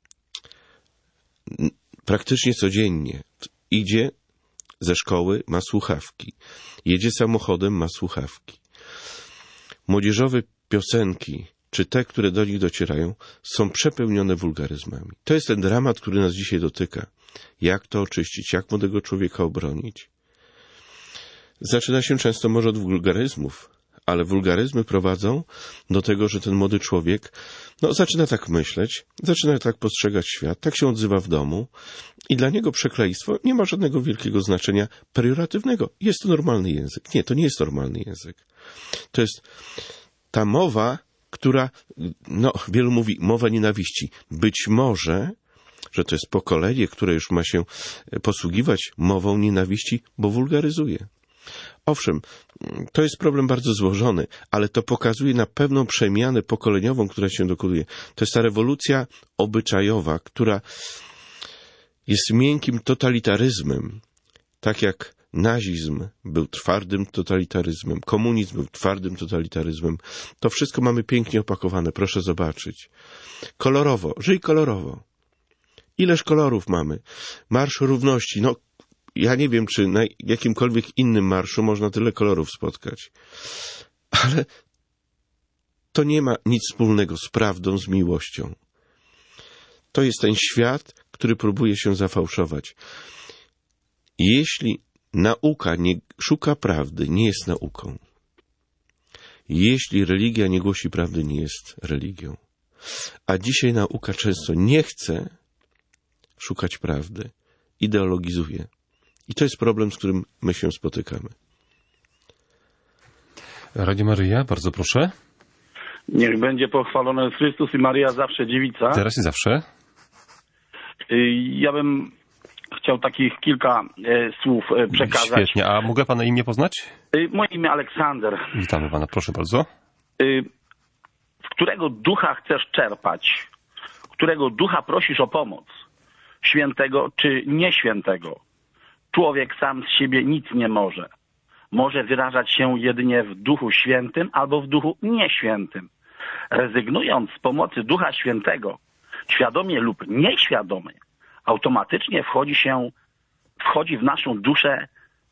Praktycznie codziennie. Idzie ze szkoły, ma słuchawki. Jedzie samochodem, ma słuchawki. Młodzieżowe piosenki, czy te, które do nich docierają, są przepełnione wulgaryzmami. To jest ten dramat, który nas dzisiaj dotyka. Jak to oczyścić? Jak młodego człowieka obronić? Zaczyna się często może od wulgaryzmów, ale wulgaryzmy prowadzą do tego, że ten młody człowiek no, zaczyna tak myśleć, zaczyna tak postrzegać świat, tak się odzywa w domu i dla niego przekleństwo nie ma żadnego wielkiego znaczenia pejoratywnego. Jest to normalny język. Nie, to nie jest normalny język. To jest ta mowa, która, no, wielu mówi, mowa nienawiści. Być może, że to jest pokolenie, które już ma się posługiwać mową nienawiści, bo wulgaryzuje. Owszem, to jest problem bardzo złożony, ale to pokazuje na pewną przemianę pokoleniową, która się dokonuje. To jest ta rewolucja obyczajowa, która jest miękkim totalitaryzmem. Tak jak nazizm był twardym totalitaryzmem, komunizm był twardym totalitaryzmem. To wszystko mamy pięknie opakowane, proszę zobaczyć. Kolorowo, żyj kolorowo. Ileż kolorów mamy? Marsz Równości, no ja nie wiem, czy na jakimkolwiek innym marszu można tyle kolorów spotkać. Ale to nie ma nic wspólnego z prawdą, z miłością. To jest ten świat, który próbuje się zafałszować. Jeśli nauka nie szuka prawdy, nie jest nauką. Jeśli religia nie głosi prawdy, nie jest religią. A dzisiaj nauka często nie chce szukać prawdy, ideologizuje. I to jest problem, z którym my się spotykamy. Radio Maryja, bardzo proszę. Niech będzie pochwalony Chrystus i Maria zawsze dziewica. Teraz i zawsze. Ja bym chciał takich kilka e, słów e, przekazać. Świetnie. A mogę pana imię poznać? E, moje imię Aleksander. Witamy pana, proszę bardzo. E, z którego ducha chcesz czerpać? Którego ducha prosisz o pomoc? Świętego czy nieświętego? Człowiek sam z siebie nic nie może. Może wyrażać się jedynie w Duchu Świętym albo w Duchu Nieświętym. Rezygnując z pomocy Ducha Świętego, świadomie lub nieświadomie, automatycznie wchodzi się, wchodzi w naszą duszę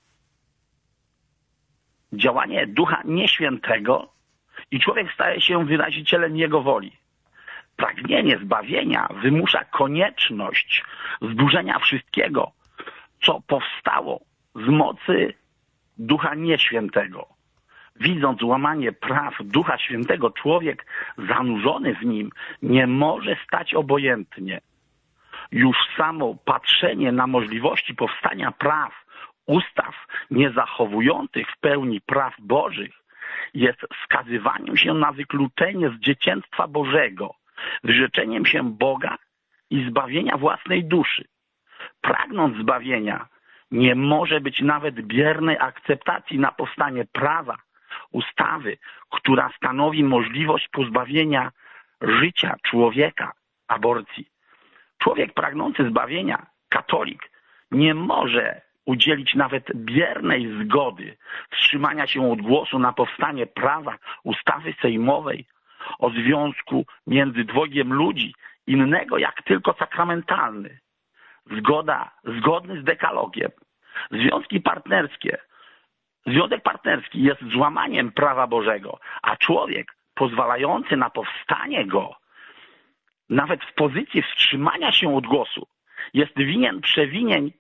działanie Ducha Nieświętego i człowiek staje się wyrazicielem Jego woli. Pragnienie zbawienia wymusza konieczność zburzenia wszystkiego, co powstało z mocy Ducha Nieświętego. Widząc łamanie praw Ducha Świętego, człowiek zanurzony w nim nie może stać obojętnie. Już samo patrzenie na możliwości powstania praw, ustaw niezachowujących w pełni praw Bożych jest skazywaniem się na wykluczenie z dzieciństwa Bożego, wyrzeczeniem się Boga i zbawienia własnej duszy. Pragnąc zbawienia, nie może być nawet biernej akceptacji na powstanie prawa, ustawy, która stanowi możliwość pozbawienia życia człowieka aborcji. Człowiek pragnący zbawienia, katolik, nie może udzielić nawet biernej zgody wstrzymania się od głosu na powstanie prawa, ustawy sejmowej o związku między dwojgiem ludzi innego jak tylko sakramentalny. Zgoda, zgodny z dekalogiem. Związki partnerskie. Związek partnerski jest złamaniem prawa Bożego, a człowiek pozwalający na powstanie go, nawet w pozycji wstrzymania się od głosu, jest winien przewinień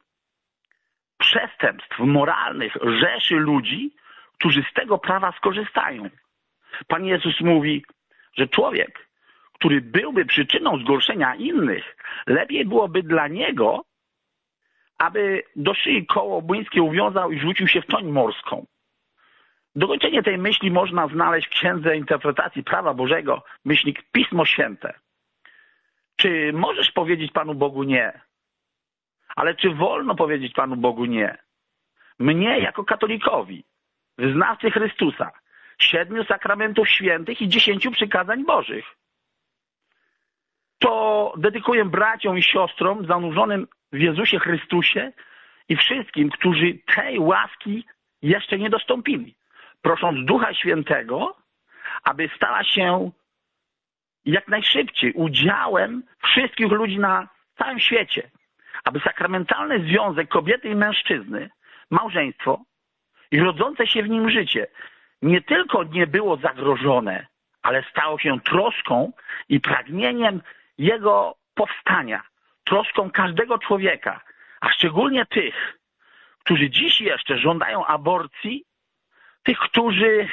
przestępstw moralnych rzeszy ludzi, którzy z tego prawa skorzystają. Pan Jezus mówi, że człowiek, który byłby przyczyną zgorszenia innych, lepiej byłoby dla niego, aby do szyi koło młyńskie uwiązał i rzucił się w toń morską. Dokończenie tej myśli można znaleźć w Księdze Interpretacji Prawa Bożego, myślnik Pismo Święte. Czy możesz powiedzieć Panu Bogu nie? Ale czy wolno powiedzieć Panu Bogu nie? Mnie jako katolikowi, wyznawcy Chrystusa, siedmiu sakramentów świętych i dziesięciu przykazań Bożych, to dedykuję braciom i siostrom zanurzonym w Jezusie Chrystusie i wszystkim, którzy tej łaski jeszcze nie dostąpili, prosząc Ducha Świętego, aby stała się jak najszybciej udziałem wszystkich ludzi na całym świecie, aby sakramentalny związek kobiety i mężczyzny, małżeństwo i rodzące się w nim życie nie tylko nie było zagrożone, ale stało się troską i pragnieniem jego powstania, troską każdego człowieka, a szczególnie tych, którzy dziś jeszcze żądają aborcji, tych, którzy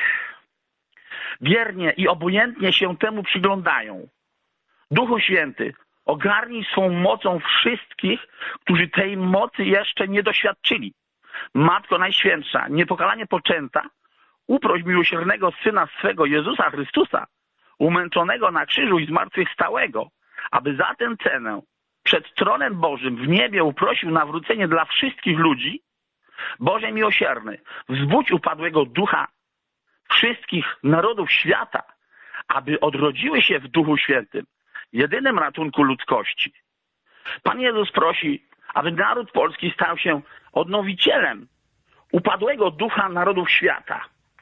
biernie i obojętnie się temu przyglądają. Duchu Święty, ogarnij swą mocą wszystkich, którzy tej mocy jeszcze nie doświadczyli. Matko Najświętsza, niepokalanie poczęta, uproś miłosiernego Syna swego Jezusa Chrystusa, umęczonego na krzyżu i zmartwychwstałego, aby za tę cenę przed tronem Bożym w niebie uprosił nawrócenie dla wszystkich ludzi. Boże miłosierny, wzbudź upadłego ducha wszystkich narodów świata, aby odrodziły się w Duchu Świętym, jedynym ratunku ludzkości. Pan Jezus prosi, aby naród polski stał się odnowicielem upadłego ducha narodów świata.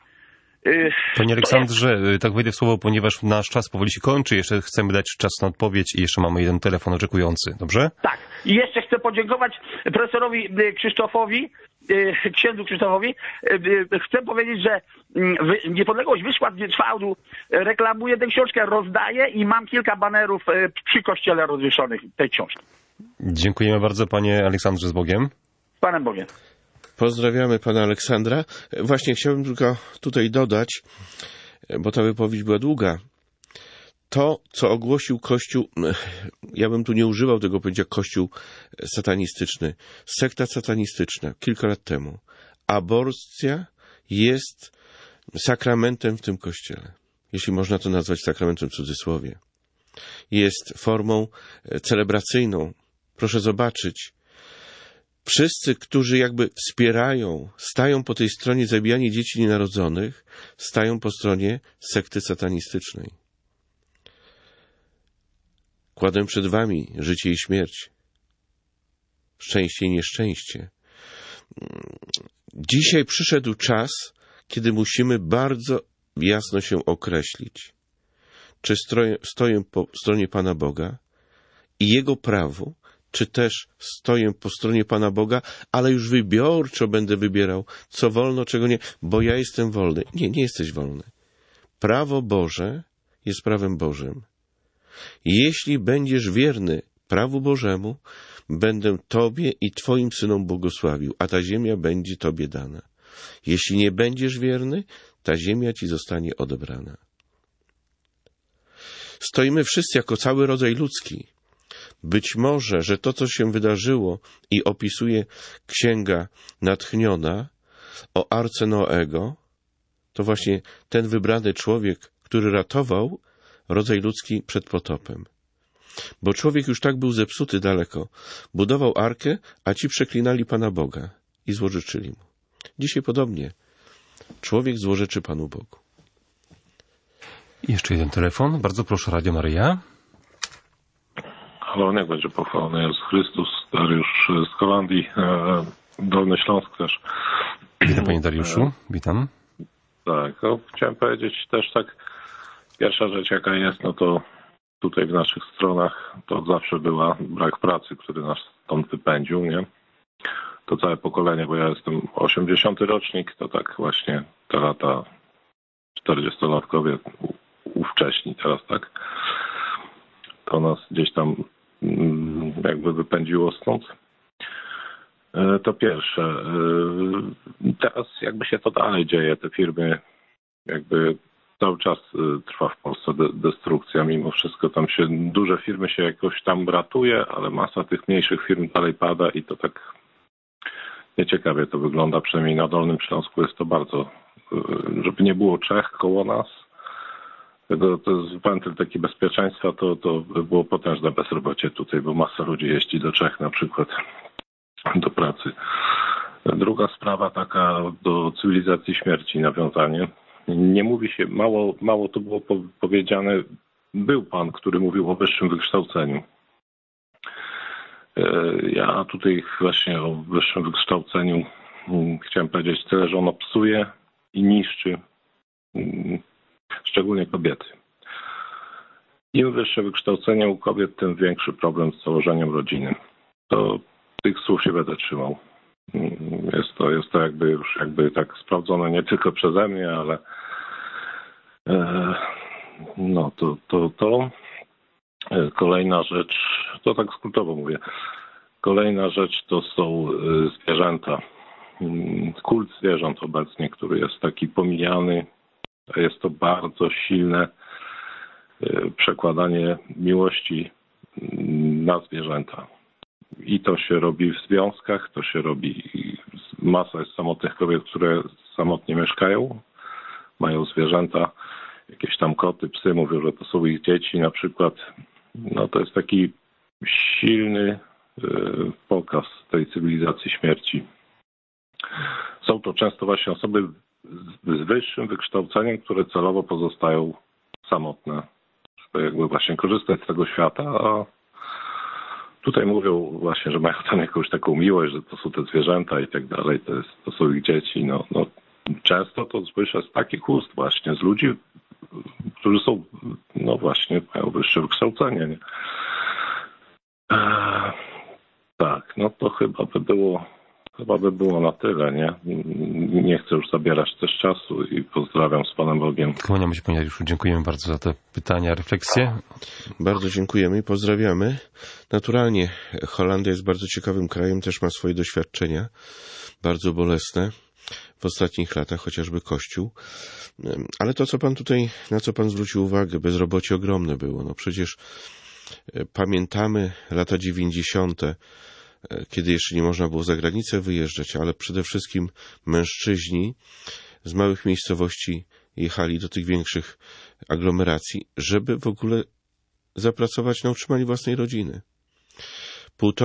Panie Aleksandrze, tak wejdę w słowo, ponieważ nasz czas powoli się kończy. Jeszcze chcemy dać czas na odpowiedź i jeszcze mamy jeden telefon oczekujący. Dobrze? Tak. I jeszcze chcę podziękować profesorowi Krzysztofowi, księdzu Krzysztofowi. Chcę powiedzieć, że Niepodległość Wyszła z Czwałdu reklamuje tę książkę, rozdaje i mam kilka banerów przy kościele rozwieszonych tej książki. Dziękujemy bardzo, panie Aleksandrze, z Bogiem. Z Panem Bogiem. Pozdrawiamy pana Aleksandra. Właśnie chciałbym tylko tutaj dodać, bo ta wypowiedź była długa. To, co ogłosił Kościół, ja bym tu nie używał tego pojęcia Kościół satanistyczny, sekta satanistyczna kilka lat temu. Aborcja jest sakramentem w tym Kościele, jeśli można to nazwać sakramentem w cudzysłowie. Jest formą celebracyjną. Proszę zobaczyć, Wszyscy, którzy jakby wspierają, stają po tej stronie zabijania dzieci nienarodzonych, stają po stronie sekty satanistycznej. Kładę przed wami życie i śmierć, szczęście i nieszczęście. Dzisiaj przyszedł czas, kiedy musimy bardzo jasno się określić, czy stoję po stronie Pana Boga i Jego prawu, czy też stoję po stronie Pana Boga, ale już wybiorczo będę wybierał, co wolno, czego nie, bo ja jestem wolny. Nie, nie jesteś wolny. Prawo Boże jest prawem Bożym. Jeśli będziesz wierny prawu Bożemu, będę Tobie i Twoim synom błogosławił, a ta ziemia będzie Tobie dana. Jeśli nie będziesz wierny, ta ziemia Ci zostanie odebrana. Stoimy wszyscy jako cały rodzaj ludzki. Być może, że to, co się wydarzyło i opisuje Księga Natchniona o Arce Noego, to właśnie ten wybrany człowiek, który ratował rodzaj ludzki przed potopem. Bo człowiek już tak był zepsuty daleko. Budował arkę, a ci przeklinali Pana Boga i złorzeczyli mu. Dzisiaj podobnie. Człowiek złorzeczy Panu Bogu. Jeszcze jeden telefon. Bardzo proszę, Radio Maryja. Halo, niech będzie pochwalony Jezus Chrystus. Dariusz z Holandii. Dolny Śląsk też. Witam, panie Dariuszu. Witam. Tak, no, chciałem powiedzieć też tak, pierwsza rzecz jaka jest, no to tutaj w naszych stronach to zawsze była brak pracy, który nas stąd wypędził, nie? To całe pokolenie, bo ja jestem osiemdziesiąty rocznik, to tak właśnie te lata czterdziestolatkowie ówcześni teraz, tak? To nas gdzieś tam jakby wypędziło stąd. To pierwsze. Teraz jakby się to dalej dzieje, te firmy jakby cały czas trwa w Polsce destrukcja, mimo wszystko tam się, duże firmy się jakoś tam ratuje, ale masa tych mniejszych firm dalej pada i to tak nieciekawie to wygląda, przynajmniej na Dolnym Śląsku jest to bardzo, żeby nie było Czech koło nas, to, to jest wentyl taki bezpieczeństwa, to, to było potężne bezrobocie tutaj, bo masa ludzi jeździ do Czech na przykład do pracy. Druga sprawa taka do cywilizacji śmierci nawiązanie. Nie mówi się, mało, mało to było powiedziane, był pan, który mówił o wyższym wykształceniu. Ja tutaj właśnie o wyższym wykształceniu chciałem powiedzieć tyle, że ono psuje i niszczy szczególnie kobiety. Im wyższe wykształcenie u kobiet, tym większy problem z założeniem rodziny. To tych słów się będę trzymał. Jest to, jest to jakby już jakby tak sprawdzone nie tylko przeze mnie, ale e, no to, to, to. Kolejna rzecz, to tak skrótowo mówię. Kolejna rzecz to są zwierzęta. Kult zwierząt obecnie, który jest taki pomijany. Jest to bardzo silne przekładanie miłości na zwierzęta. I to się robi w związkach, to się robi, masa jest samotnych kobiet, które samotnie mieszkają, mają zwierzęta, jakieś tam koty, psy, mówią, że to są ich dzieci na przykład. No to jest taki silny pokaz tej cywilizacji śmierci. Są to często właśnie osoby z wyższym wykształceniem, które celowo pozostają samotne, żeby jakby właśnie korzystać z tego świata, a tutaj mówią właśnie, że mają tam jakąś taką miłość, że to są te zwierzęta i tak dalej, to, jest, to są ich dzieci. No, no, często to słyszę z takich ust właśnie, z ludzi, którzy są, no właśnie, mają wyższe wykształcenie. Nie? Eee, tak, no to chyba by było, chyba by było na tyle, nie? Nie chcę już zabierać też czasu i pozdrawiam z Panem Bogiem. Kłaniamy się, panie Dariuszu, dziękujemy bardzo za te pytania, refleksje. Bardzo dziękujemy i pozdrawiamy. Naturalnie Holandia jest bardzo ciekawym krajem, też ma swoje doświadczenia, bardzo bolesne w ostatnich latach, chociażby Kościół. Ale to, co pan tutaj, na co pan zwrócił uwagę, bezrobocie ogromne było. No przecież pamiętamy lata dziewięćdziesiąte, kiedy jeszcze nie można było za granicę wyjeżdżać, ale przede wszystkim mężczyźni z małych miejscowości jechali do tych większych aglomeracji, żeby w ogóle zapracować na utrzymaniu własnej rodziny. Półtora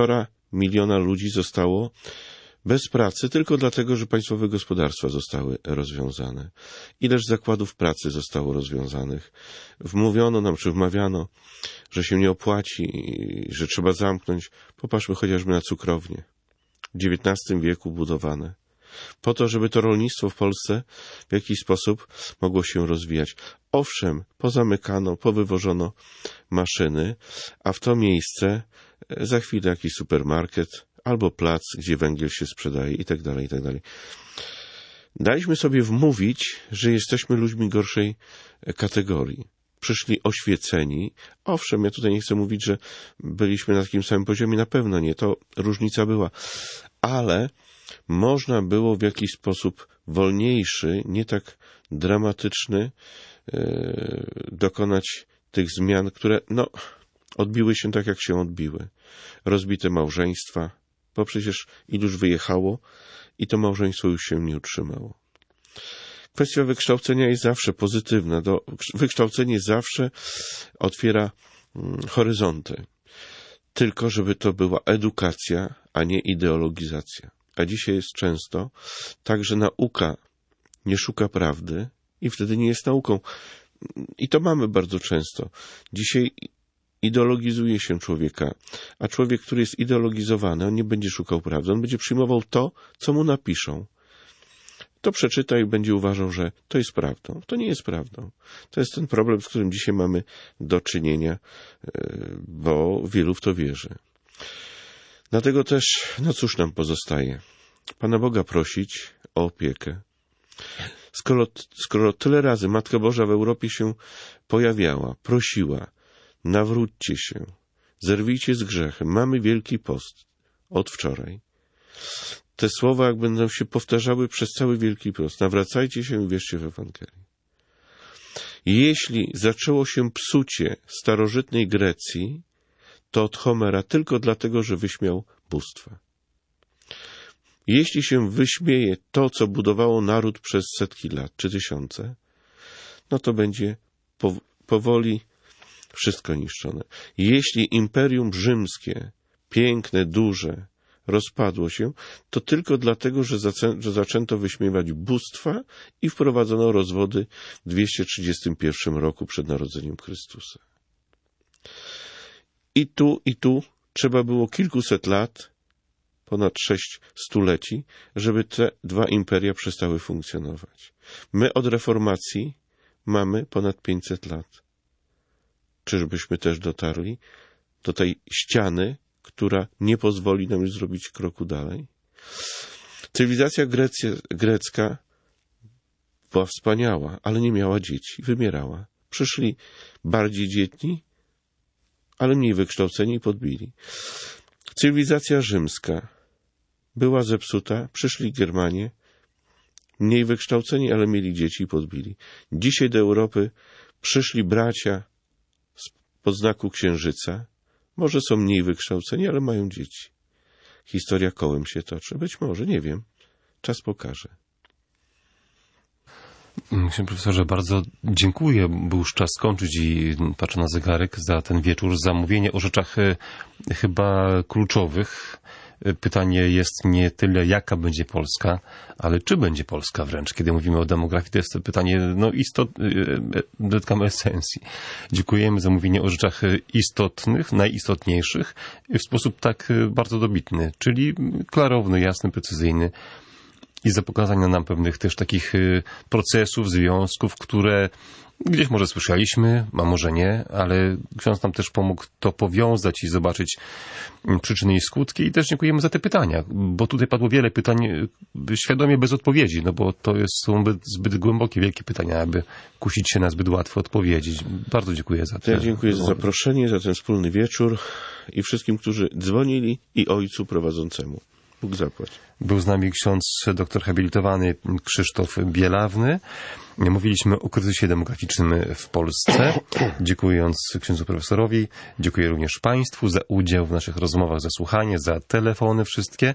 miliona ludzi zostało bez pracy tylko dlatego, że państwowe gospodarstwa zostały rozwiązane. Ileż zakładów pracy zostało rozwiązanych. Wmówiono nam, czy wmawiano, że się nie opłaci, że trzeba zamknąć. Popatrzmy chociażby na cukrownie. W dziewiętnastym wieku budowane. Po to, żeby to rolnictwo w Polsce w jakiś sposób mogło się rozwijać. Owszem, pozamykano, powywożono maszyny, a w to miejsce za chwilę jakiś supermarket albo plac, gdzie węgiel się sprzedaje i tak dalej, i tak dalej. Daliśmy sobie wmówić, że jesteśmy ludźmi gorszej kategorii. Przyszli oświeceni. Owszem, ja tutaj nie chcę mówić, że byliśmy na takim samym poziomie, na pewno nie, to różnica była, ale można było w jakiś sposób wolniejszy, nie tak dramatyczny yy, dokonać tych zmian, które no, odbiły się tak, jak się odbiły. Rozbite małżeństwa, bo przecież iluż wyjechało i to małżeństwo już się nie utrzymało. Kwestia wykształcenia jest zawsze pozytywna. Do, wykształcenie zawsze otwiera hmm, horyzonty. Tylko żeby to była edukacja, a nie ideologizacja. A dzisiaj jest często tak, że nauka nie szuka prawdy i wtedy nie jest nauką. I to mamy bardzo często. Dzisiaj ideologizuje się człowieka, a człowiek, który jest ideologizowany, on nie będzie szukał prawdy, on będzie przyjmował to, co mu napiszą. To przeczyta i będzie uważał, że to jest prawdą. To nie jest prawdą. To jest ten problem, z którym dzisiaj mamy do czynienia, bo wielu w to wierzy. Dlatego też, no cóż nam pozostaje? Pana Boga prosić o opiekę. Skoro, skoro tyle razy Matka Boża w Europie się pojawiała, prosiła, nawróćcie się, zerwijcie z grzechem, mamy Wielki Post od wczoraj. Te słowa jak będą się powtarzały przez cały Wielki Post. Nawracajcie się i wierzcie w Ewangelię. Jeśli zaczęło się psucie starożytnej Grecji, to od Homera tylko dlatego, że wyśmiał bóstwa. Jeśli się wyśmieje to, co budowało naród przez setki lat, czy tysiące, no to będzie powoli wszystko niszczone. Jeśli Imperium Rzymskie, piękne, duże, rozpadło się, to tylko dlatego, że, zaczę, że zaczęto wyśmiewać bóstwa i wprowadzono rozwody w dwieście trzydziestym pierwszym roku przed narodzeniem Chrystusa. I tu, i tu trzeba było kilkuset lat, ponad sześć stuleci, żeby te dwa imperia przestały funkcjonować. My od reformacji mamy ponad pięćset lat. Czyżbyśmy też dotarli do tej ściany, która nie pozwoli nam już zrobić kroku dalej? Cywilizacja Grecja, grecka była wspaniała, ale nie miała dzieci, wymierała. Przyszli bardziej dzietni, ale mniej wykształceni i podbili. Cywilizacja rzymska była zepsuta, przyszli Germanie, mniej wykształceni, ale mieli dzieci i podbili. Dzisiaj do Europy przyszli bracia pod znaku Księżyca, może są mniej wykształceni, ale mają dzieci. Historia kołem się toczy. Być może, nie wiem. Czas pokaże. Panie profesorze, bardzo dziękuję, bo już czas skończyć i patrzę na zegarek za ten wieczór, za mówienie o rzeczach chyba kluczowych. Pytanie jest nie tyle, jaka będzie Polska, ale czy będzie Polska wręcz. Kiedy mówimy o demografii, to jest to pytanie no, istotne, dotykamy esencji. Dziękujemy za mówienie o rzeczach istotnych, najistotniejszych w sposób tak bardzo dobitny, czyli klarowny, jasny, precyzyjny i za pokazanie nam pewnych też takich procesów, związków, które gdzieś może słyszeliśmy, a może nie, ale ksiądz nam też pomógł to powiązać i zobaczyć przyczyny i skutki. I też dziękujemy za te pytania, bo tutaj padło wiele pytań świadomie bez odpowiedzi, no bo to jest, są zbyt głębokie, wielkie pytania, aby kusić się na zbyt łatwe odpowiedzi. Bardzo dziękuję za to. Ja dziękuję za zaproszenie, za ten wspólny wieczór i wszystkim, którzy dzwonili i ojcu prowadzącemu. Bóg zapłać. Był z nami ksiądz doktor habilitowany Krzysztof Bielawny. Mówiliśmy o kryzysie demograficznym w Polsce. Dziękując księdzu profesorowi, dziękuję również Państwu za udział w naszych rozmowach, za słuchanie, za telefony wszystkie.